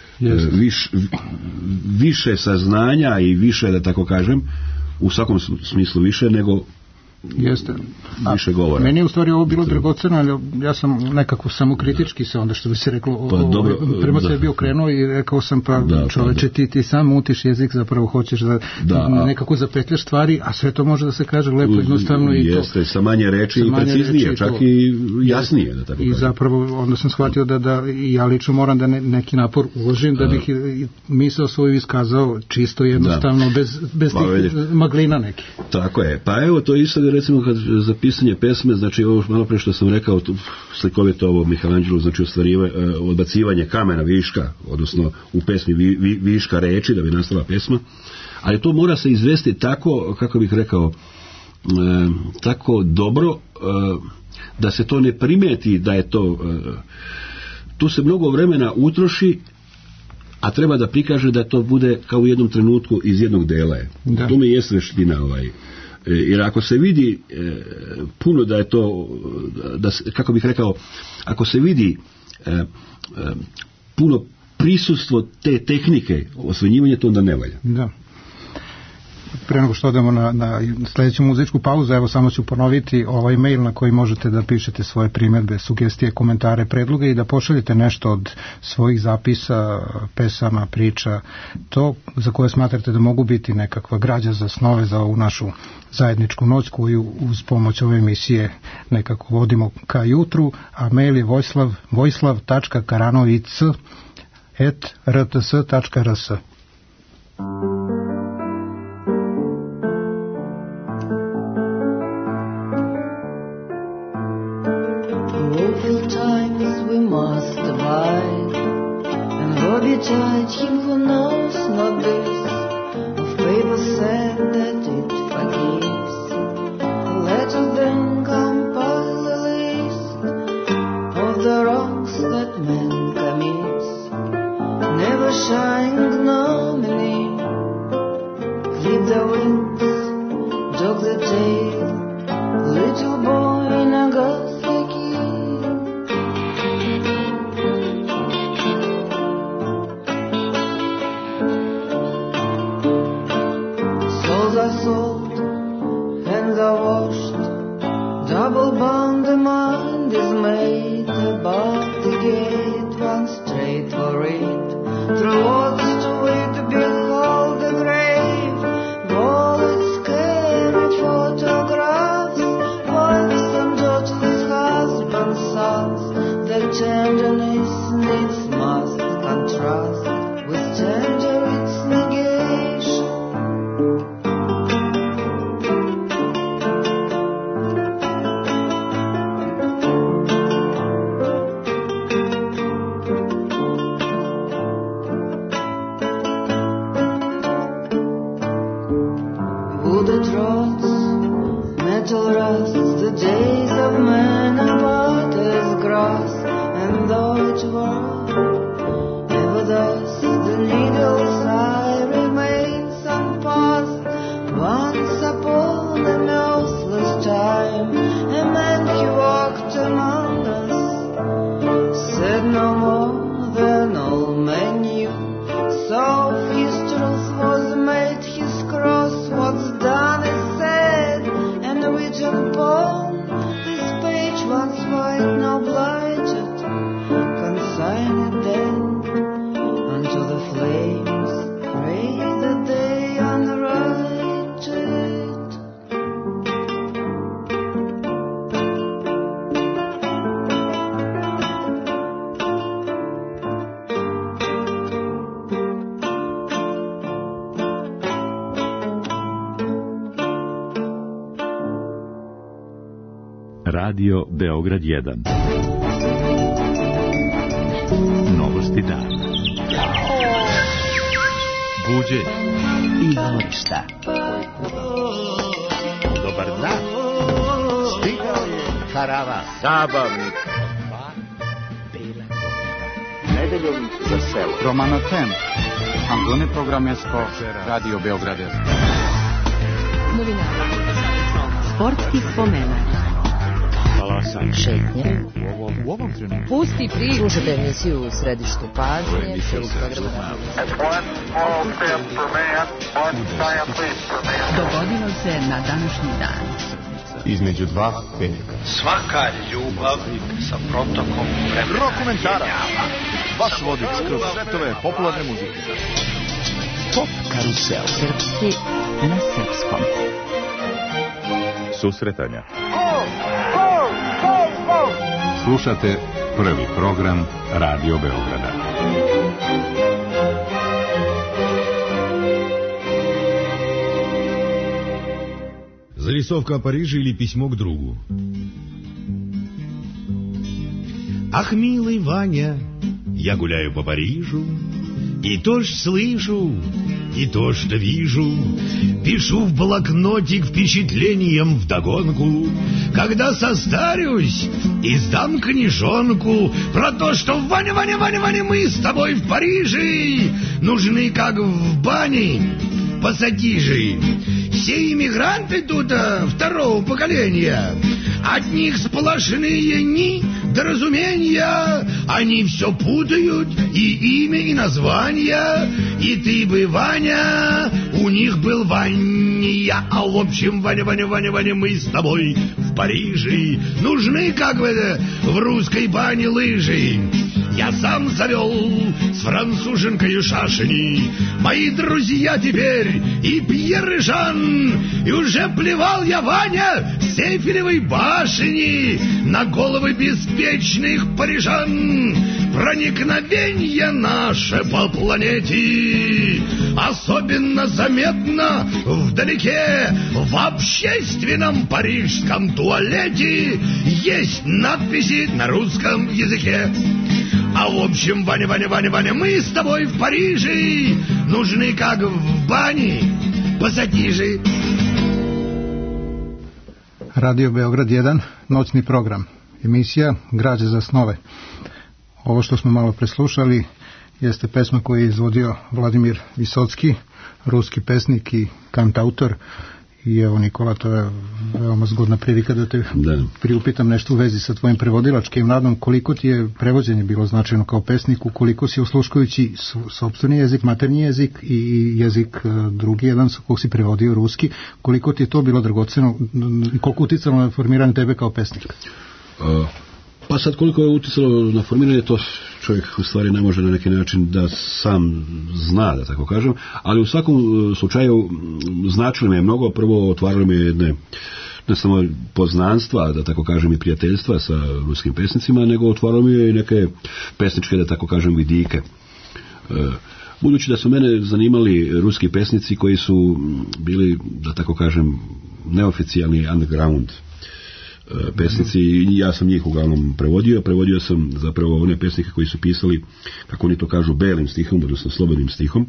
više saznanja i više, da tako kažem, u svakom smislu više nego više govora. Meni je u stvari ovo bilo dragoceno, ali ja sam nekako samokritički se onda, što bi se reklo, prema sebi okrenuo i rekao sam, čoveče, ti sam mutiš jezik, zapravo hoćeš da nekako zapetljaš stvari, a sve to može da se kaže lepo, jednostavno i to. Jeste, sa manje reči i preciznije, čak i jasnije, da tako kažem. I zapravo onda sam shvatio da ja lično moram da neki napor uložim, da bih misao svoju iskazao čisto, jednostavno, bez tih maglina nekih. Tako je, pa evo, to isto recimo kad za pisanje pesme, znači ovo malo pre što sam rekao, slikovito ovo Michelangelo, znači odbacivanje kamena viška, odnosno u pesmi viška reči da bi nastala pesma, ali to mora se izvesti tako, kako bih rekao, tako dobro da se to ne primeti da je to, tu se mnogo vremena utroši, a treba da prikaže da to bude kao u jednom trenutku iz jednog dela. To mi je veština jer ako se vidi puno da je to, kako bih rekao, ako se vidi puno prisustvo te tehnike osvenjivanja, to onda ne valja. Da. Pre nego što odemo na sljedeću muzičku pauzu, evo samo ću ponoviti ovaj mail na koji možete da pišete svoje primjedbe, sugestije, komentare, predloge i da pošaljete nešto od svojih zapisa, pesama, priča, to za koje smatrate da mogu biti nekakva građa za snove za ovu našu zajedničku noć koju uz pomoć ove emisije nekako vodimo ka jutru, a mail je vojislav.karanovic@rts.rs. Judge him who knows not this, of paper said that it forgives. Let us then compile a list of the wrongs that man commits. Never shine ignominy, clip the wings, dog the tail, little boy in a gothic inn. Sold, hands are washed, double bound the mind is made, above the gate, one straight for it, through what's to it, behold the grave, bullets carried photographs, wives and daughters, husbands, sons, the tenderness needs must contrast with tender its negation. Until the flames pray that they unrust. Radio Beograd 1. Novosti dana. Buđe i dvorišta. Dobar dan. Stigao je karava zabavnik. Nedeljom za selo. Romana Tem. Antone Programesko. Radio Beograd 1. Novinari. Sportskih spomena. Šetnje. U ovom trenutku. Pusti priču. Slušajte emisiju u središtu pažnje. Dogodilo se na današnji dan. Između dva velika. Svaka ljubav sa protokom vremena. Rokomentara. Vaš vodič kroz svetove popularne muzike. Pop karusel. Srpski na srpskom. susretanja. Slušate prvi program Radio Beograda. Зарисовка о Париже или письмо к другу. Ах, милый Ваня, я гуляю по Парижу, и то ж слышу, и то что вижу. Пишу в блокнотик впечатлением вдогонку. Когда состарюсь, издам книжонку про то, что Ваня, Ваня, Ваня, Ваня, мы с тобой в Париже нужны, как в бане пассатижи. Все иммигранты тут второго поколения, от них сплошные недоразумения. Они все путают, и имя, и название. И ты бы, Ваня, у них был Ваня. А в общем, Ваня, Ваня, Ваня, Ваня, мы с тобой в Париже нужны, как бы в русской бане, лыжи. Я сам завел с француженкой шашни. Мои друзья теперь и Пьер, и Жан. И уже плевал я, Ваня, с Эйфелевой башни на головы беспечных парижан. Проникновение наше по планете особенно заметно вдалеке. В общественном парижском туалете есть надписи на русском языке. А в общем, Ваня, Ваня, Ваня, Ваня, мы с тобой в Париже нужны, как в бане пассатижи. Radio Beograd 1, noćni program. Emisija Građe za snove. Ovo što smo malo preslušali jeste pesma koju je izvodio Vladimir Visocki, ruski pesnik i kantautor. I evo, Nikola, to je veoma zgodna prilika da te priupitam nešto u vezi sa tvojim prevodilačkim radom. Koliko ti je prevođenje bilo značajno kao pesniku, koliko si osluškujući sopstveni jezik, maternji jezik i jezik drugi, jedan sa kog si prevodio, ruski, koliko ti je to bilo dragoceno i koliko uticalo na formiranje tebe kao pesnika? Pa sad koliko je uticalo na formiranje, to čovjek u stvari ne može na neki način da sam zna, da tako kažem, ali u svakom slučaju značilo mi je mnogo. Prvo otvaralo mi je jedne ne samo poznanstva, da tako kažem, i prijateljstva sa ruskim pesnicima, nego otvaralo mi je i neke pesničke, da tako kažem, vidike. Budući da su mene zanimali ruski pesnici koji su bili, da tako kažem, neoficijalni underground pesnici, i ja sam njih uglavnom prevodio sam zapravo one pesnike koji su pisali, kako oni to kažu, belim stihom, odnosno slobodnim stihom,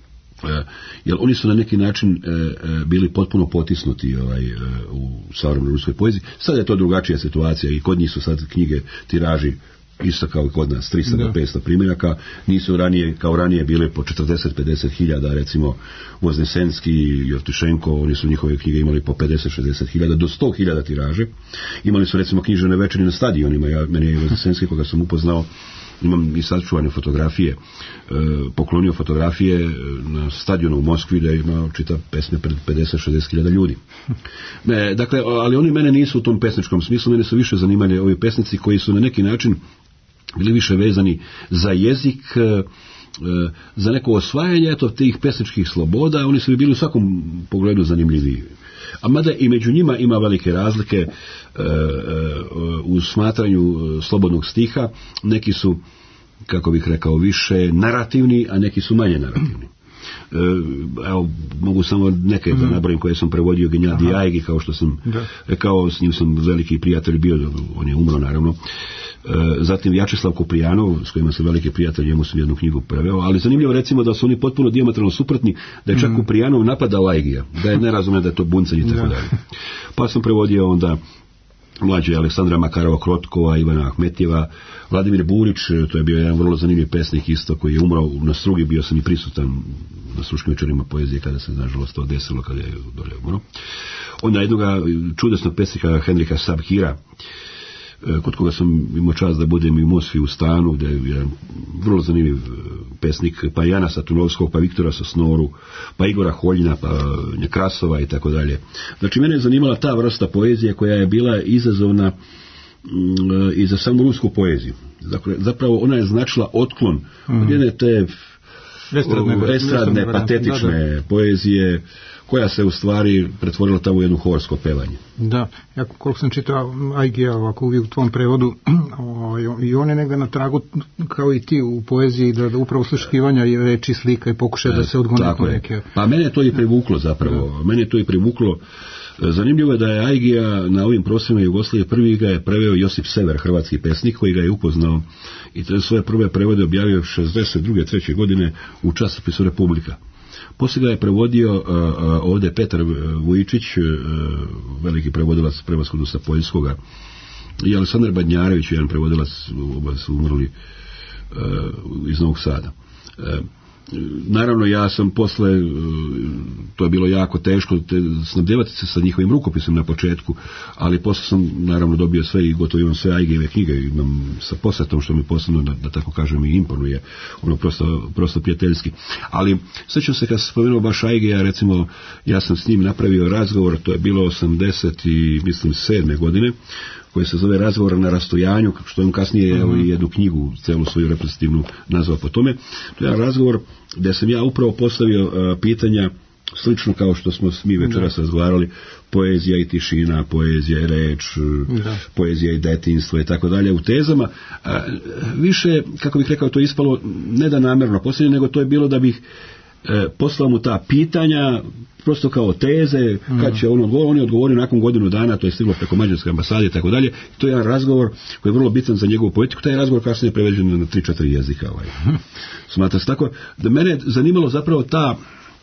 jer oni su na neki način bili potpuno potisnuti u savremenoj ruskoj poeziji. Sad je to drugačija situacija i kod njih su sad knjige tiraži isto kao i kod nas, 300 do 500 primjeraka, nisu kao ranije bile po 40-50 hiljada, recimo Voznesenski i Jevtušenko, oni su njihove knjige imali po 50-60 hiljada do 100 hiljada tiraže. Imali su recimo književne večeri na stadionima, meni je Voznesenski, koga sam upoznao, imam i sačuvane fotografije, poklonio fotografije na stadionu u Moskvi da ima čita pesme pred 50-60 hiljada ljudi. Dakle, ali oni mene nisu u tom pesničkom smislu, mene su više zanimali ovi pesnici koji su na neki način bili više vezani za jezik, za neko osvajanje tih pesničkih sloboda. Oni su bili u svakom pogledu zanimljiviji. A mada i među njima ima velike razlike u smatranju slobodnog stiha. Neki su, kako bih rekao, više narativni, a neki su manje narativni. Evo, mogu samo neke da nabrojim koje sam prevodio, Gennadij Ajgi, kao što sam rekao, s njim sam veliki prijatelj bio, on je umro naravno. Zatim Vjačeslav Kuprijanov, s kojima sam veliki prijatelj, njemu sam jednu knjigu preveo, ali zanimljivo recimo da su oni potpuno dijametralno suprotni, da je čak Kuprijanov napadao Ajgija, da je nerazumno, da je to buncanje i tako dalje. Pa sam prevodio onda mlađe Aleksandra Makarova-Krotkova, Ivana Ahmetjeva, Vladimir Burić, to je bio jedan vrlo zanimljiv pesnik isto, koji je umro na Strugi, bio sam i prisutan na stručkim večerima poezije kada se nažalost to desilo, kada je dole umro. Onda jednoga čudesnog pesnika Henrika Sabhira, kod koga sam imao čast da budem i u Moskvi u stanu, gdje je jedan vrlo zanimljiv pesnik, pa Jana Satunovskog, pa Viktora Sosnoru, pa Igora Holjna, pa Nekrasova i tako dalje. Znači, mene je zanimala ta vrsta poezije koja je bila izazovna i za samu rusku poeziju. Dakle, zapravo ona je značila otklon od jedne te estradne, patetične poezije, koja se u stvari pretvorila tamo u jedno horsko pevanje. Da, ja koliko sam čitao Ajgija ovako uvijek u tvom prevodu, i on je negdje na tragu kao i ti u poeziji, da upravo sluškivanja i reči, slika i pokušaj da se odgone po neke. Pa mene to i privuklo zapravo. Mene to i privuklo. Zanimljivo je da je Ajgija na ovim prostorima Jugoslavije prvi ga je preveo Josip Sever, hrvatski pesnik, koji ga je upoznao i te svoje prve prevode objavio 62. 3. godine u časopisu Republika. Poslije ga je prevodio ovdje Petar Vujičić, veliki prevodilac prevashodno sa poljskoga, i Aleksandar Badnjarević, jedan prevodilac, oba su umrli iz Novog Sada. Naravno, ja sam posle, to je bilo jako teško snabdevati se sa njihovim rukopisom na početku, ali posle sam naravno dobio sve i gotovo imam sve Ajgijeve knjige, imam sa posvetom, što mi posebno, da tako kažem, i imponuje, ono prosto prijateljski. Ali sjećam se kad sam spomenuo baš Ajgija, recimo ja sam s njim napravio razgovor, to je bilo 87. godine, koji se zove Razgovor na rastojanju, što on kasnije i jednu knjigu, celu svoju reprezentativnu, nazvao po tome. To je jedan razgovor gdje sam ja upravo postavio pitanja slično kao što smo mi večeras razgovarali, poezija i tišina, poezija i reč, poezija i detinjstvo i tako dalje u tezama. Više, kako bih rekao, to je ispalo ne da namjerno posljednje, nego to je bilo da bih poslao mu ta pitanja prosto kao teze, kad će on je odgovorio nakon godinu dana, to je stiglo preko mađarske ambasade i tako dalje. To je jedan razgovor koji je vrlo bitan za njegovu poetiku. Taj razgovor kasnije je preveđen na 3-4 jezika. Smatra se tako da mene zanimalo zapravo ta,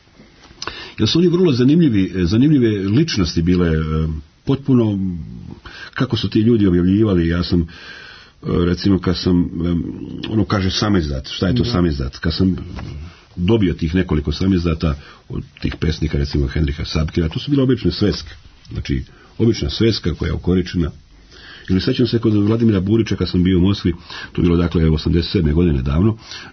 jer su oni vrlo zanimljive ličnosti bile, potpuno kako su ti ljudi objavljivali. Ja sam recimo kad sam kaže samizdat, šta je to samizdat? Kad sam dobio tih nekoliko samizdata od tih pesnika, recimo Henrika Sabkira, to su bile obične sveske. Znači, obična sveska koja je okoričena. Ili sećam se kod Vladimira Burića kad sam bio u Moskvi, to je bilo dakle 87. godine davno,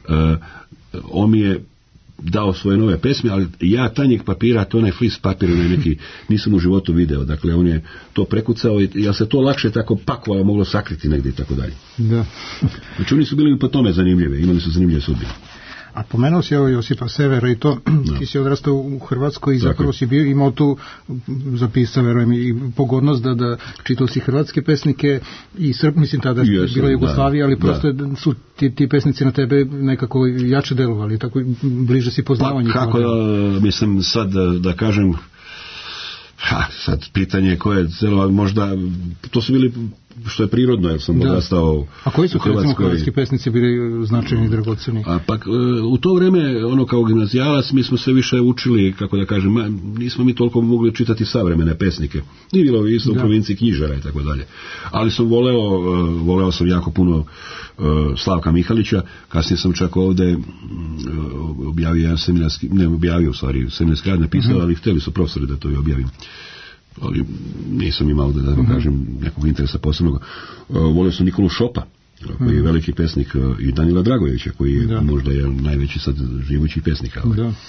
on mi je dao svoje nove pesme, ali ja tanjeg papira, to onaj flis papir, neki, nisam u životu video, dakle on je to prekucao i ja se to lakše tako pakovalo, moglo sakriti negdje i tako dalje. Da. Znači oni su bili po tome zanimljive, imali su zanimljive sudbine. A pomenuo si ovo Josipa Severa i to, ti si odrastao u Hrvatskoj i zapravo si imao tu, zapisao, verujem, i pogodnost da čitao si hrvatske pesnike i mislim tada je bila Jugoslavija, ali prosto su ti pesnici na tebe nekako jače delovali, tako bliže si poznavanju. Pa kako, mislim sad da kažem, sad pitanje koje možda, to su bili, što je prirodno, jer sam odrastao. A koji su hrvatski pesnici bili značajni i dragoceni? Pa u to vrijeme, kao gimnazijalac, mi smo sve više učili, kako da kažem, nismo mi toliko mogli čitati savremene pesnike. Nije bilo isto u provinciji knjižara i tako dalje. Ali sam voleo sam jako puno Slavka Mihalića, kasnije sam čak ovdje objavio jedan seminarski, ne objavio, seminarski rad napisao, ali htjeli su profesori da to i objavim. Ali nisam imao da kažem nekog interesa posebnog. Volio sam Nikolu Šopa, koji je veliki pesnik, i Danila Dragojevića, koji je možda jedan najveći sad živući pesnik.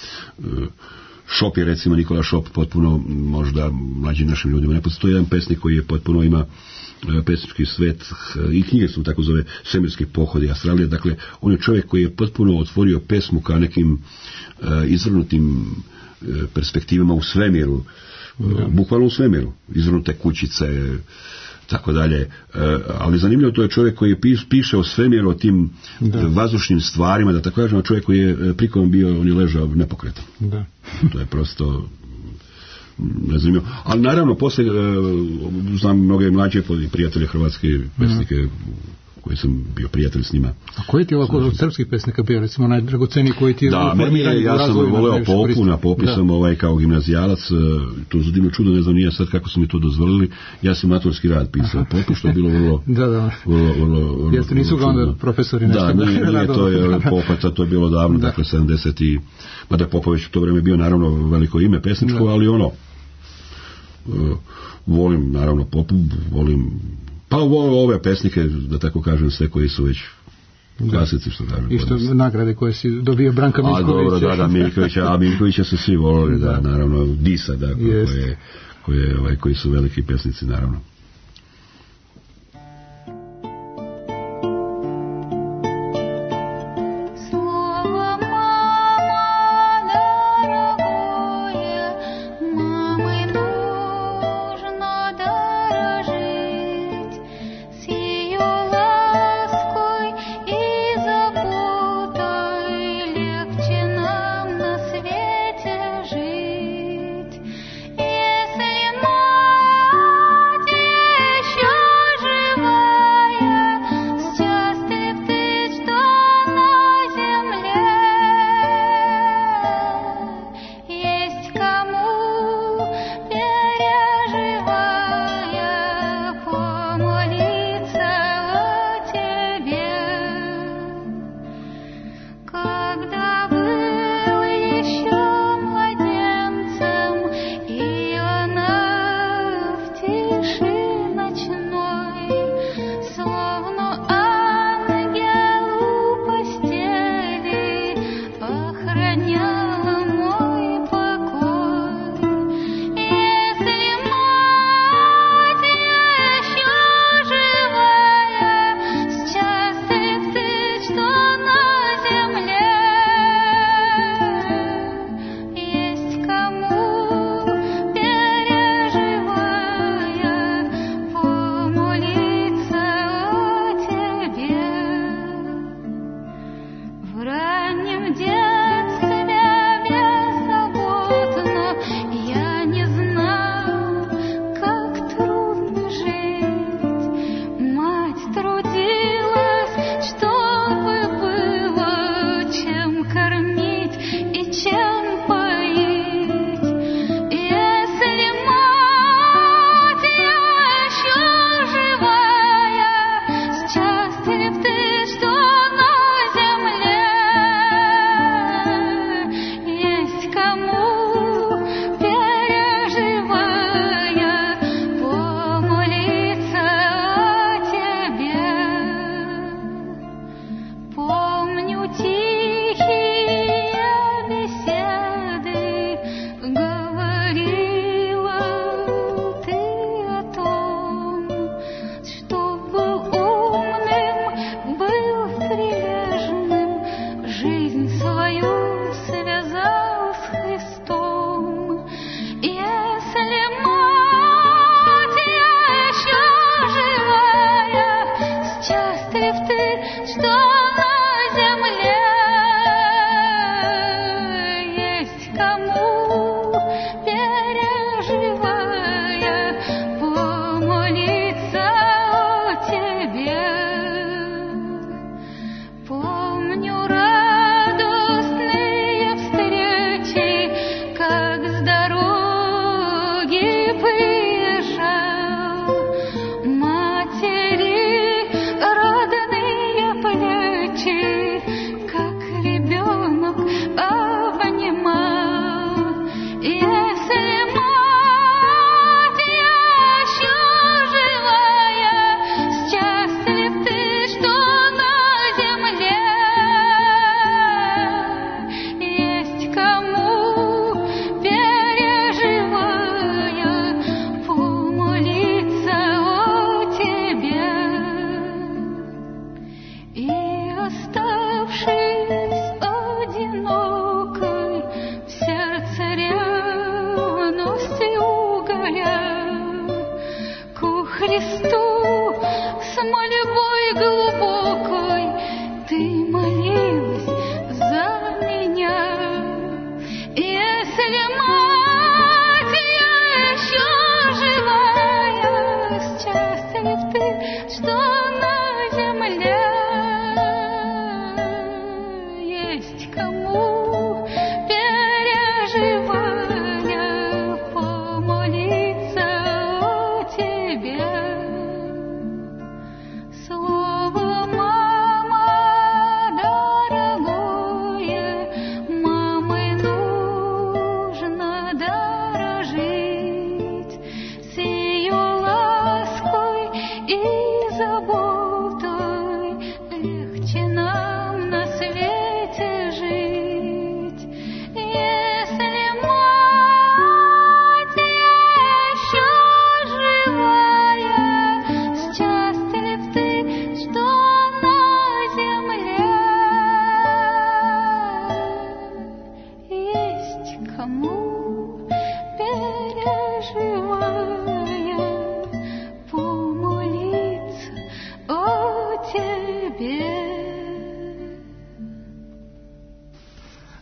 Šop je, recimo, Nikola Šop, potpuno možda mlađim našim ljudima ne postoji, jedan pesnik koji je potpuno ima pesnički svet i knjige su tako zove Svemirski pohodi Astralija. Dakle, on je čovjek koji je potpuno otvorio pesmu ka nekim izvrnutim perspektivama u svemiru, bukvalno u svemiru, izvrnute kućice, tako dalje. Ali zanimljivo, to je čovjek koji piše o svemiru, o tim vazdušnim stvarima, da tako kažemo, čovjek koji je prikom bio, on je ležao nepokretan. Da. To je prosto nezanimljivo. Ali naravno, poslije znam mnoge mlađe prijatelje hrvatske pesnike, koji sam bio prijatelj s njima. A koji ti je ovako od srpskih pesnika bio, recimo najdragoceniji koji ti je formiran? Ja sam voleo Popu, na Popi sam kao gimnazijalac, to je divno čudo, ne znam nije sad kako su mi to dozvolili, ja sam maturski rad pisao Popu, što je bilo vrlo vrlo jeste, nisu ga onda profesori nešto? Da, nije to je Popa, to je bilo davno, dakle 70 i, mada je Popović u to vrijeme bio naravno veliko ime pesničko, ali volim naravno Popu, volim pa ove pesnike, da tako kažem, sve koji su već klasici, što kažem. I što nagrade koje si dobio, Branka Miljkovića. Da, Miljkovića, a Miljkovića su svi volili, da, naravno, Disa, da, koji su veliki pesnici, naravno. Если мать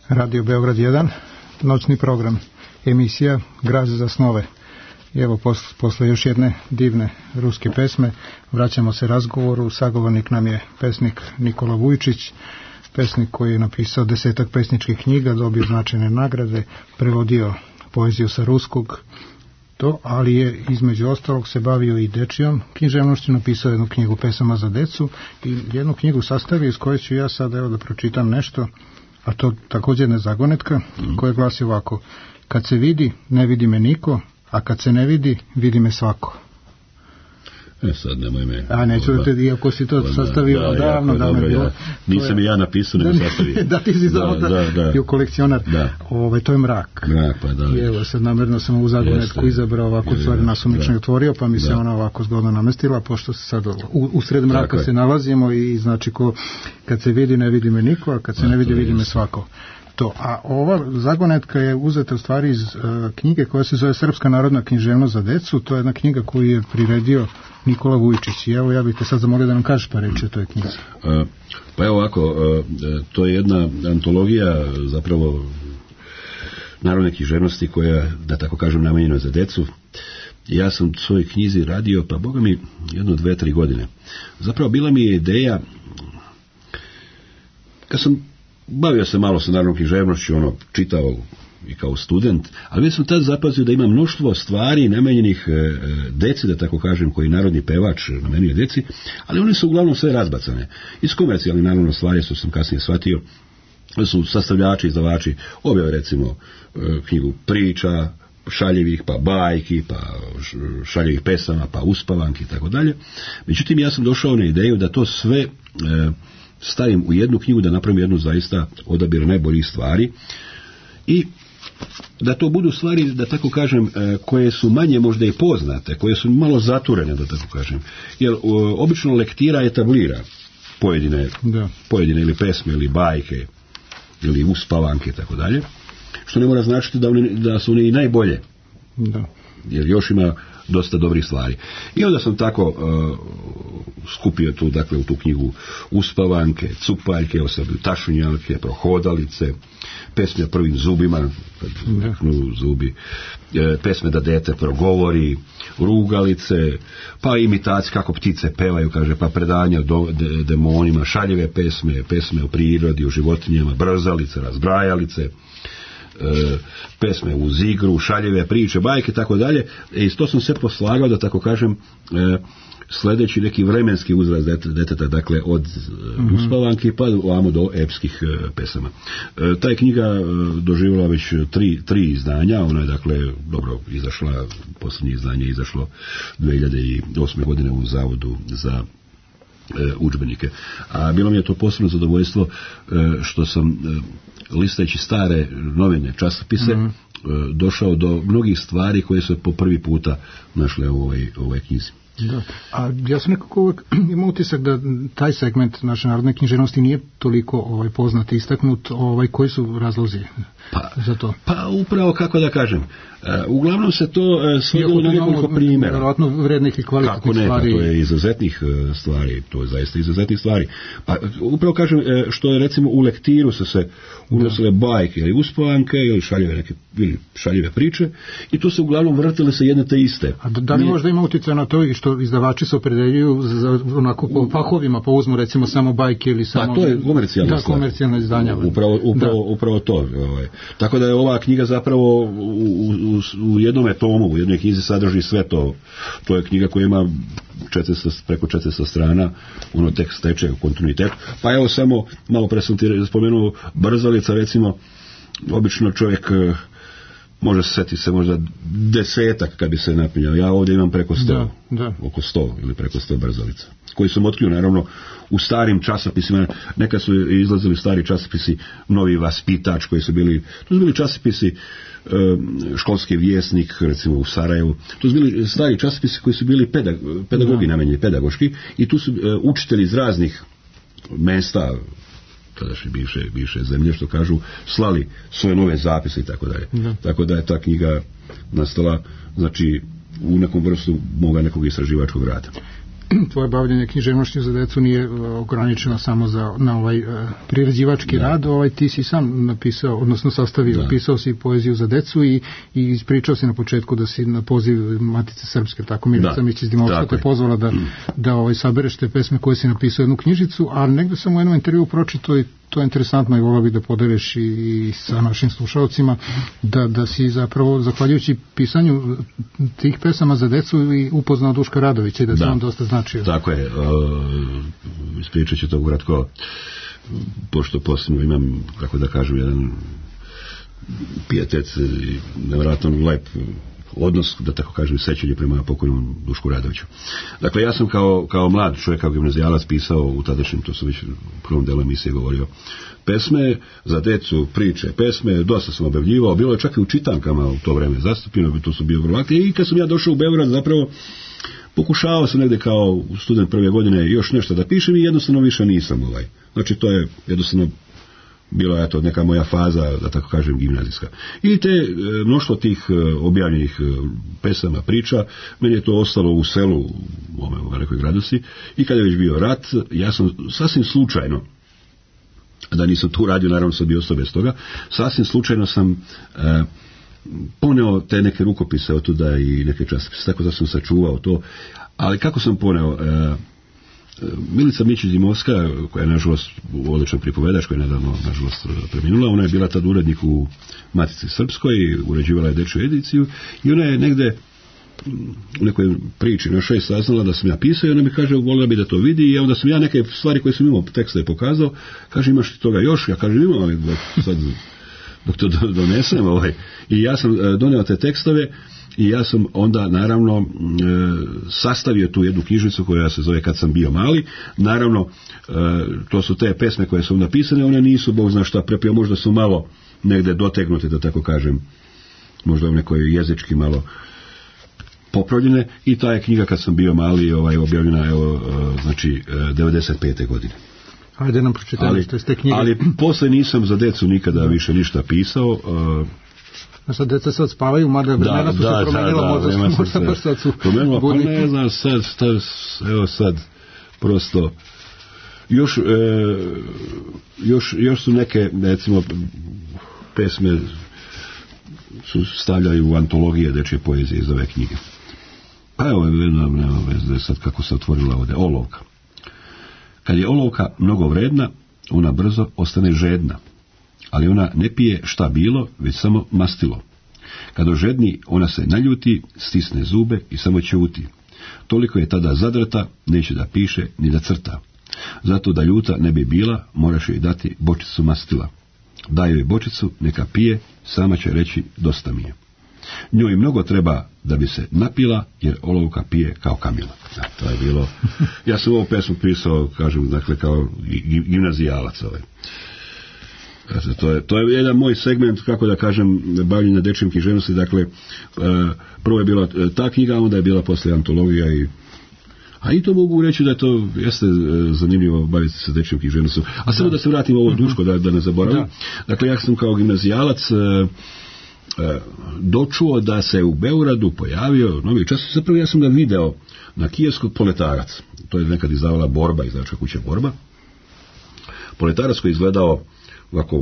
Radio Beograd 1, noćni program, emisija Graz za snove. I evo, posle još jedne divne ruske pesme, vraćamo se razgovoru. Sagovornik nam je pesnik Nikola Vujčić, pesnik koji je napisao 10 pesničkih knjiga, dobio značajne nagrade, prevodio poeziju sa ruskog, ali je između ostalog se bavio i dečijom književnošću, napisao jednu knjigu pesama za decu i jednu knjigu sastavio iz koje ću ja sad evo da pročitam nešto, a to također jedna zagonetka koja glasi ovako: kad se vidi, ne vidi me niko, a kad se ne vidi, vidi me svako. Sad nemoj me... A neću da te, iako si to sastavio odavno, da me bilo... Nisam i ja napisao, nego sastavio. Da, ti si samo bio kolekcionar. To je mrak. Mrak, pa da. I evo, sad namjerno sam ovu zagonetku izabrao, ovako stvari nasumično i otvorio, pa mi se ona ovako zgodno namestila, pošto se sad u sred mraka se nalazimo i znači kad se vidi, ne vidi me niko, a kad se ne vidi, vidi me svako. A ova zagonetka je uzeta u stvari iz knjige koja se zove Srpska narodna književnost za decu. To je jedna knjiga koju je priredio Nikola Vujčić. I evo, ja bih te sad zamolio da nam kažeš par reči o toj knjizi. Pa evo ovako, to je jedna antologija zapravo narodne književnosti koja, da tako kažem, namenjena za decu. Ja sam u svojoj knjizi radio, pa boga mi, 1-2-3 godine. Zapravo bila mi je ideja, kad sam bavio se malo sa narodnom književnošću, čitao i kao student, ali već sam tad zapazio da ima mnoštvo stvari namenjenih deci, da tako kažem, koji narodni pevač namenio deci, ali one su uglavnom sve razbacane. Iz komercijalnih naravno stvari, što sam kasnije shvatio, su sastavljači, izdavači, objave recimo knjigu priča, šaljevih, pa bajki, pa šaljevih pesama, pa uspavanki i tako dalje. Međutim, ja sam došao na ideju da to sve stavim u jednu knjigu, da napravim jednu zaista odabir najboljih stvari i da to budu stvari, da tako kažem, koje su manje možda i poznate, koje su malo zaturene, da tako kažem. Jer obično lektira etablira pojedine ili pesme ili bajke ili uspavanke i tako dalje, što ne mora značiti da su one i najbolje. Da. Jer još ima dosta dobrih stvari. I onda sam tako skupio tu, dakle, u tu knjigu uspavanke, cupaljke, tašunjalke, prohodalice, pesme o prvim zubima, zubi, pesme da dete progovori, rugalice, pa imitacije kako ptice pevaju, kaže, pa predanja demonima, šaljive pesme o prirodi, o životinjama, brzalice, razbrajalice, pesme uz igru, šaljive priče, bajke, tako dalje. I to sam sve poslagao, da tako kažem, sledeći neki vremenski uzrast deteta, dakle od uspavanki pa ovamo do epskih pesama. Ta je knjiga doživjela već tri izdanja, ona je dakle dobro izašla, posljednje izdanje je izašlo 2008. godine u Zavodu za udžbenike. A bilo mi je to posebno zadovoljstvo što sam listajući stare novine, časopise, došao do mnogih stvari koje su po prvi puta našle u ovoj knjizi. Da. A ja sam nekako uvijek imao utisak da taj segment naše narodne književnosti nije toliko poznat i istaknut. Koji su razlozi za to? Pa upravo, kako da kažem, uglavnom se to svodilo na nekoliko primjera. Vjerojatno vrednih i kvalitetnih stvari. To je izuzetnih stvari, to je zaista izuzetnih stvari. Pa upravo kažem, što je recimo u lektiru su se unosile bajke ili uspavanke ili šaljive priče i tu se uglavnom vrtile se jedne te iste. A da li možda ima utjecaj na to i što izdavači se opredeljuju za onako po fahovima, pa uzmu recimo samo bajke ili samo... Pa to je komercijalna izdanja. Upravo to. Tako da je ova knjiga zapravo u jednome tomu, u jednoj knjizi sadrži sve to. To je knjiga koja ima preko 400 strana, tekst teče u kontinuitetu. Pa evo samo, malo pre sam ti spomenuo, brzalica recimo, obično čovjek može se setiti se možda 10 kad bi se napinjao. Ja ovdje imam preko 100, oko 100 ili preko 100 brzalica, koji sam otkrio naravno u starim časopisima. Neka su izlazili stari časopisi, Novi vaspitač, koji su bili, to su bili časopisi, Školski vjesnik recimo u Sarajevu, to su bili stari časopisi koji su bili pedagogi namenjeni, pedagoški, i tu su učitelji iz raznih mesta tadašnje bivše zemlje, što kažu, slali svoje nove zapise i tako dalje. Tako da je ta knjiga nastala, znači, u nekom vrstu moga nekog istraživačkog rada. tvoje bavljanje književnošću za decu nije ograničeno samo na ovaj priređivački rad, ti si sam napisao, odnosno sastavio, pisao si poeziju za decu i ispričao si na početku da si na poziv Matice Srpske, tako Milica Mić iz Dimovska te pozvala da sabereš te pesme koje si napisao jednu knjižicu, a negde sam u jednom intervju pročitao i to je interesantno i volao bih da podeliš i sa našim slušalcima, da si zapravo, zahvaljujući pisanju tih pesama za decu i upoznao Duška Radovića i da se on dosta značio. Tako je, ispričat ću to ukratko, pošto posebno imam, kako da kažem, jedan pijetet i nevjerojatno lep odnos, da tako kažem, sećanje prema pokojnom Dušku Radoviću. Dakle, ja sam kao mlad čovjek, kao gimnazijalac pisao u tadašnjem, to sam već u prvom delu emisije govorio, pesme za decu, priče, pesme, dosta sam objavljivao, bilo je čak i u čitankama u to vreme zastupljeno, to su bio vrlo aktivni, i kad sam ja došao u Beograd, zapravo pokušavao sam negde kao student prve godine još nešto da pišem i jednostavno više nisam Znači, to je jednostavno bila je to neka moja faza, da tako kažem, gimnazijska. I te mnoštvo tih objavljenih pesama, priča, meni je to ostalo u selu, u velikoj Gradosi, i kada je već bio rat, ja sam sasvim slučajno, da nisam tu radio, naravno sam bio ostao bez toga, sasvim slučajno sam poneo te neke rukopise od tuda i neke časopise, tako da sam sačuvao to, ali kako sam poneo... Milica Mić iz Dimovska, koja je nažalost odličan pripovedač, koja je nedavno nažalost preminula, ona je bila tad urednik u Matici Srpskoj, uređivala je dečju ediciju i ona je negde u nekoj priči našoj saznala da sam ja pisao i ona mi kaže, volila bi da to vidi, i onda sam ja neke stvari koje sam imao teksta je pokazao, kaže, imaš ti toga još? Ja kažem, imam, ali dok to donesem, i ja sam doneo te tekstove. I ja sam onda, naravno, sastavio tu jednu knjižicu koja se zove Kad sam bio mali. Naravno, to su te pesme koje su napisane, one nisu, Bog zna šta, prepio, možda su malo negde dotegnute, da tako kažem, možda u nekoj jezički malo popravljene, i ta je knjiga Kad sam bio mali objavljena, znači, 95. godine. Ajde nam pročitaj što ste knjige. Ali posle nisam za decu nikada više ništa pisao. Sad deca sad spavaju, mada vremena su se promenila, možda baš sad su budni. Pa ne znam, sad prosto još su neke, recimo, pesme su stavljaju u antologije dečje poezije iz ove knjige. Pa evo, nema veze sad kako se otvorila ovdje, olovka. Kad je olovka mnogo vredna, ona brzo ostane žedna. Ali ona ne pije šta bilo, već samo mastilo. Kad ožedni, ona se naljuti, stisne zube i samo ćuti. Toliko je tada zadrta, neće da piše ni da crta. Zato da ljuta ne bi bila, moraš joj dati bočicu mastila. Daj joj bočicu, neka pije, sama će reći dosta mi je. Njoj mnogo treba da bi se napila, jer olovka pije kao kamila. To je bilo... Ja sam ovu pesmu pisao, kažem, dakle, kao gimnazijalac To je jedan moj segment, kako da kažem, bavljenja dečjem književnosti. Dakle, prvo je bila ta knjiga, onda je bila poslije antologija a i to mogu reći da je to jeste zanimljivo baviti se dečjem književnostom. A samo da se vratim ovo Duško, da ne zaboravim. Dakle, ja sam kao gimnazijalac dočuo da se u Beogradu pojavio novi časopis. Zapravo ja sam ga video na kiosku Proletarac. To je nekad izdavala Borba, izdavačka kuća Borba. Proletarac koji je izgledao ovako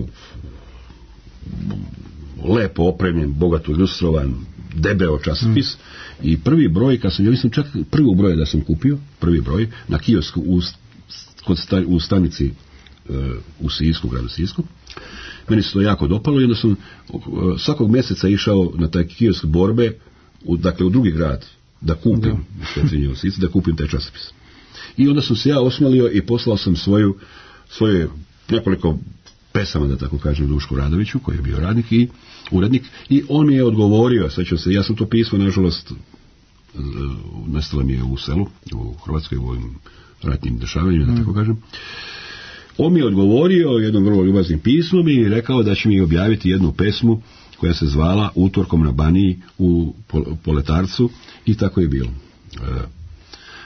lepo opremljen, bogato ilustrovan, debeo časopis, i prvi broj, ja mislim čak prvog broja da sam kupio, prvi broj, na kiosku u stanici u Sisku, gradu Sisku. Meni se to jako dopalo i onda sam svakog mjeseca išao na taj kiosk Borbe, dakle u drugi grad, da kupim, da kupim taj časopis. I onda sam se ja osmalio i poslao sam svoje nekoliko pesama, da tako kažem, Dušku Radoviću, koji je bio radnik i urednik, i on mi je odgovorio, sećam se, ja sam to pismo, nažalost, nestalo mi je u selu, u Hrvatskoj, u ovim ratnim dešavanjima, da tako kažem. On mi je odgovorio jednom vrlo ljubaznim pismom i rekao da će mi objaviti jednu pesmu koja se zvala Utorkom na Baniji u Poletarcu, i tako je bilo.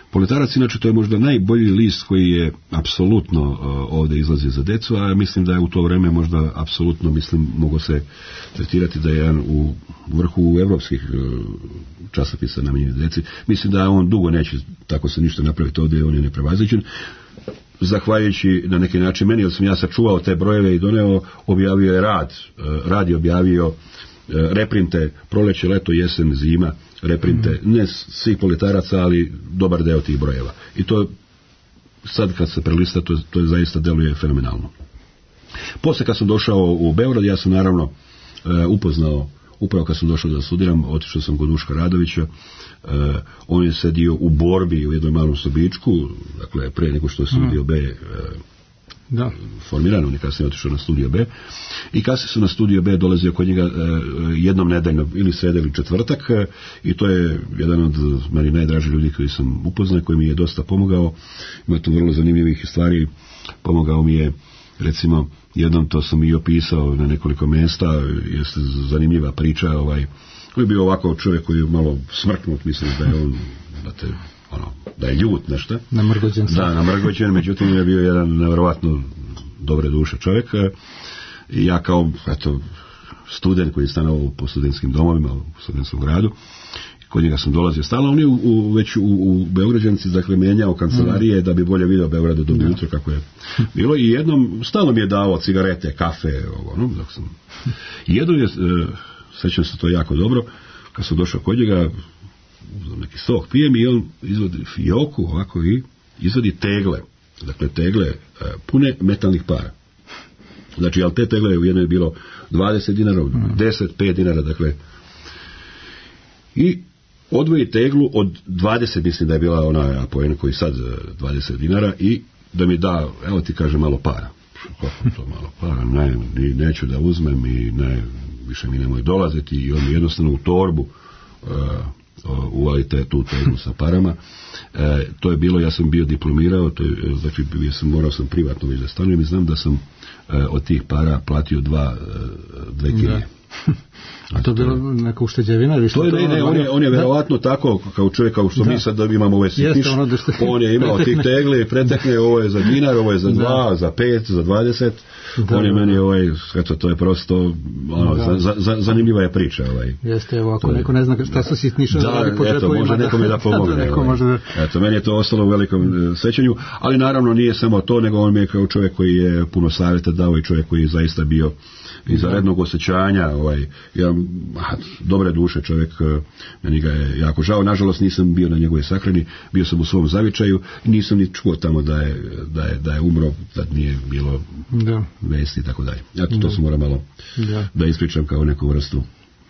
Proletarac, inače, to je možda najbolji list koji je apsolutno ovdje izlazi za decu, a mislim da je u to vreme možda apsolutno, mogo se tretirati da je jedan u vrhu evropskih časopisa namijenjenih deci. Mislim da on dugo neće tako se ništa napraviti ovdje, on je neprevaziđen. Zahvaljujući na neki način meni, jer sam ja sačuvao te brojeve i doneo, objavio je Rad je objavio reprinte proleće, leto, jesen, zima, reprinte, ne svih proletaraca, ali dobar deo tih brojeva. I to sad kad se prelista, to je zaista deluje fenomenalno. Poslije kad sam došao u Beograd, ja sam naravno upoznao, upravo kad sam došao da studiram, otišao sam kod Duška Radovića, on je sedio u Borbi u jednom malom sobičku, dakle pre nego što je Studio B formirano, on je kasnije otišao na Studio B, i kasnije sam na Studio B dolazio kod njega jednom nedeljno, ili sreda ili četvrtak, i to je jedan od meni najdražih ljudi koji sam upoznao, koji mi je dosta pomogao. Ima tu vrlo zanimljivih stvari. Pomogao mi je, recimo, jednom, to sam i opisao na nekoliko mjesta, jeste zanimljiva priča, on je bio ovako čovjek koji je malo smrknut, mislim da je on, da je ljut nešto. Namrgođen. Da, namrgođen, međutim je bio jedan nevjerovatno dobre duše čovjek. I ja kao, student koji je stanovao po studentskim domovima, u studentskom gradu, kod njega sam dolazio stalno, on je već u Beograđanci, dakle, menjao kancelarije da bi bolje vidio Beograda do jutro kako je bilo, i jednom stalno mi je dao cigarete, kafe, dok sam... I jednom je, sećam se to jako dobro, kad sam došao kod njega, neki sok pijem i on izvodi fioku ovako i izvodi tegle, dakle tegle pune metalnih para. Znači, ali te tegle u jednoj je bilo 20 dinara, 10, 5 dinara, dakle, i odvoji teglu od 20, mislim da je bila ona poena koji sad 20 dinara, i da mi da, evo ti kaže, malo para. Kako to malo para? Ne, neću da uzmem i ne, više mi nemoj dolaziti, i on mi jednostavno u torbu uvalite tu teglu sa parama. To je bilo, ja sam bio diplomirao, znači morao sam privatno već da stanujem, i znam da sam od tih para platio dve kirije. A to je bilo neka ušteđevina? On je verovatno tako, kao čovjek, kao što mi sad da imamo ove sitniš, on je imao tih tegli, pretekne, ovo je za dinar, ovo je za 2, za 5, za 20, on je meni, to je prosto, zanimljiva je priča. Jeste, evo, ako neko ne zna šta su sitniša, može nekome da pomogne. Eto, meni je to ostalo u velikom sećanju, ali naravno nije samo to, nego on mi je kao čovjek koji je puno savjeta dao, i čovjek koji je zaista bio izvanrednog osjećanja, dobre duše čovjek, meni ga je jako žao. Nažalost nisam bio na njegove sahrani, bio sam u svom zavičaju i nisam ni čuo tamo da je umro, da nije bilo vesti i tako dalje. Eto, to se mora malo da ispričam kao neku vrstu.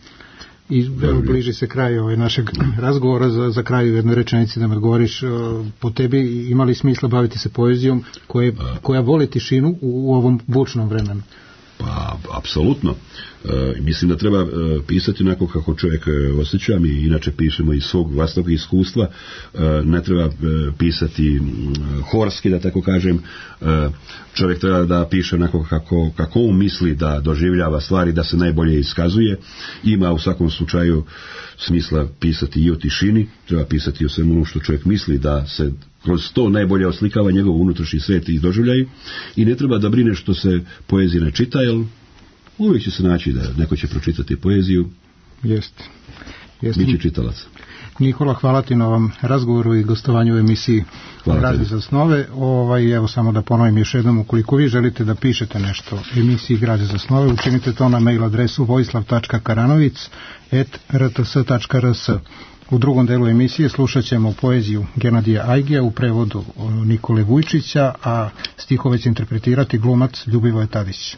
I bliži se kraju našeg razgovora, za kraju jednoj rečenici da me odgovoriš, po tebi imali smisla baviti se poezijom koja voli tišinu u ovom bučnom vremenu? Pa, apsolutno. Mislim da treba pisati onako kako čovjek osjeća. Mi inače pišemo iz svog vlastnog iskustva. Ne treba pisati horski, da tako kažem. Čovjek treba da piše onako kako on misli da doživljava stvari, da se najbolje iskazuje. Ima u svakom slučaju smisla pisati i o tišini, treba pisati o svemu ono što čovjek misli, da se kroz to najbolje oslikava njegov unutrašnji svijet i doživljaj, i ne treba da brine što se poezija ne čita, jer uvijek će se naći da neko će pročitati poeziju. Jeste. Biće čitalac. Nikola, hvala ti na ovom razgovoru i gostovanju u emisiji Grad za snove. Evo samo da ponovim još jednom, ukoliko vi želite da pišete nešto u emisiji Grad za snove, učinite to na mail adresu vojislav.karanovic@rts.rs. U drugom delu emisije slušat ćemo poeziju Genadija Ajgija u prevodu Nikole Vujčića, a stihove će interpretirati glumac Ljubivoje Tadić.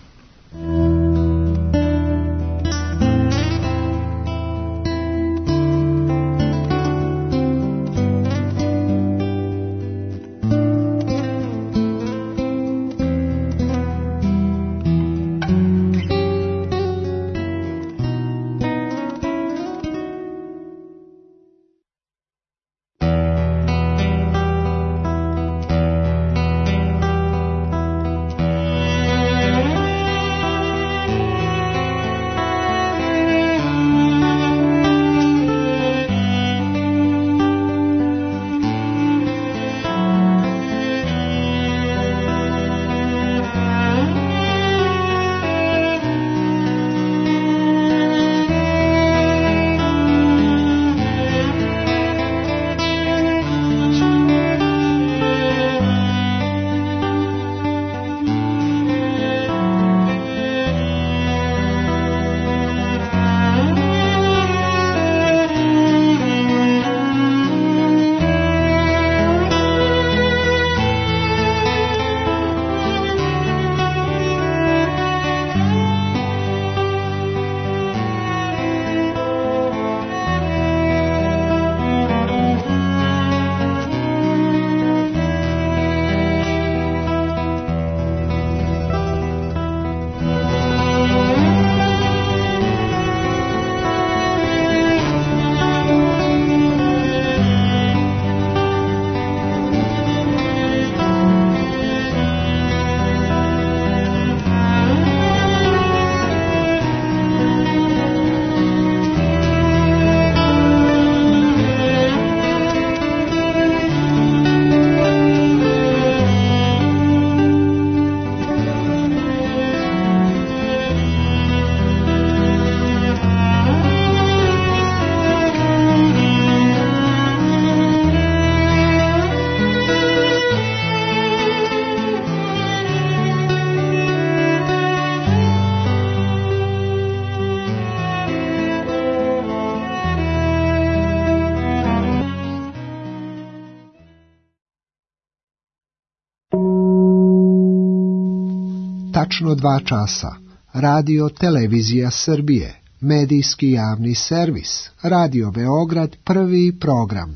tačno 2 časa. Radio Televizija Srbije, medijski javni servis, Radio Beograd, prvi program.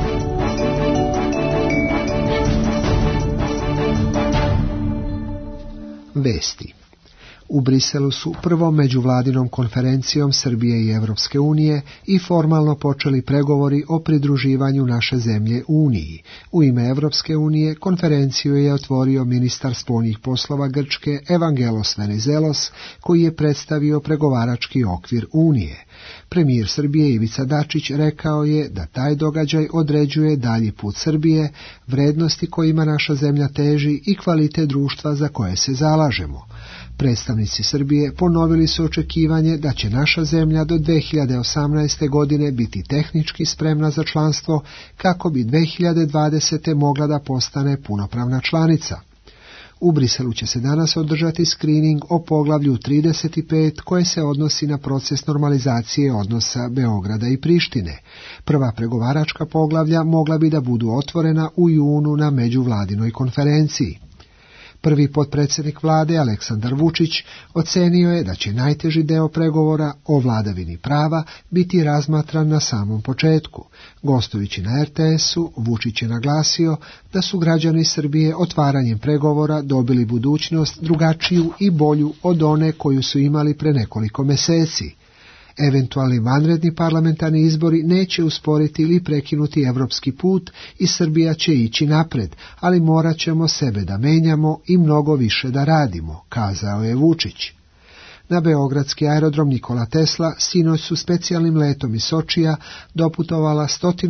Vesti. U Briselu su prvom međuvladinom konferencijom Srbije i Evropske unije i formalno počeli pregovori o pridruživanju naše zemlje Uniji. U ime Evropske unije konferenciju je otvorio ministar spoljnih poslova Grčke Evangelos Venizelos, koji je predstavio pregovarački okvir Unije. Premijer Srbije Ivica Dačić rekao je da taj događaj određuje dalji put Srbije, vrednosti kojima naša zemlja teži i kvalitet društva za koje se zalažemo. Predstavnici Srbije ponovili su očekivanje da će naša zemlja do 2018. godine biti tehnički spremna za članstvo kako bi 2020. mogla da postane punopravna članica. U Briselu će se danas održati skrining o poglavlju 35 koje se odnosi na proces normalizacije odnosa Beograda i Prištine. Prva pregovaračka poglavlja mogla bi da budu otvorena u junu na međuvladinoj konferenciji. Prvi potpredsjednik vlade Aleksandar Vučić ocenio je da će najteži deo pregovora o vladavini prava biti razmatran na samom početku. Gostujući na RTS-u, Vučić je naglasio da su građani Srbije otvaranjem pregovora dobili budućnost drugačiju i bolju od one koju su imali pre nekoliko meseci. Eventualni vanredni parlamentarni izbori neće usporiti ili prekinuti evropski put i Srbija će ići napred, ali morat ćemo sebe da menjamo i mnogo više da radimo, kazao je Vučić. Na beogradski aerodrom Nikola Tesla sinoć su specijalnim letom iz Sočija doputovala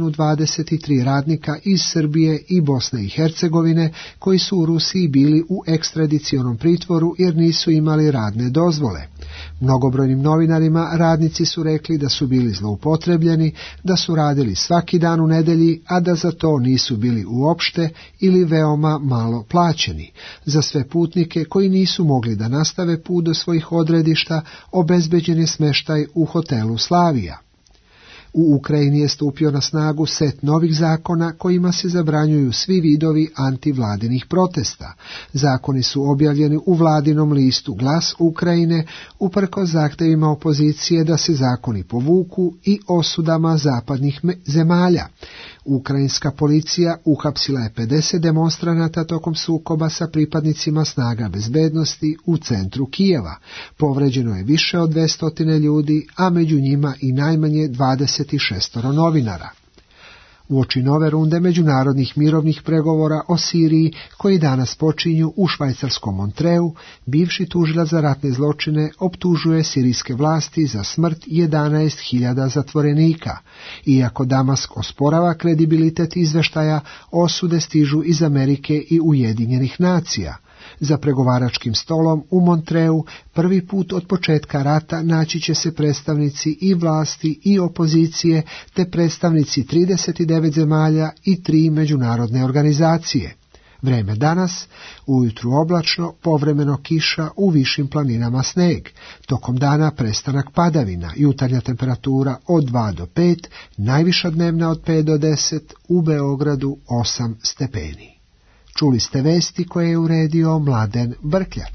123 radnika iz Srbije i Bosne i Hercegovine koji su u Rusiji bili u ekstradicionom pritvoru jer nisu imali radne dozvole. Mnogobrojnim novinarima radnici su rekli da su bili zloupotrebljeni, da su radili svaki dan u nedelji, a da za to nisu bili uopšte ili veoma malo plaćeni. Za sve putnike koji nisu mogli da nastave put do svojih odredišta, obezbeđen je smeštaj u hotelu Slavija. U Ukrajini je stupio na snagu set novih zakona kojima se zabranjuju svi vidovi antivladinih protesta. Zakoni su objavljeni u vladinom listu Glas Ukrajine uprkos zahtevima opozicije da se zakoni povuku i osudama zapadnih zemalja. Ukrajinska policija uhapsila je 50 demonstranata tokom sukoba sa pripadnicima snaga bezbednosti u centru Kijeva. Povređeno je više od 200 ljudi, a među njima i najmanje 26 novinara. Uoči nove runde međunarodnih mirovnih pregovora o Siriji, koji danas počinju u švajcarskom Montreu, bivši tužilac za ratne zločine optužuje sirijske vlasti za smrt 11.000 zatvorenika. Iako Damask osporava kredibilitet izveštaja, osude stižu iz Amerike i Ujedinjenih nacija. Za pregovaračkim stolom u Montreu prvi put od početka rata naći će se predstavnici i vlasti i opozicije, te predstavnici 39 zemalja i 3 međunarodne organizacije. Vreme danas, ujutru oblačno, povremeno kiša, u višim planinama sneg. Tokom dana prestanak padavina, jutarnja temperatura od 2 do 5, najviša dnevna od 5 do 10, u Beogradu 8 stepeni. Čuli ste vesti koje je uredio Mladen Brkljač.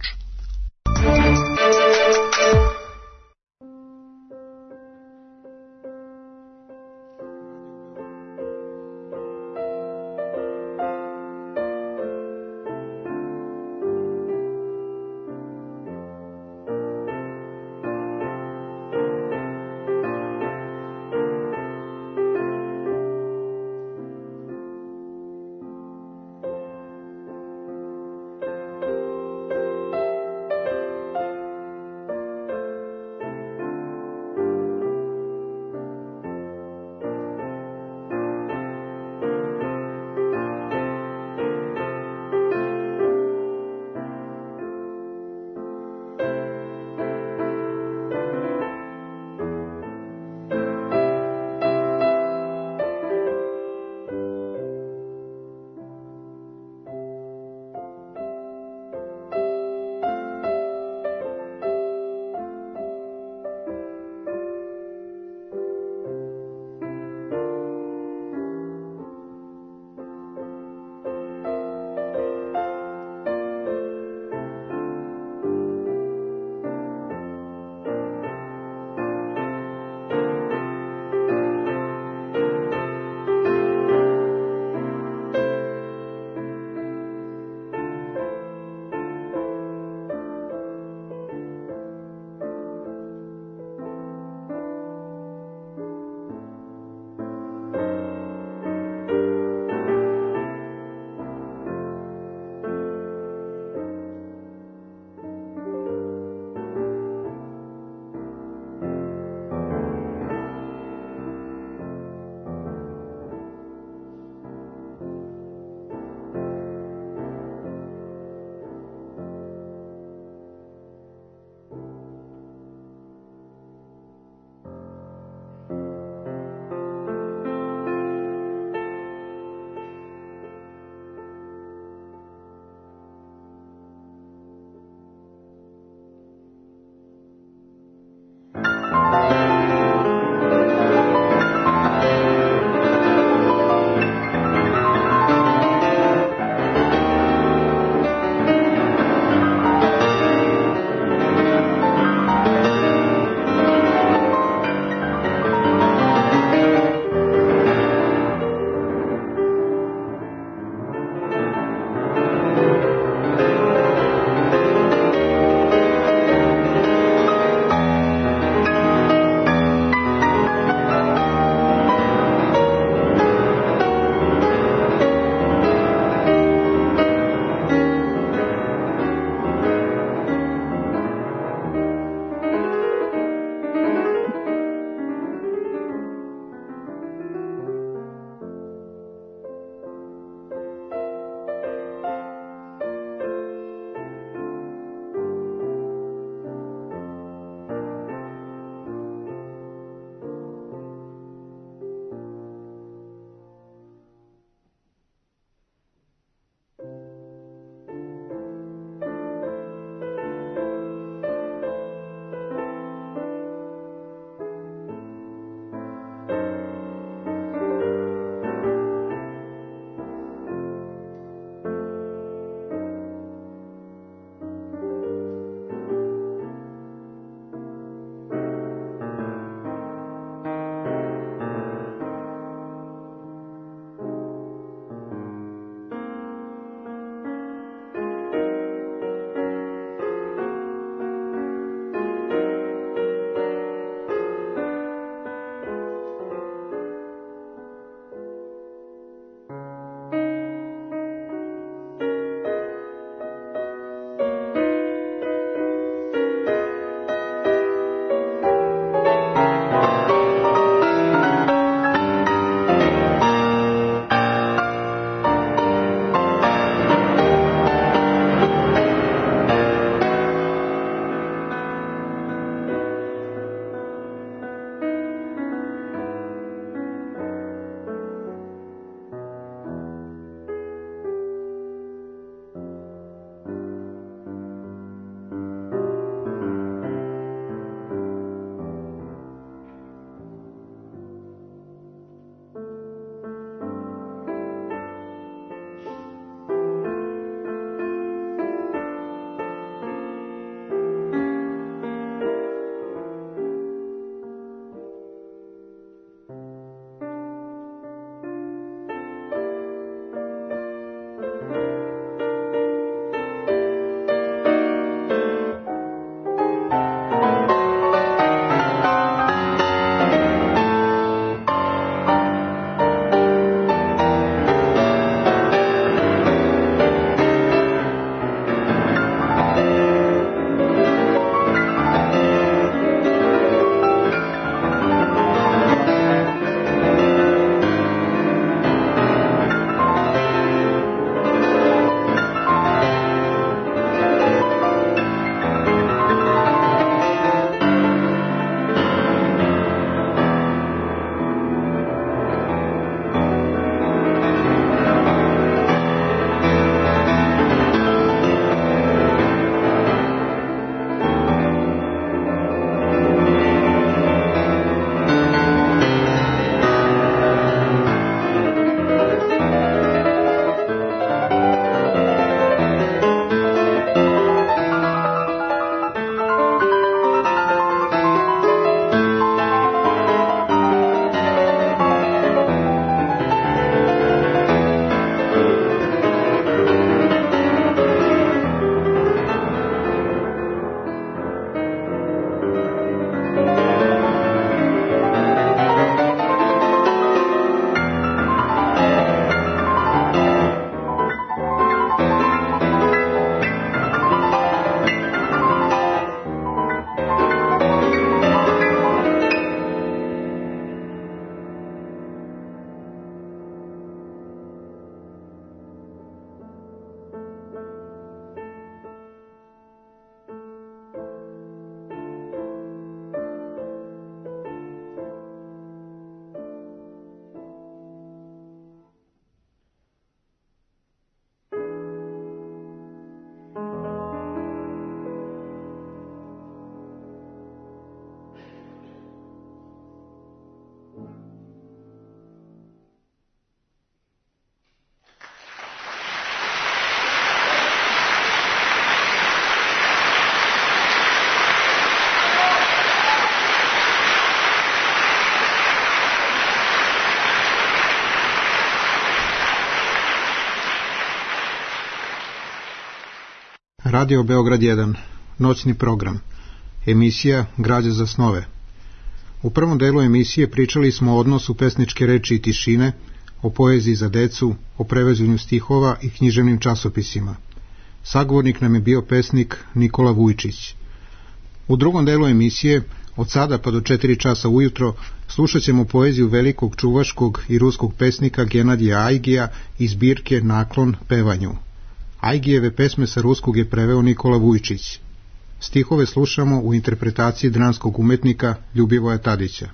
Radio Beograd 1, noćni program, emisija Građa za snove. U prvom delu emisije pričali smo o odnosu pesničke reči i tišine, o poeziji za decu, o prevođenju stihova i književnim časopisima. Sagovornik nam je bio pesnik Nikola Vujčić. U drugom delu emisije, od sada pa do 4 časa ujutro, slušat ćemo poeziju velikog čuvaškog i ruskog pesnika Genadija Ajgija iz zbirke Naklon pevanju. Ajgijeve pesme sa ruskog je preveo Nikola Vujčić. Stihove slušamo u interpretaciji dranskog umetnika Ljubivoja Tadića.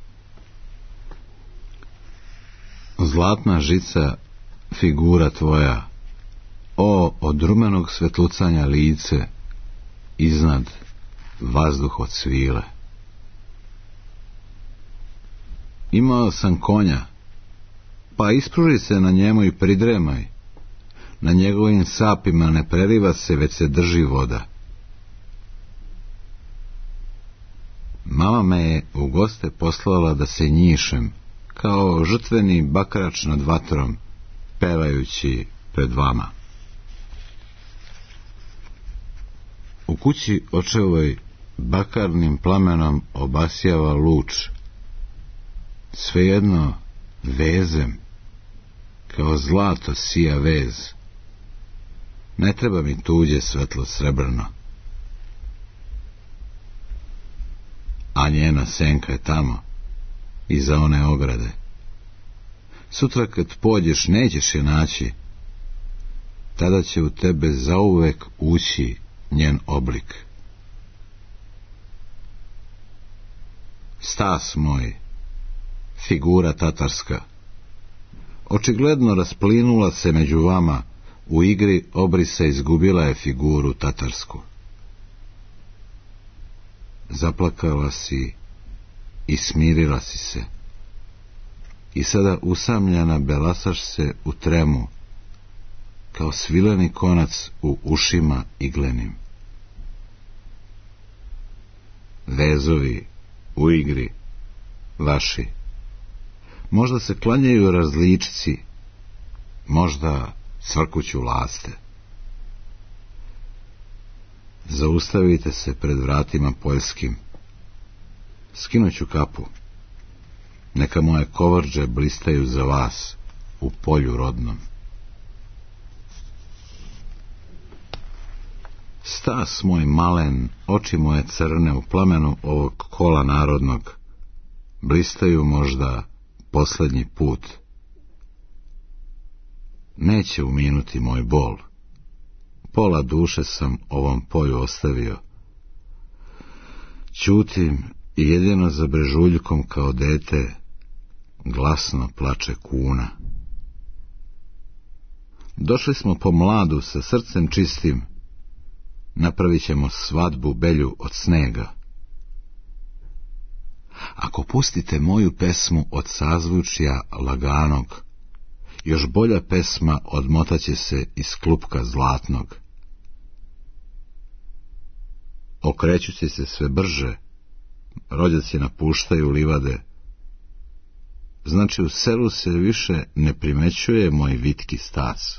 Zlatna žica, figura tvoja, o od rumenog svetlucanja lice, iznad vazduh od svile. Imao sam konja, pa ispruži se na njemu i pridremaj. Na njegovim sapima ne preliva se, već se drži voda. Mama me je u goste poslala da se njišem, kao žrtveni bakrač nad vatrom, pevajući pred vama. U kući očevoj bakarnim plamenom obasjava luč, svejedno vezem, kao zlato sija vez. Ne treba mi tuđe svetlo srebrno. A njena senka je tamo, iza one ograde. Sutra kad pođeš nećeš je naći, tada će u tebe zauvek ući njen oblik. Stas moj, figura tatarska, očigledno rasplinula se među vama, u igri obrisa izgubila je figuru tatarsku. Zaplakala si i smirila si se, i sada usamljena belasaš se u tremu, kao svileni konac u ušima iglenim. Vezovi u igri vaši, možda se klanjaju različici, možda cvrkuću laste. Zaustavite se pred vratima poljskim, skinuću kapu, neka moje kovrđe blistaju za vas u polju rodnom. Stas moj malen, oči moje crne u plamenu ovog kola narodnog, blistaju možda posljednji put. Neće uminuti moj bol, pola duše sam ovom polju ostavio. Ćutim i jedino za brežuljkom kao dete glasno plače kuna. Došli smo po mladu sa srcem čistim, napravit ćemo svadbu belju od snega. Ako pustite moju pesmu od sazvučja laganog, još bolja pesma odmotaće se iz klupka zlatnog. Okrećući se sve brže, rođaci napuštaju livade, znači u selu se više ne primećuje moj vitki stas.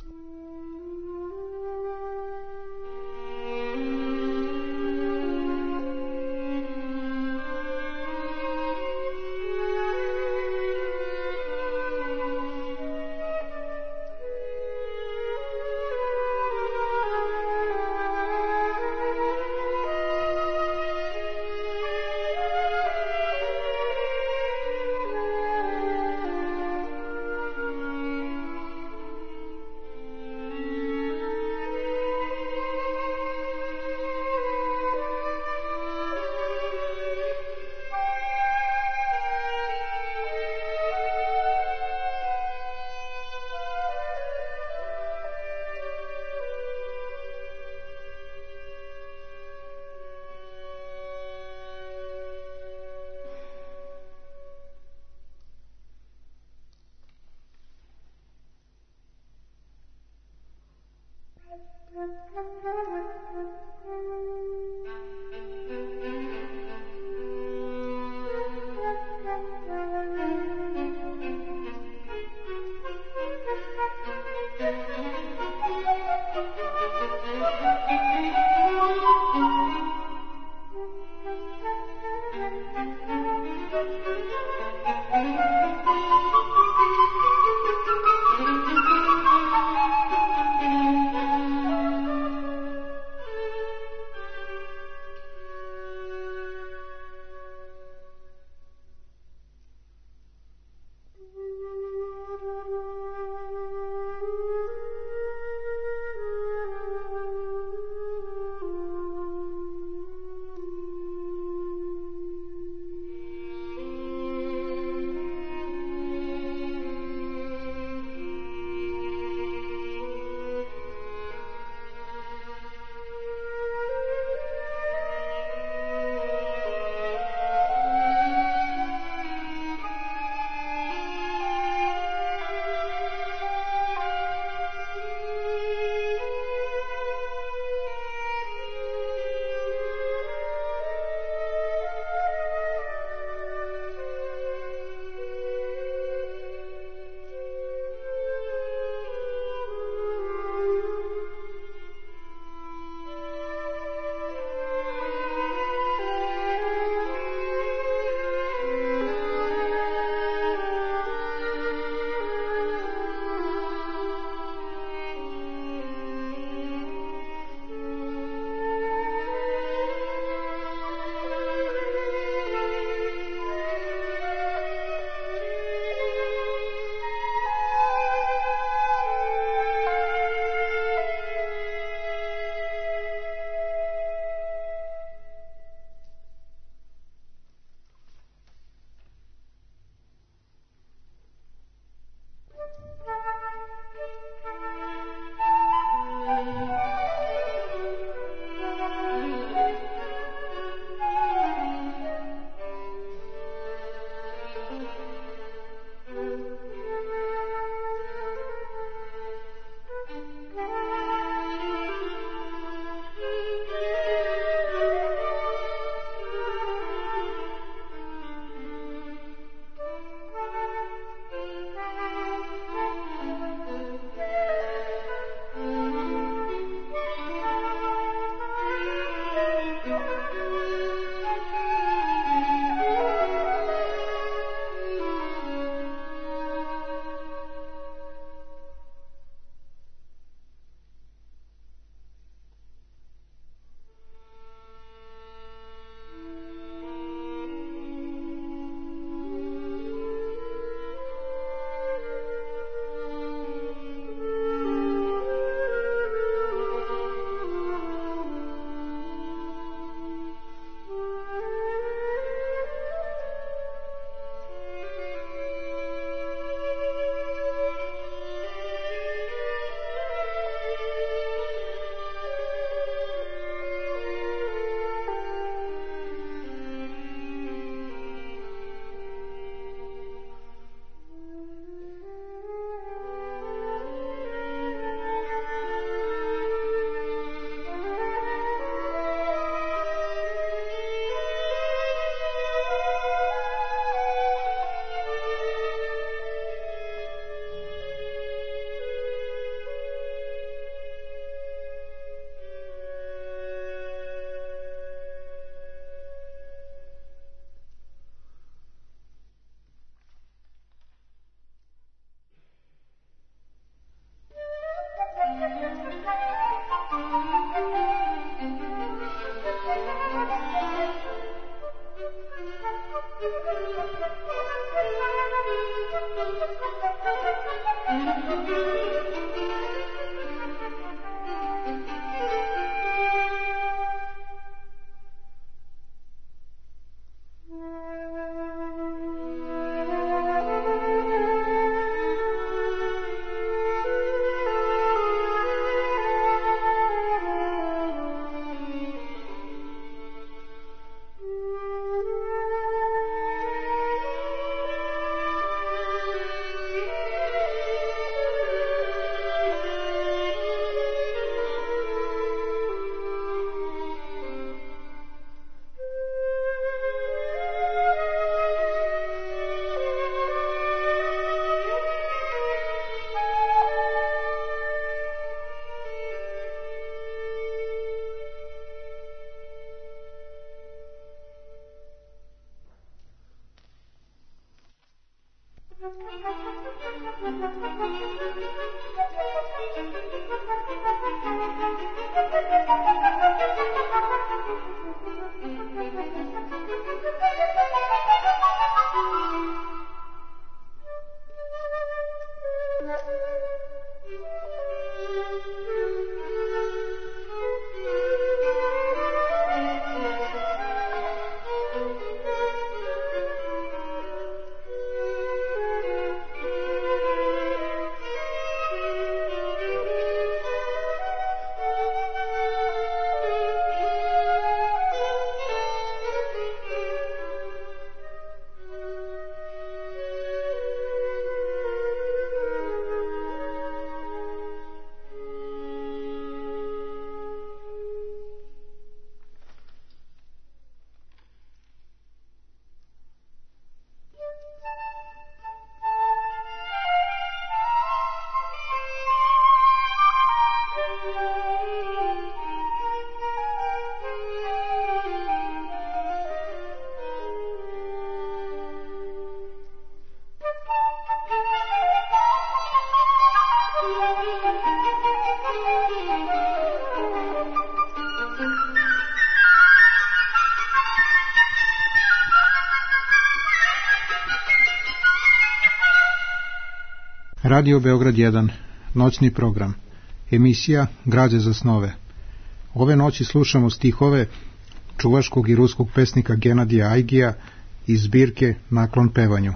Radio Beograd 1, noćni program, emisija Građe za snove. Ove noći slušamo stihove čuvaškog i ruskog pesnika Genadija Ajgija iz zbirke Naklon pevanju.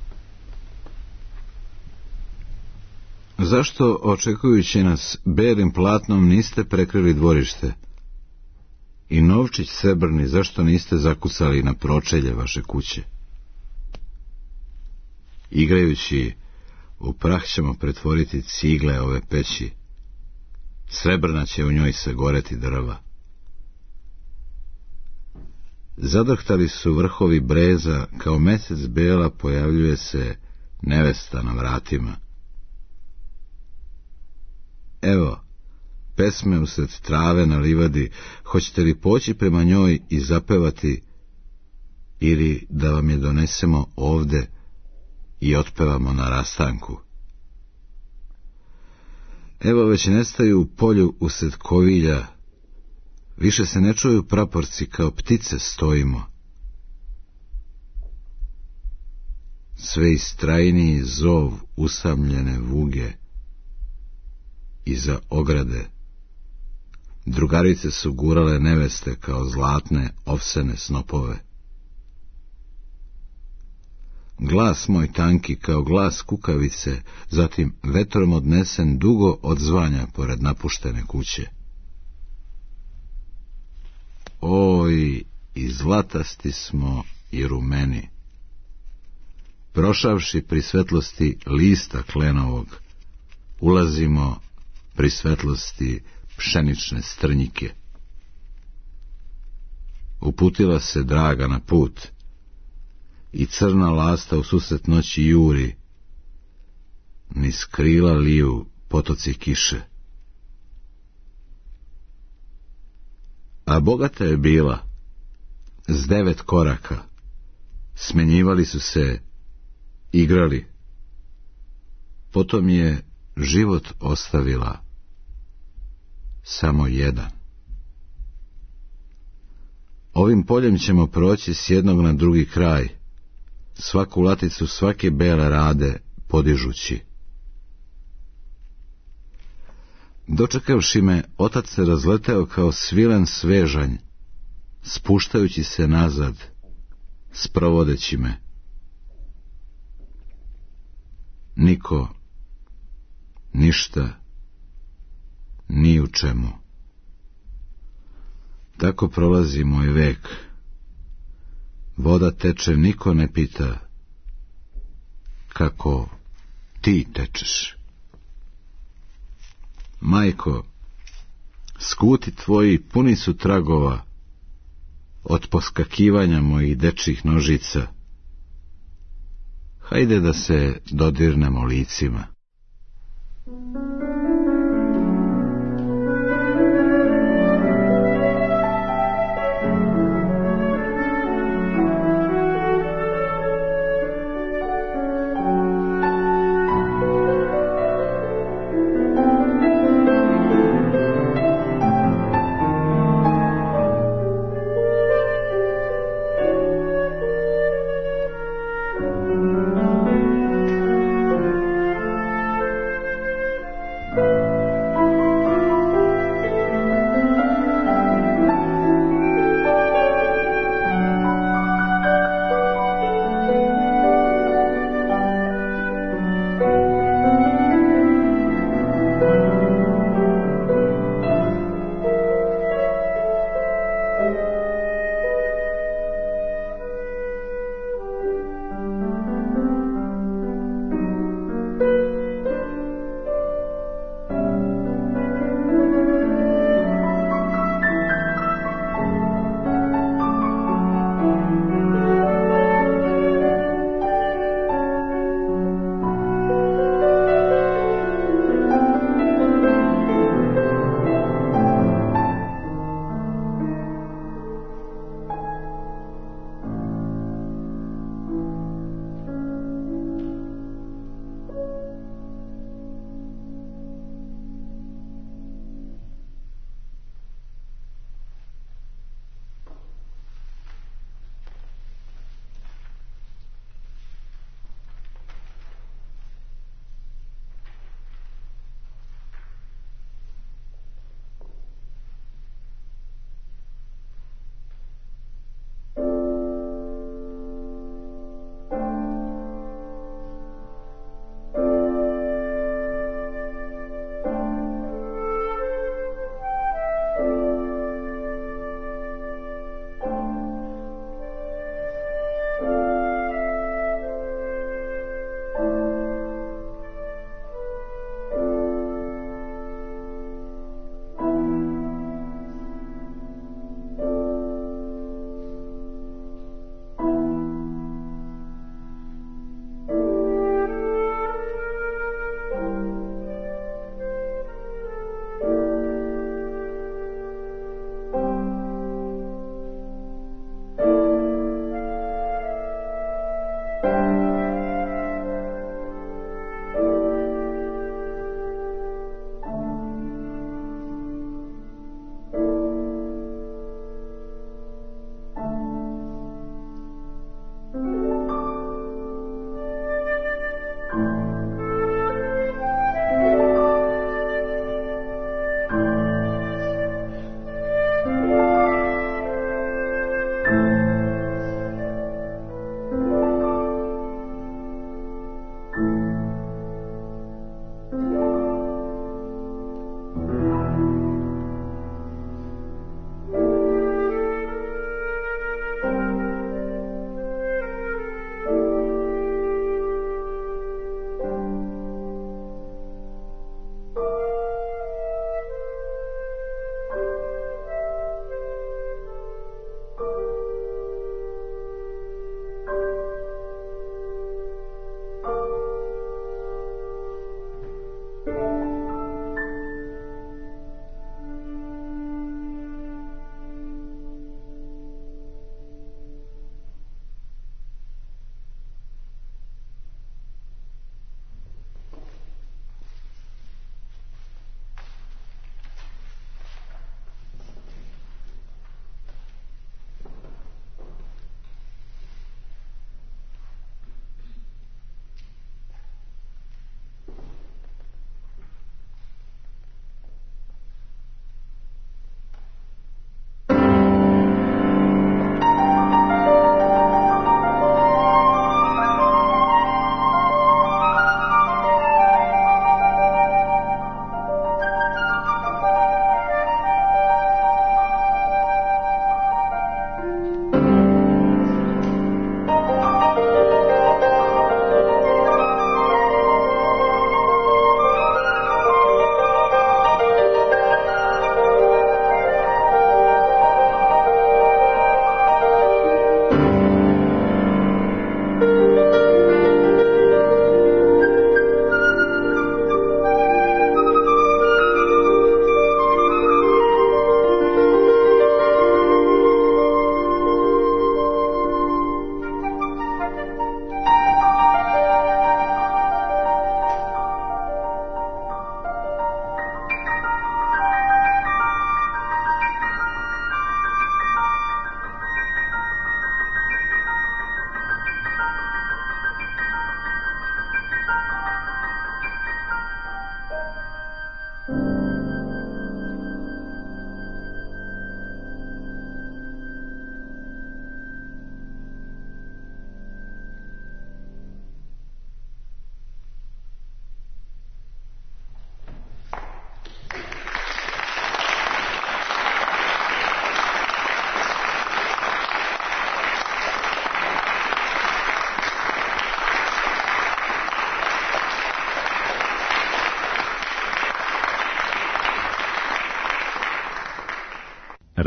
Zašto, očekujući nas belim platnom, niste prekrili dvorište? I novčić srebrni, zašto niste zakucali na pročelje vaše kuće? Igrajući, u prah ćemo pretvoriti cigle ove peći, srebrna će u njoj sagoreti drva. Zadrhtali su vrhovi breza, kao mesec bela pojavljuje se nevesta na vratima. Evo, pesme usred trave na livadi, hoćete li poći prema njoj i zapevati, ili da vam je donesemo ovde i otpevamo na rastanku? Evo već nestaju u polju usred kovilja, više se ne čuju praporci, kao ptice stojimo. Sve istrajniji zov usamljene vuge, iza ograde drugarice su gurale neveste kao zlatne ovsene snopove. Glas moj tanki kao glas kukavice, zatim vetrom odnesen dugo odzvanja pored napuštene kuće. Oj, i zlatasti smo i rumeni. Prošavši pri svetlosti lista klenovog, ulazimo pri svetlosti pšenične strnjike. Uputila se draga na put i crna lasta u susret noći juri, niz krila liju potoci kiše. A bogata je bila, s 9 koraka, smenjivali su se, igrali. Potom je život ostavila samo jedan. Ovim poljem ćemo proći s jednog na drugi kraj, svaku laticu svake bele rade podižući. Dočekavši me, otac se razleteo kao svilen svežanj, spuštajući se nazad, sprovodeći me. Niko, ništa, ni u čemu. Tako prolazi moj vek. Voda teče, niko ne pita kako ti tečeš. Majko, skuti tvoji puni su tragova od poskakivanja mojih dečjih nožica. Hajde da se dodirnemo licima.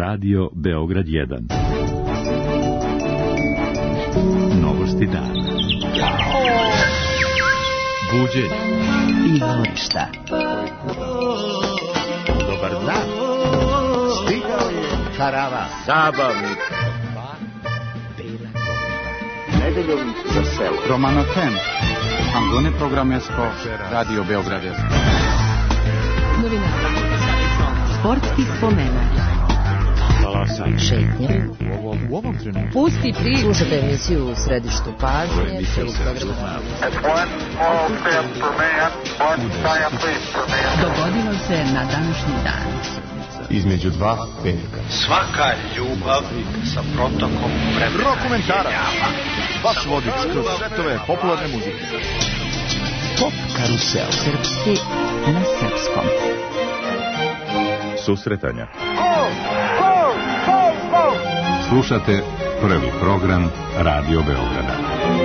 Radio Beograd 1. Novosti dana. Buđenje i dvorišta. Dobar dan. Stigao je karavan zabavnik. Nedeljom za selo. Romano Ten. Andone Programesko. Radio Beograd 1. Novinari. Sportskih spomena. Šetnje. U ovom trenutku. Pusti priču. Slušajte emisiju u središtu pažnje. Dogodilo se na današnji dan. Između dva petka. Svaka ljubav sa protokom vremena. Rokomentara. Vaš vodič kroz svetove popularne muzike. Pop karusel. Srpski na srpskom. susretanja. Slušate prvi program Radio Beograda.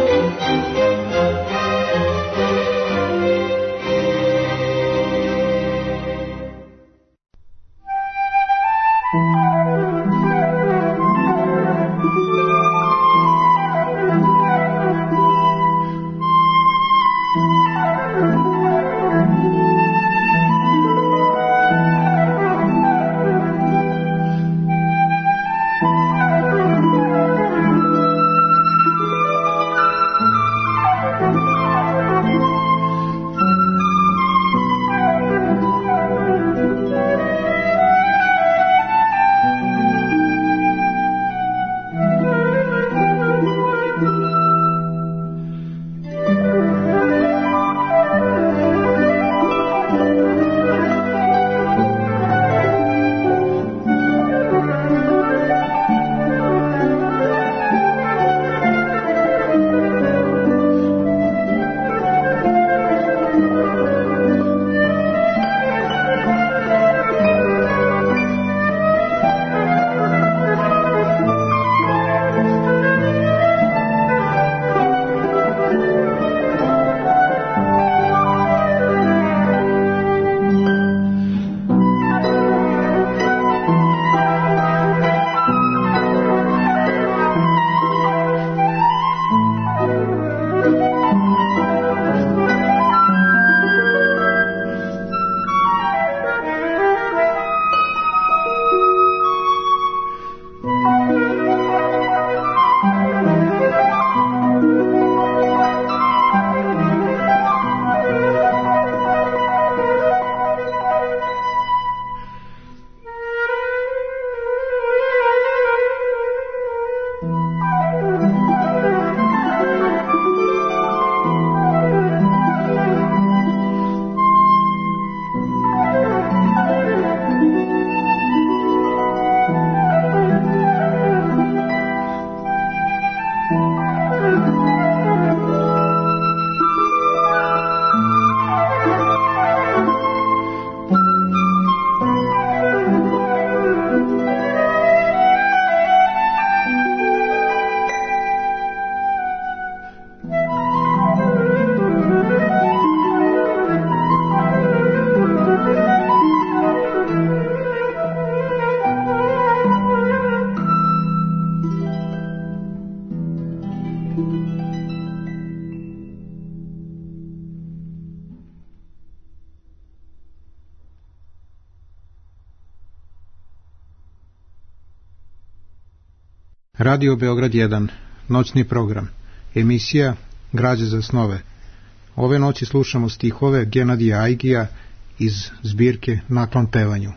Radio Beograd 1, noćni program, emisija Građe za snove. Ove noći slušamo stihove Genadija Aigija iz zbirke Naklon pevanju.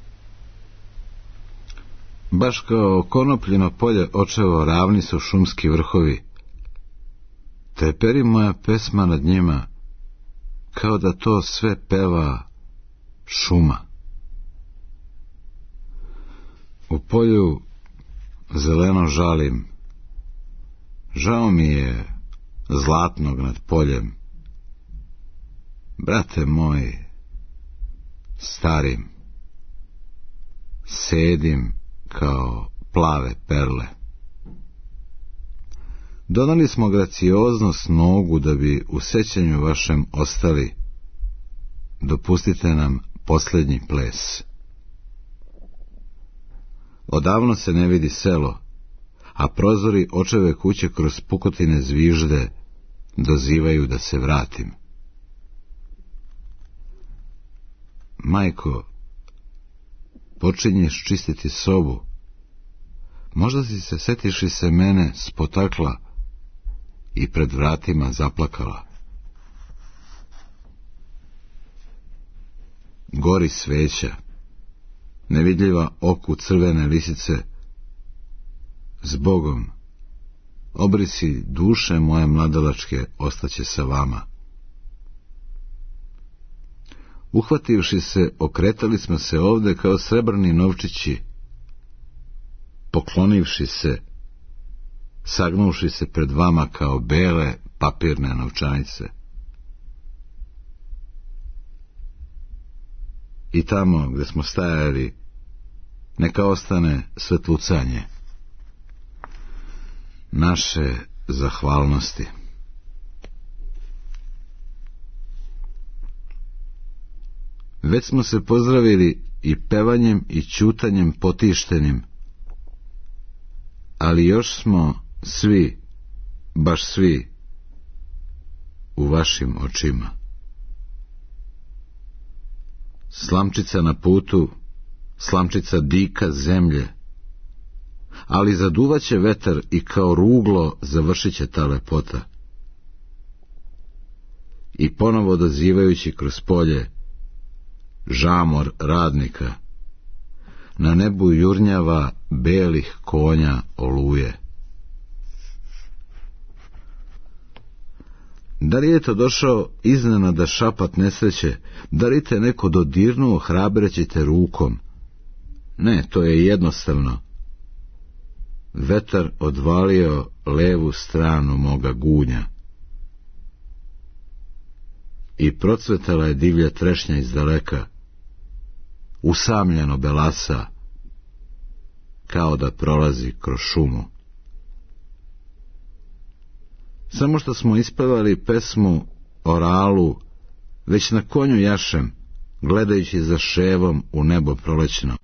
Baš kao konopljino polje očevo ravni su šumski vrhovi. Treperi moja pesma nad njima, kao da to sve peva šuma. U polju zeleno žalim, žao mi je zlatnog nad poljem. Brate moj, starim, sedim kao plave perle. Donali smo gracioznost nogu da bi u sećanju vašem ostali. Dopustite nam posljednji ples. Odavno se ne vidi selo, a prozori očeve kuće kroz pukotine zvižde dozivaju da se vratim. Majko, počinješ čistiti sobu. Možda si se setiši se mene spotakla i pred vratima zaplakala. Gori sveća, nevidljiva oku crvene lisice. Zbogom, obrisi duše moje mladalačke ostaće sa vama. Uhvativši se, okretali smo se ovde kao srebrni novčići, poklonivši se, sagnuvši se pred vama kao bele papirne novčanice. I tamo gde smo stajali, neka ostane svetlucanje naše zahvalnosti. Već smo se pozdravili i pevanjem i ćutanjem potištenim, ali još smo svi, baš svi, u vašim očima. Slamčica na putu, slamčica dika zemlje, ali zaduvaće vetar i kao ruglo završit će ta lepota. I ponovo dozivajući kroz polje žamor radnika, na nebu jurnjava belih konja oluje. Da li je to došao iznenada šapat nesreće, da li te neko dodirnuo hrabreći te rukom? Ne, to je jednostavno. Vetar odvalio levu stranu moga gunja i procvetala je divlja trešnja iz daleka, usamljeno belasa, kao da prolazi kroz šumu. Samo što smo ispevali pesmu oralu, već na konju jašem, gledajući za ševom u nebo prolećno.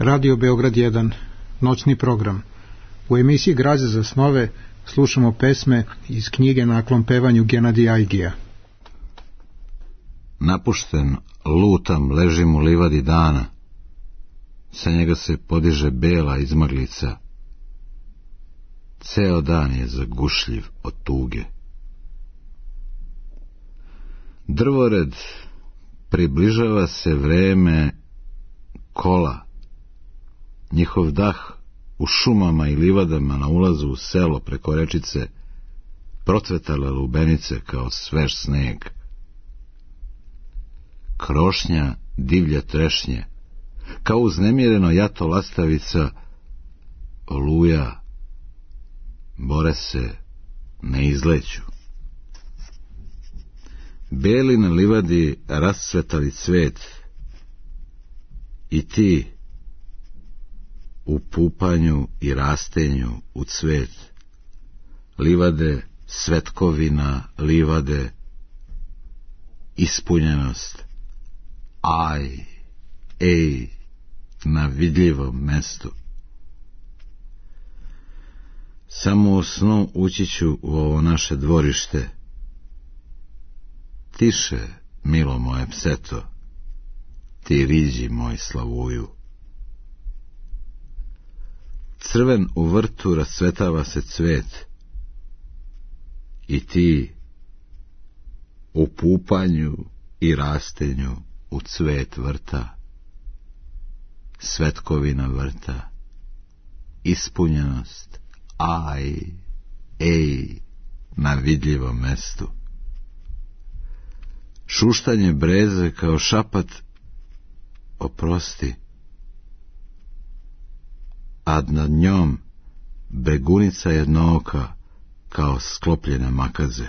Radio Beograd 1, noćni program. U emisiji Građa za snove slušamo pesme iz knjige Naklon pevanju Genadija Aigija. Napušten, lutam, ležim u livadi dana. Sa njega se podiže bela izmaglica. Ceo dan je zagušljiv od tuge. Drvored, približava se vreme kola. Njihov dah u šumama i livadama na ulazu u selo preko rečice, procvetale lubenice kao svež sneg. Krošnja divlje trešnje, kao uznemireno jato lastavica, oluja, bore se, ne izleću. Beli na livadi rascvetali cvet, i ti, u pupanju i rastenju u cvet, livade, svetkovina, livade, ispunjenost, aj, ej, na vidljivom mestu. Samo u snu ući ću u ovo naše dvorište. Tiše, milo moje pseto, ti riđi moj slavuju. Crven u vrtu rascvetava se cvet, i ti, u pupanju i rastenju u cvet vrta, svetkovina vrta, ispunjenost, aj, ej, na vidljivom mestu. Šuštanje breze kao šapat, oprosti, a nad njom begunica jednooka kao sklopljene makaze.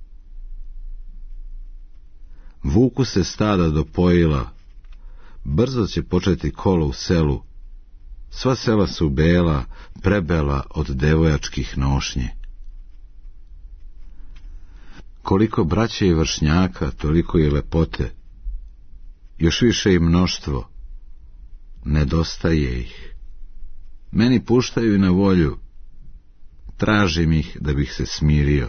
Vuku se stada do pojila, brzo će početi kolo u selu, sva sela su bela, prebela od devojačkih nošnji. Koliko braće i vršnjaka, toliko i lepote, još više i mnoštvo, nedostaje ih. Meni puštaju na volju, tražim ih da bih se smirio.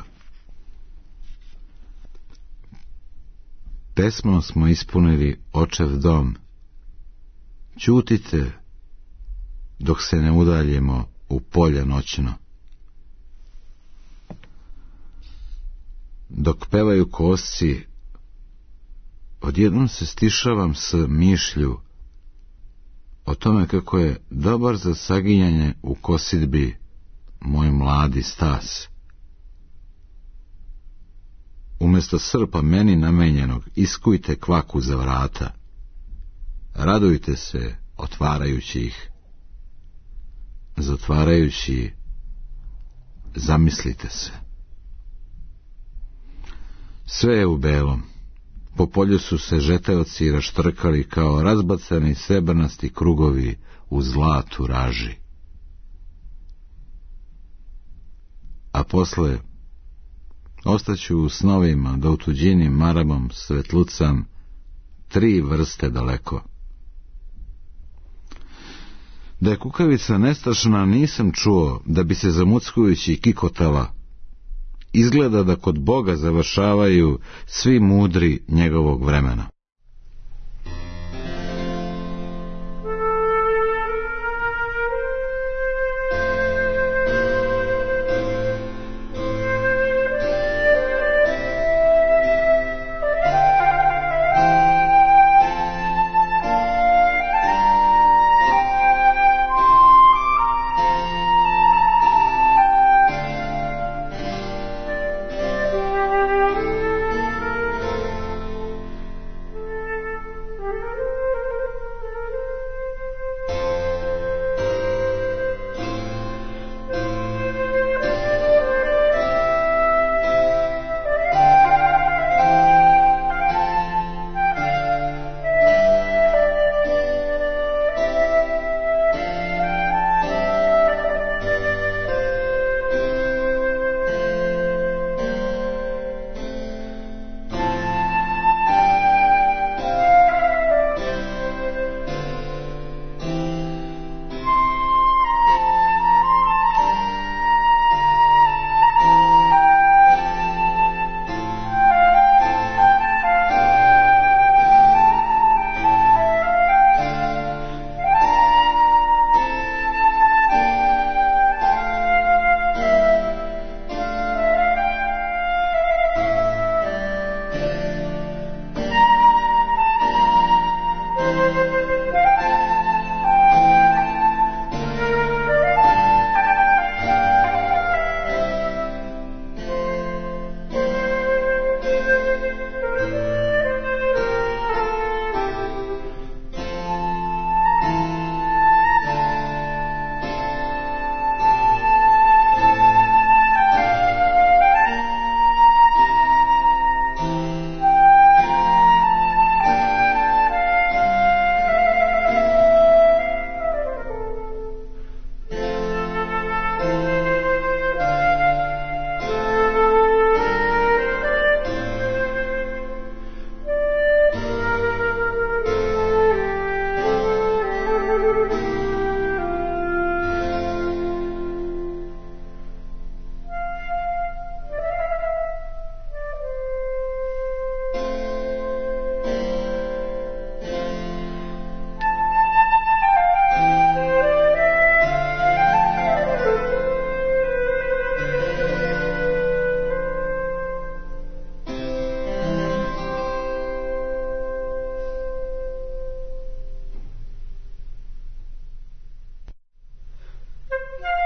Pesmom smo ispunili očev dom. Ćutite, dok se ne udaljimo u polje noćno. Dok pevaju kosci, odjednom se stišavam s mišlju o tome kako je dobar za saginjanje u kosidbi moj mladi stas. Umjesto srpa meni namenjenog iskujte kvaku za vrata. Radujte se otvarajući ih. Zatvarajući, zamislite se. Sve je u belom. Po polju su se žeteoci raštrkali kao razbacani srebrnasti krugovi u zlatu raži. A posle ostaću u snovima da u tuđini maramom svetlucam 3 vrste daleko. Da je kukavica nestašna nisam čuo, da bi se zamuckujući kikotala. Izgleda da kod Boga završavaju svi mudri njegovog vremena.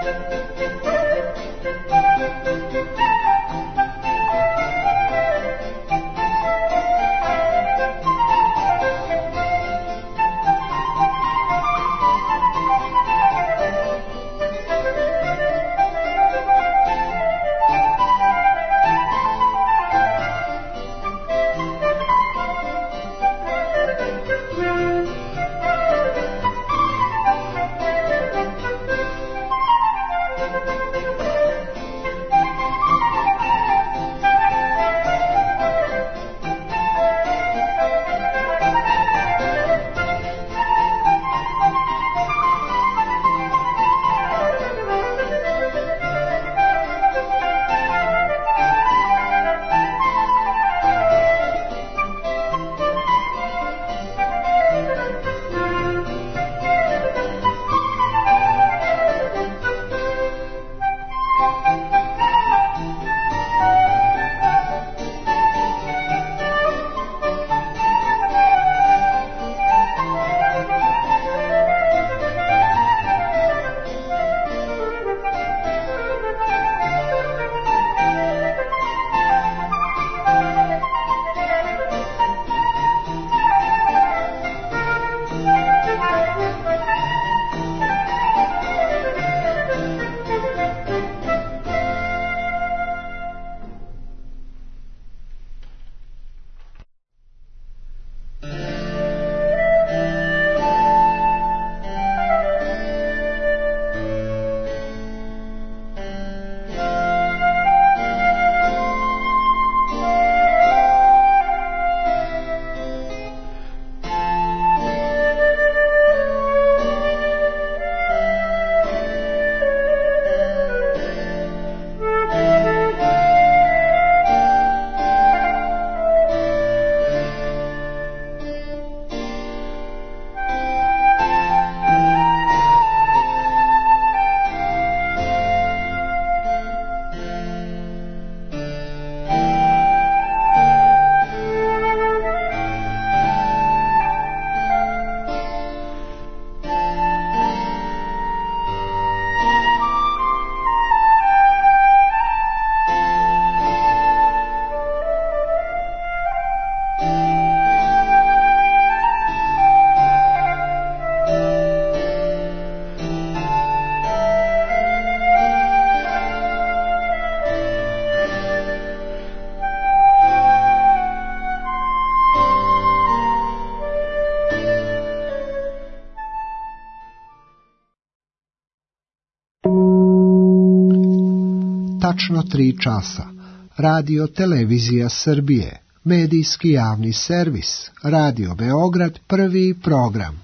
tačno 3 časa. Radio Televizija Srbije, medijski javni servis, Radio Beograd, prvi program.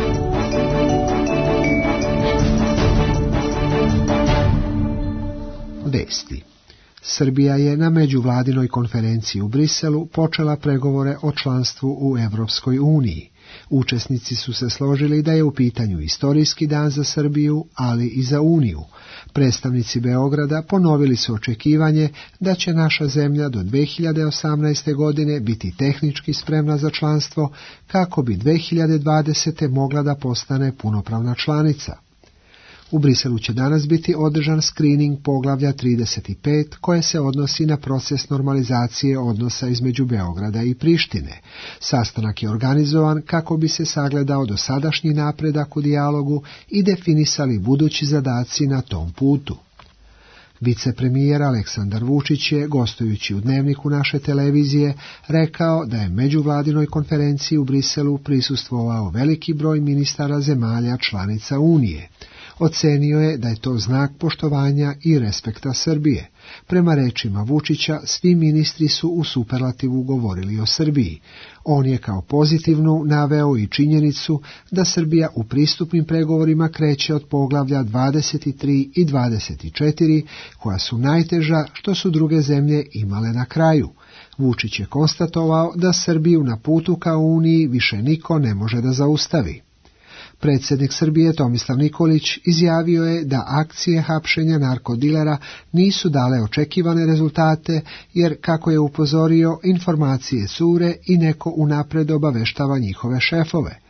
Vesti. Srbija je na međuvladinoj konferenciji u Briselu počela pregovore o članstvu u Evropskoj uniji. Učesnici su se složili da je u pitanju istorijski dan za Srbiju, ali i za Uniju. Predstavnici Beograda ponovili su očekivanje da će naša zemlja do 2018. godine biti tehnički spremna za članstvo, kako bi 2020. mogla da postane punopravna članica. U Briselu će danas biti održan screening poglavlja 35 koje se odnosi na proces normalizacije odnosa između Beograda i Prištine. Sastanak je organizovan kako bi se sagledao dosadašnji napredak u dijalogu i definisali budući zadaci na tom putu. Vicepremijer Aleksandar Vučić je, gostujući u Dnevniku naše televizije, rekao da je međuvladinoj konferenciji u Briselu prisustvovao veliki broj ministara zemalja članica Unije. Ocenio je da je to znak poštovanja i respekta Srbije. Prema rečima Vučića, svi ministri su u superlativu govorili o Srbiji. On je kao pozitivnu naveo i činjenicu da Srbija u pristupnim pregovorima kreće od poglavlja 23 i 24, koja su najteža što su druge zemlje imale na kraju. Vučić je konstatovao da Srbiju na putu ka Uniji više niko ne može da zaustavi. Predsjednik Srbije Tomislav Nikolić izjavio je da akcije hapšenja narkodilera nisu dale očekivane rezultate, jer, kako je upozorio, informacije cure i neko unapred obaveštava njihove šefove.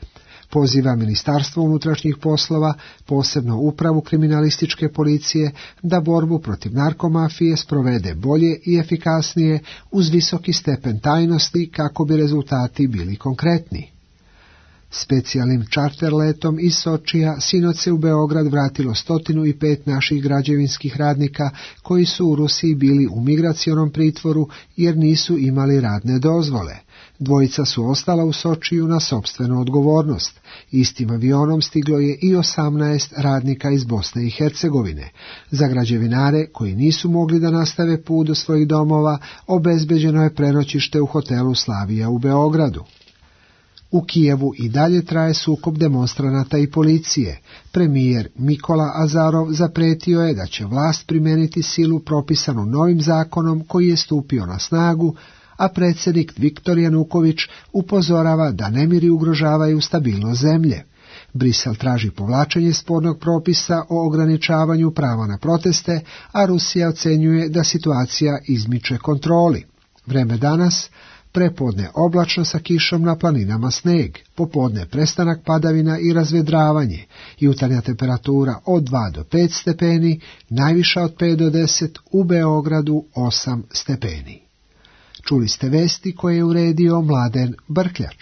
Poziva Ministarstvo unutrašnjih poslova, posebno upravu kriminalističke policije, da borbu protiv narkomafije sprovede bolje i efikasnije uz visoki stepen tajnosti kako bi rezultati bili konkretni. Specijalnim čarter letom iz Sočija sinoć se u Beograd vratilo 105 naših građevinskih radnika koji su u Rusiji bili u migracionom pritvoru jer nisu imali radne dozvole. Dvojica su ostala u Sočiju na sopstvenu odgovornost. Istim avionom stiglo je i 18 radnika iz Bosne i Hercegovine. Za građevinare koji nisu mogli da nastave put do svojih domova, obezbeđeno je prenoćište u hotelu Slavija u Beogradu. U Kijevu i dalje traje sukob demonstranata i policije. Premijer Mikola Azarov zapretio je da će vlast primijeniti silu propisanu novim zakonom koji je stupio na snagu, a predsjednik Viktor Januković upozorava da nemiri ugrožavaju stabilnost zemlje. Brisel traži povlačenje spornog propisa o ograničavanju prava na proteste, a Rusija ocenjuje da situacija izmiče kontroli. Vreme danas: prepodne oblačno sa kišom, na planinama sneg, popodne prestanak padavina i razvedravanje, jutarnja temperatura od 2 do 5 stepeni, najviša od 5 do 10, u Beogradu 8 stepeni. Čuli ste vesti koje je uredio Mladen Brkljač.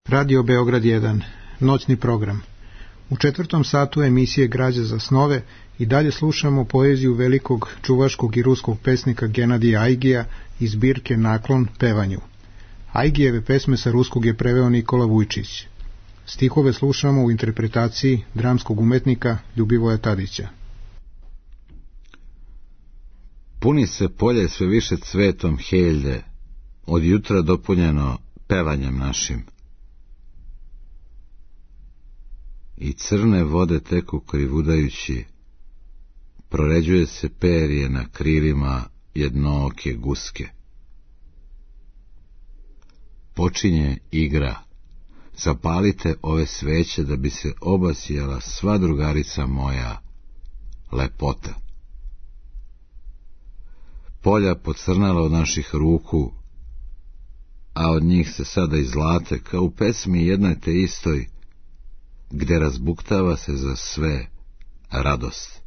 Radio Beograd 1, noćni program. U 4. satu emisije Građa za snove i dalje slušamo poeziju velikog čuvaškog i ruskog pesnika Genadija Aigija iz zbirke Naklon pevanju. Aigijeve pesme sa ruskog je preveo Nikola Vujčić. Stihove slušamo u interpretaciji dramskog umetnika Ljubivoja Tadića. Puni se polje sve više cvetom heljde, od jutra dopunjeno pevanjem našim. I crne vode teku krivudajući, proređuje se perje na krilima jednooke guske. Počinje igra, zapalite ove sveće da bi se obasjala sva drugarica moja, lepota. Polja pocrnala od naših ruku, a od njih se sada izlate kao u pesmi jednoj te istoj, gde razbuktava se za sve radost.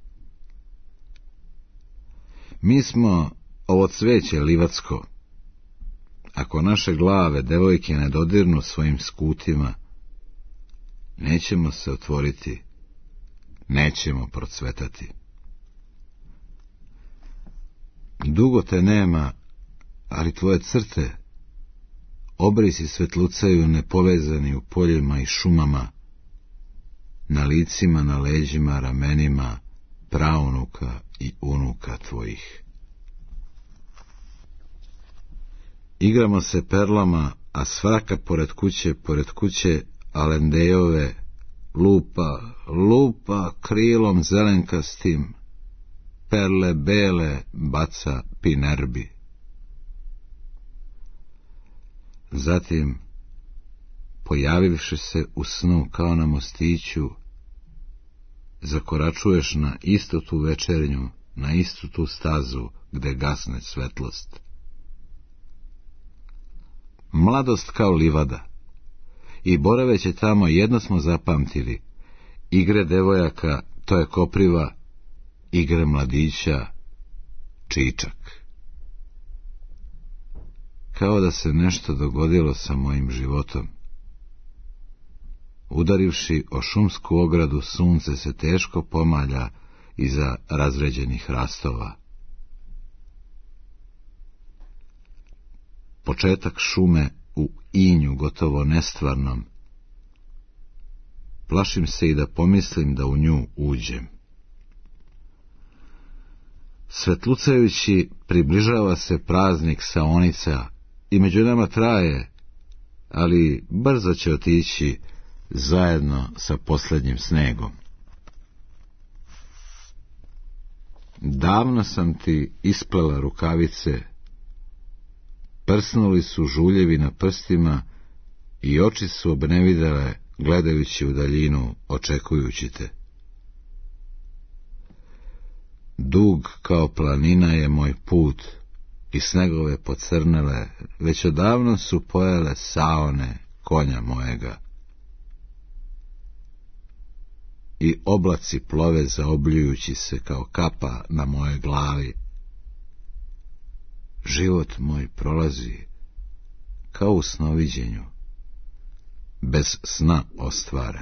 Mi smo ovo cveće livatsko. Ako naše glave devojke ne dodirnu svojim skutima, nećemo se otvoriti, nećemo procvetati. Dugo te nema, ali tvoje crte, obrisi svetlucaju nepovezani u poljima i šumama, na licima, na leđima, ramenima, praunuka i unuka tvojih. Igramo se perlama, a svaka pored kuće, alendejove, lupa krilom zelenkastim, perle bele baca pinerbi. Zatim, pojavivši se u snu kao na mostiću, zakoračuješ na istu tu večernju, na istu tu stazu gde gasne svetlost. Mladost kao livada, i boraveće tamo jedno smo zapamtili, igre devojaka, to je kopriva, igre mladića, čičak. Kao da se nešto dogodilo sa mojim životom. Udarivši o šumsku ogradu, sunce se teško pomalja iza razređenih rastova. Početak šume u inju gotovo nestvarnom. Plašim se i da pomislim da u nju uđem. Svetlucajući približava se praznik saonica i među nama traje, ali brzo će otići zajedno sa posljednjim snegom. Davno sam ti isplela rukavice, prsnuli su žuljevi na prstima i oči su obnevidele gledajući u daljinu, očekujući te. Dug kao planina je moj put i snegove pocrnele, već odavno su pojele saone konja mojega. I oblaci plove zaobljujući se kao kapa na moje glavi. Život moj prolazi kao u snoviđenju, bez sna ostvaren.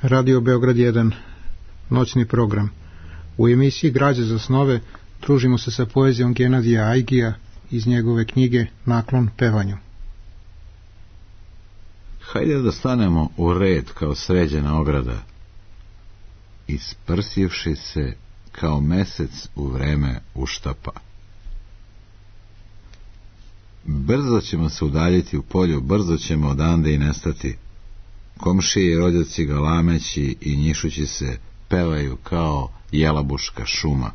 Radio Beograd 1, noćni program. U emisiji Građe za snove družimo se sa poezijom Genadija Aigija iz njegove knjige Naklon pevanju. Hajde da stanemo u red kao sređena ograda, isprsivši se kao mesec u vreme uštapa. Brzo ćemo se udaljiti u polju, brzo ćemo odande i nestati. Komšije i rođaci galameći i njišući se pevaju kao jelabuška šuma.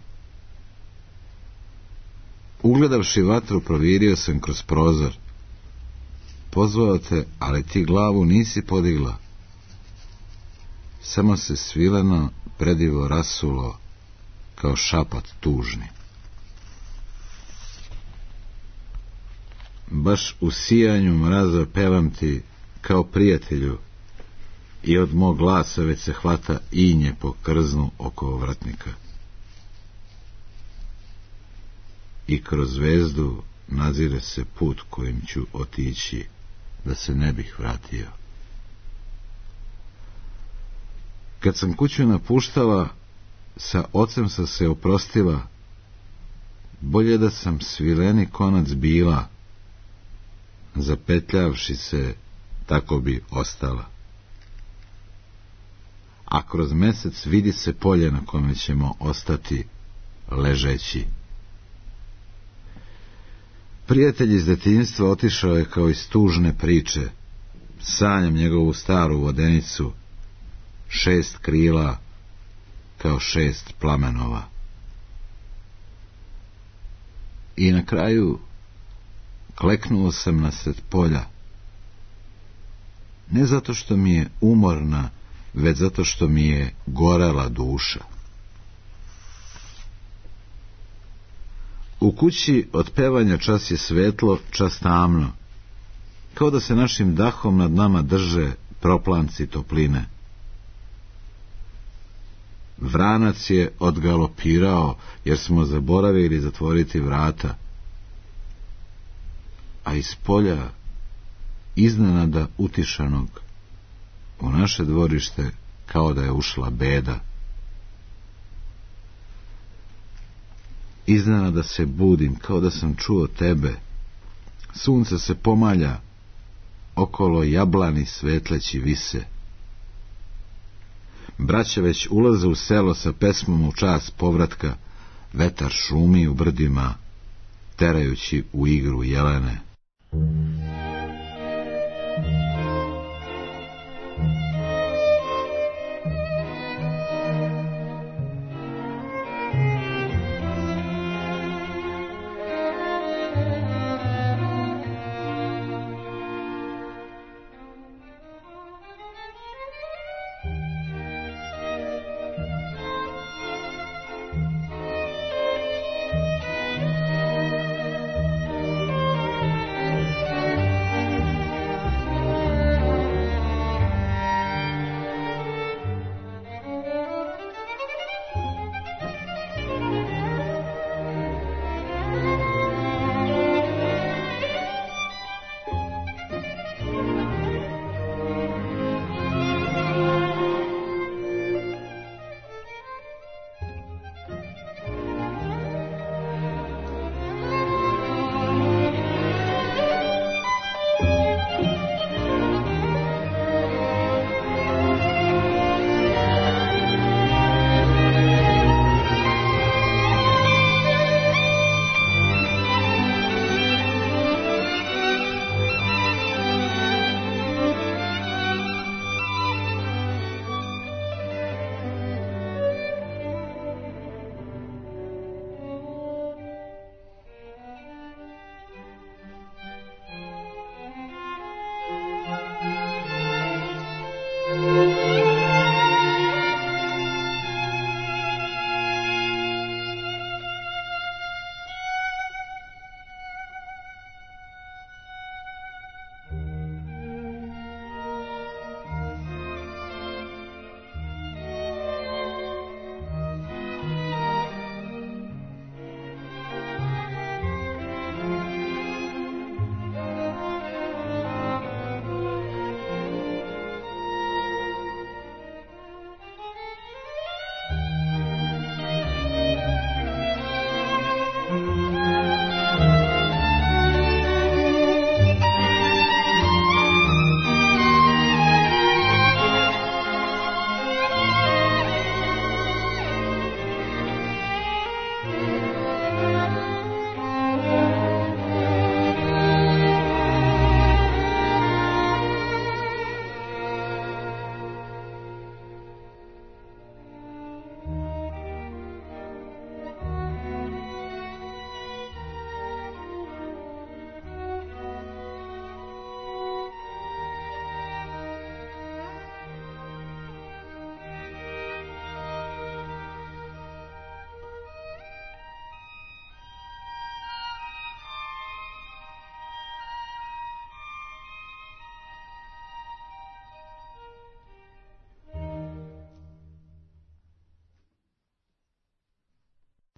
Ugledavši vatru, provirio sam kroz prozor. Pozvao te, ali ti glavu nisi podigla. Samo se svileno predivo rasulo kao šapat tužni. Baš u sijanju mraza pevam ti kao prijatelju i od mog glasa već se hvata inje po krznu oko ovratnika. I kroz zvezdu nazire se put kojim ću otići da se ne bih vratio. Kad sam kuću napuštala, sa ocem sam se oprostila, bolje da sam svileni konac bila, zapetljavši se, tako bi ostala. A kroz mesec vidi se polje na kome ćemo ostati ležeći. Prijatelj iz detinjstva otišao je kao iz tužne priče. Sanjam njegovu staru vodenicu, 6 krila kao 6 plamenova. I na kraju kleknuo sam nasred polja. Ne zato što mi je umorna, već zato što mi je gorela duša. U kući od pevanja čas je svetlo, čas tamno, kao da se našim dahom nad nama drže proplanci topline. Vranac je odgalopirao, jer smo zaboravili zatvoriti vrata, a iz polja, iznenada utišanog, u naše dvorište kao da je ušla beda. Iznenada se budim, kao da sam čuo tebe. Sunce se pomalja, okolo jablani svetleći vise. Braća već ulaze u selo sa pesmom u čas povratka, vetar šumi u brdima, terajući u igru jelene.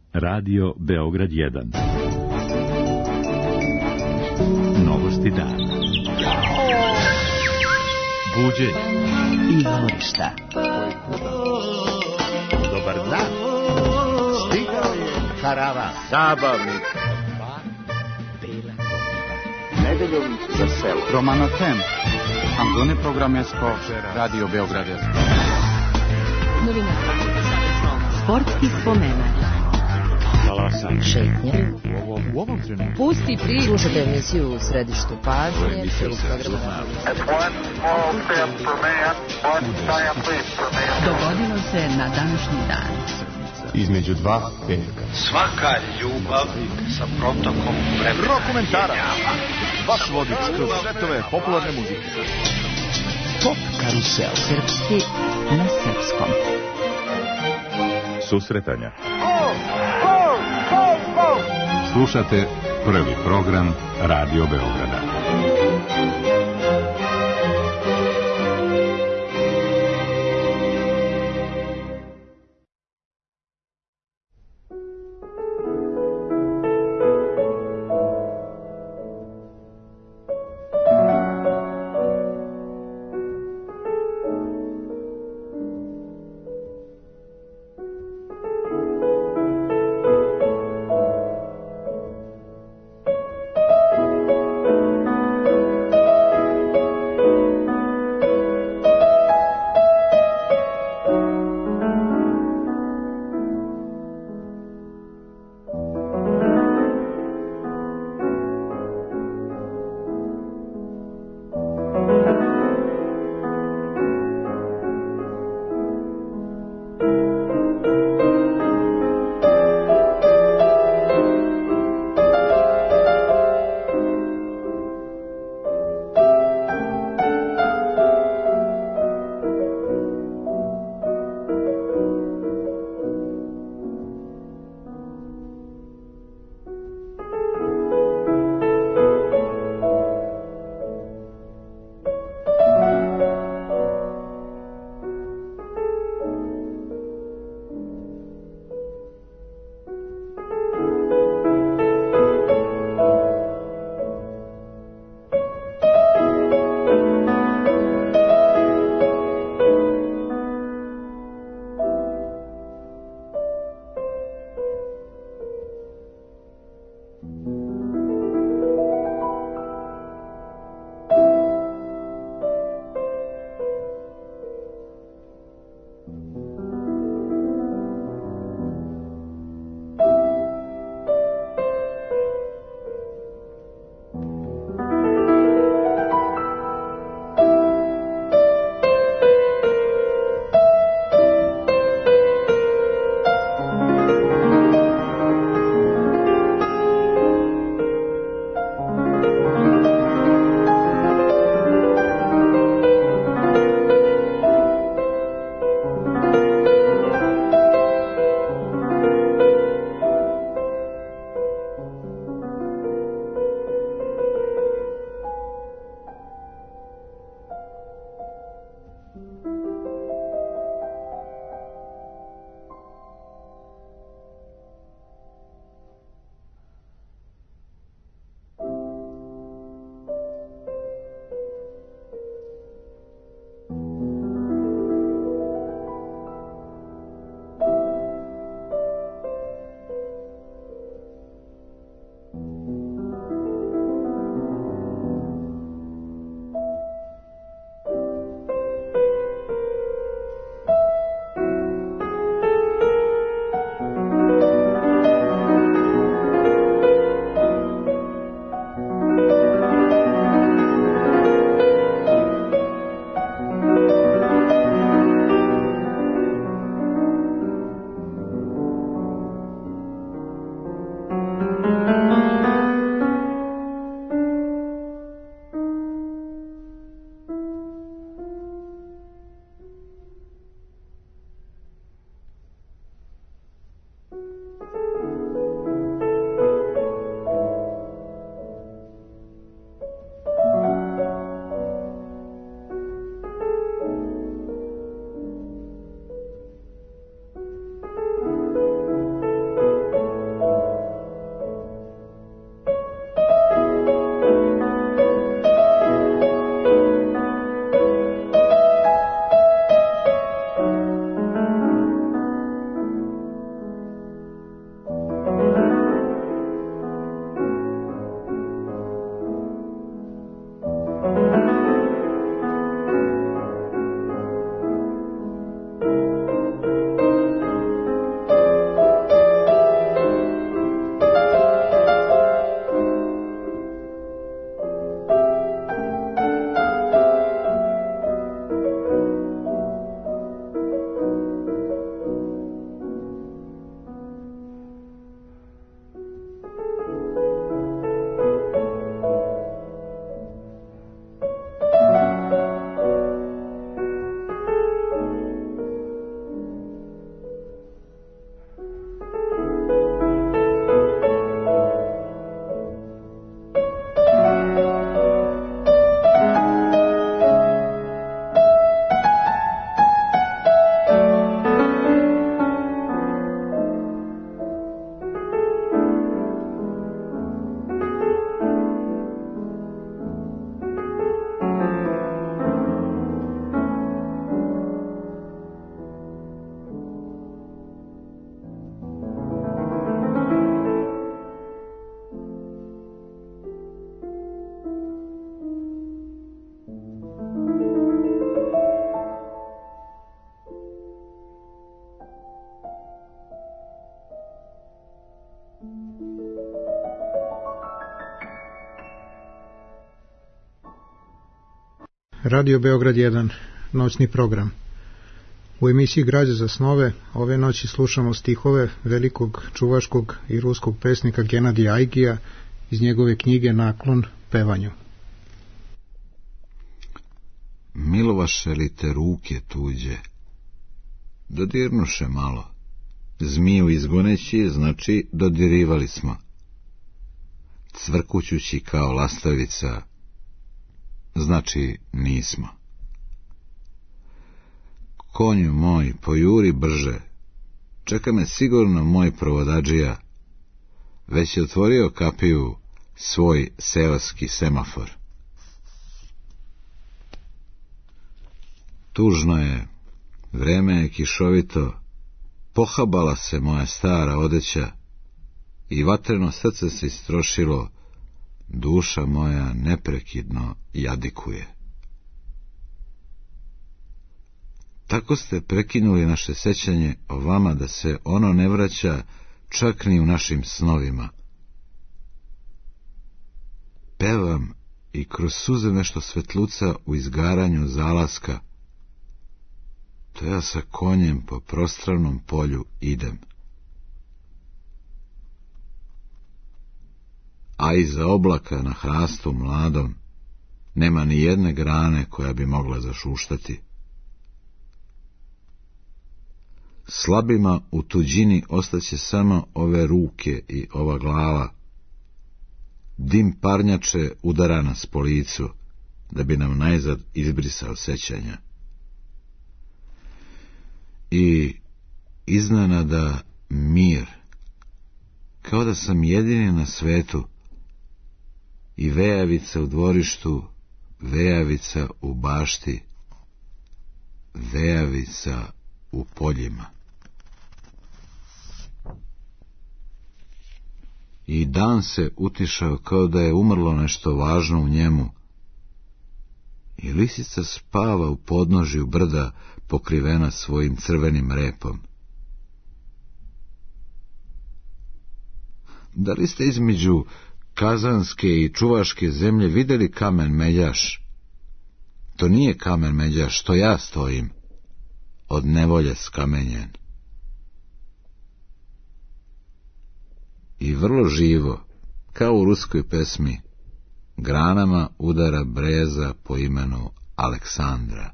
Radio Beograd 1. Novosti dana. Buđenje. Izvorišta. Dobar dan. Stigao je karavan. Zabavnik. Nedeljom za selo. Romano Tem. Andone Programesko. Radio Beograd 1. Novina. Sportski spomenak. Šetnje. U ovom trenutku. Pusti priču. Slušajte emisiju u središtu pažnje. Dogodilo se na današnji dan. Između dva petka. Svaka ljubav sa protokom vremena. Rokomentara. Vaš vodič kroz svetove popularne muzike. Pop karusel. Srpski na srpskom. Susretanja. Slušate prvi program Radio Beograda. Radio Beograd 1, noćni program. U emisiji Građa za snove ove noći slušamo stihove velikog čuvaškog i ruskog pesnika Genadija Ajgija iz njegove knjige Naklon pevanju. Milovaše li te ruke tuđe, dodirnuše malo, zmiju izgoneći, znači dodirivali smo, cvrkućući kao lastavica, znači nismo. Konju moj, pojuri brže, čeka me sigurno moj provodadžija, već je otvorio kapiju svoj seoski semafor. Tužno je, vreme je kišovito, pohabala se moja stara odeća i vatreno srce se istrošilo, duša moja neprekidno jadikuje. Tako ste prekinuli naše sećanje o vama da se ono ne vraća čak ni u našim snovima. Pevam i kroz suze nešto svetluca u izgaranju zalaska, to ja sa konjem po prostranom polju idem. A iza oblaka na hrastu mladom nema ni jedne grane koja bi mogla zašuštati. Slabima u tuđini ostaće samo ove ruke i ova glava. Dim parnjače udara nas po licu, da bi nam najzad izbrisao sećanja. I iznenada mir, kao da sam jedini na svetu, i vejavica u dvorištu, vejavica u bašti, vejavica u poljima. I dan se utišao kao da je umrlo nešto važno u njemu, i lisica spava u podnožju brda pokrivena svojim crvenim repom. Da li ste između kazanske i čuvaške zemlje vidjeli kamen meljaš? To nije kamen meljaš, što ja stojim, od nevolje skamenjen. I vrlo živo, kao u ruskoj pesmi, granama udara breza po imenu Aleksandra.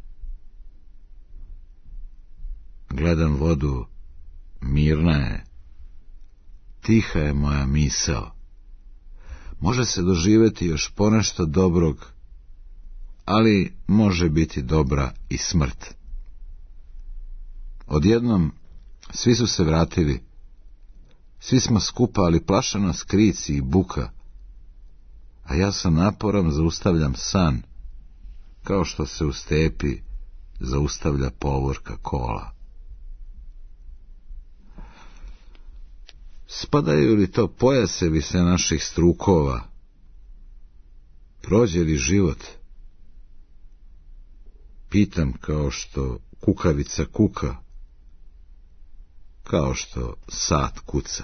Gledam vodu, mirna je, tiha je moja misao. Može se doživjeti još ponešto dobrog, ali može biti dobra i smrt. Odjednom svi su se vratili, svi smo skupa, ali plaša nas krici i buka, a ja sa naporom zaustavljam san, kao što se u stepi zaustavlja povorka kola. Spadaju li to pojasevi se naših strukova? Prođe li život? Pitam kao što kukavica kuka, kao što sat kuca.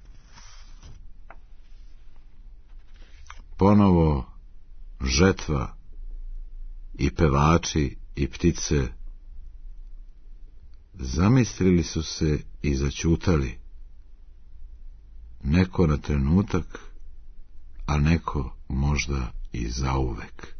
Ponovo žetva i pevači i ptice zamislili su se i začutali. Neko na trenutak, a neko možda i zauvek.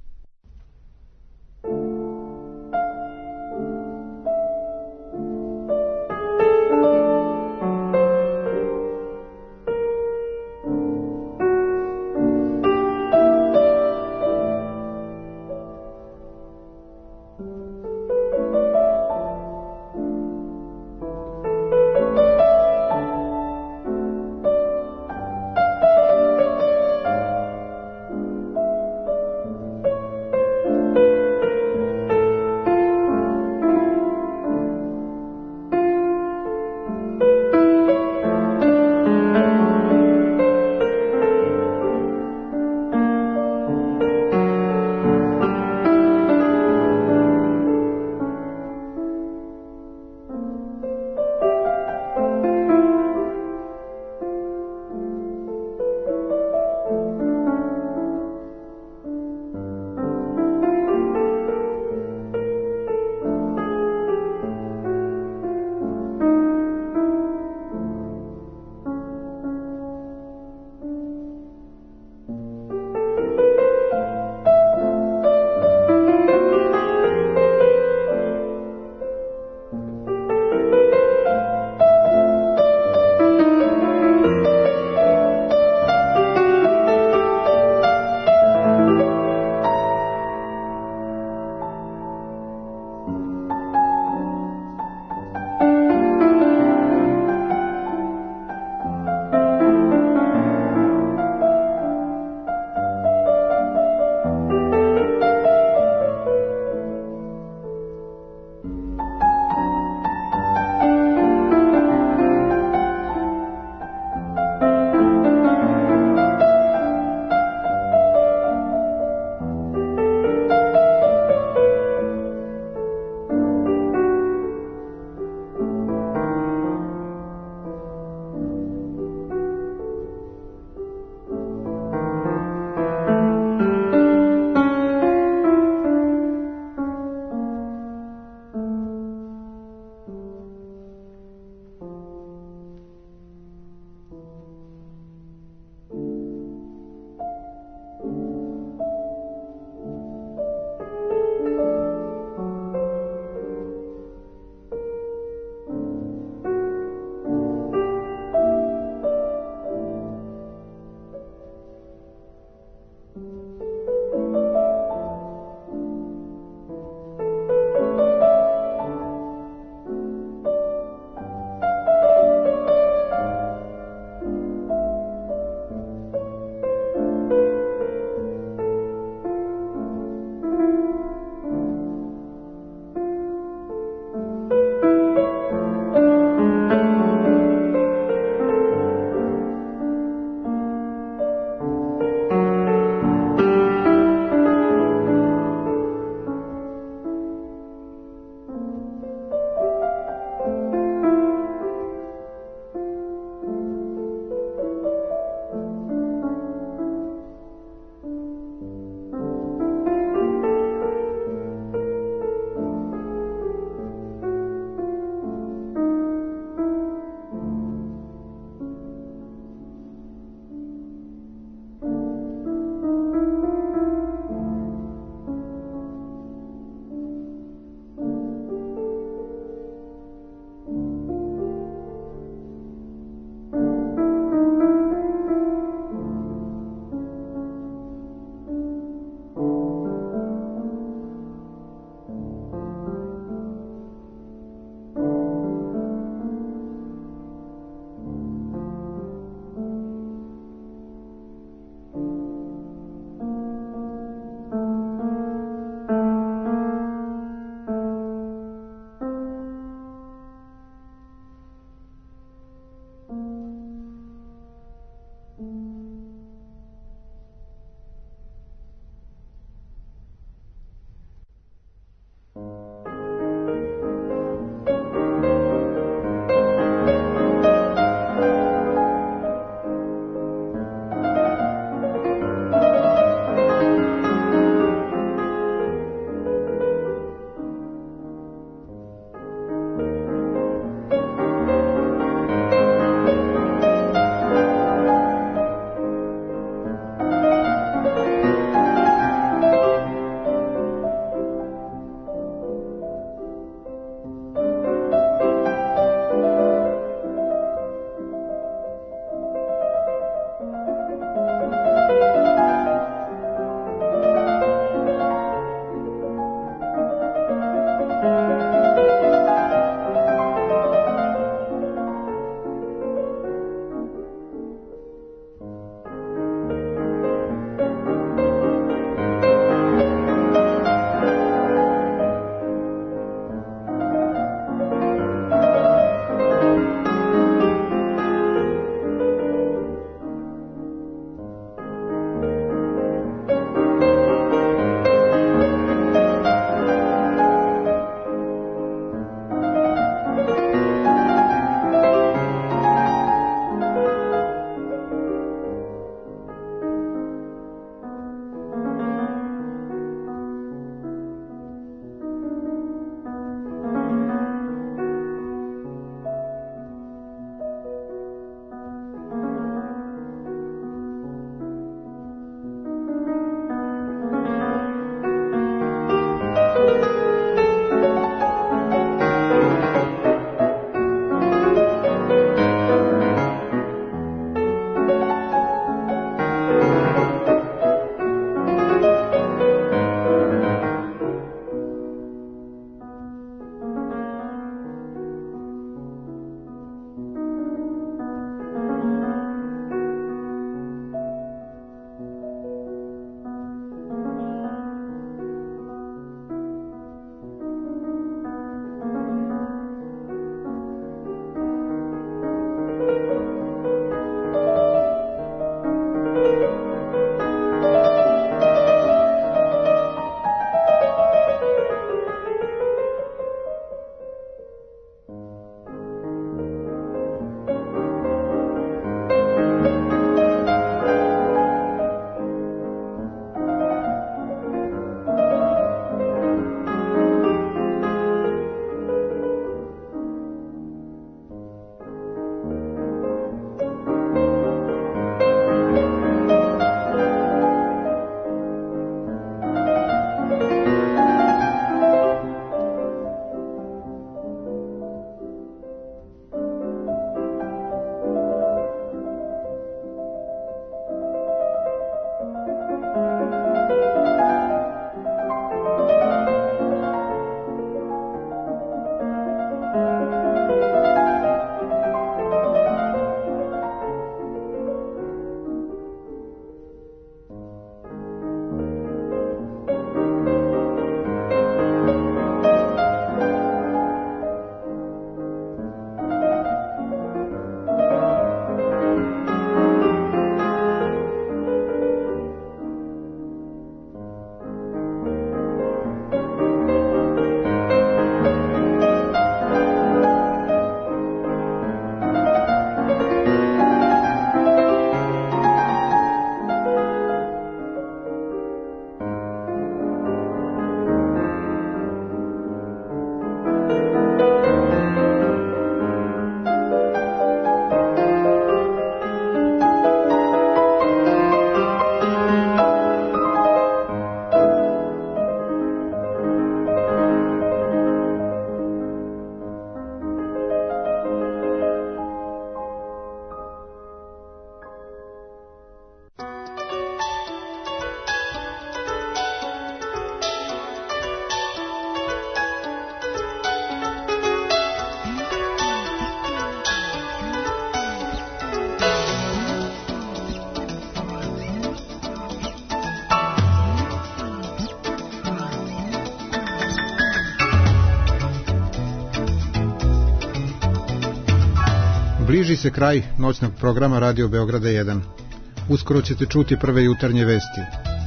Bliži se kraj noćnog programa Radio Beograda 1. Uskoro ćete čuti prve jutarnje vesti.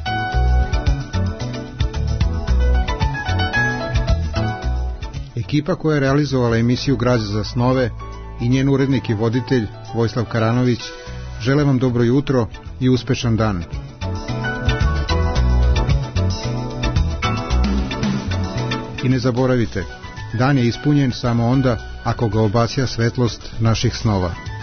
Ekipa koja je realizovala emisiju Grad za snove i njen urednik i voditelj Vojislav Karanović žele vam dobro jutro i uspešan dan. I ne zaboravite, dan je ispunjen samo onda ako ga obasja svetlost naših snova.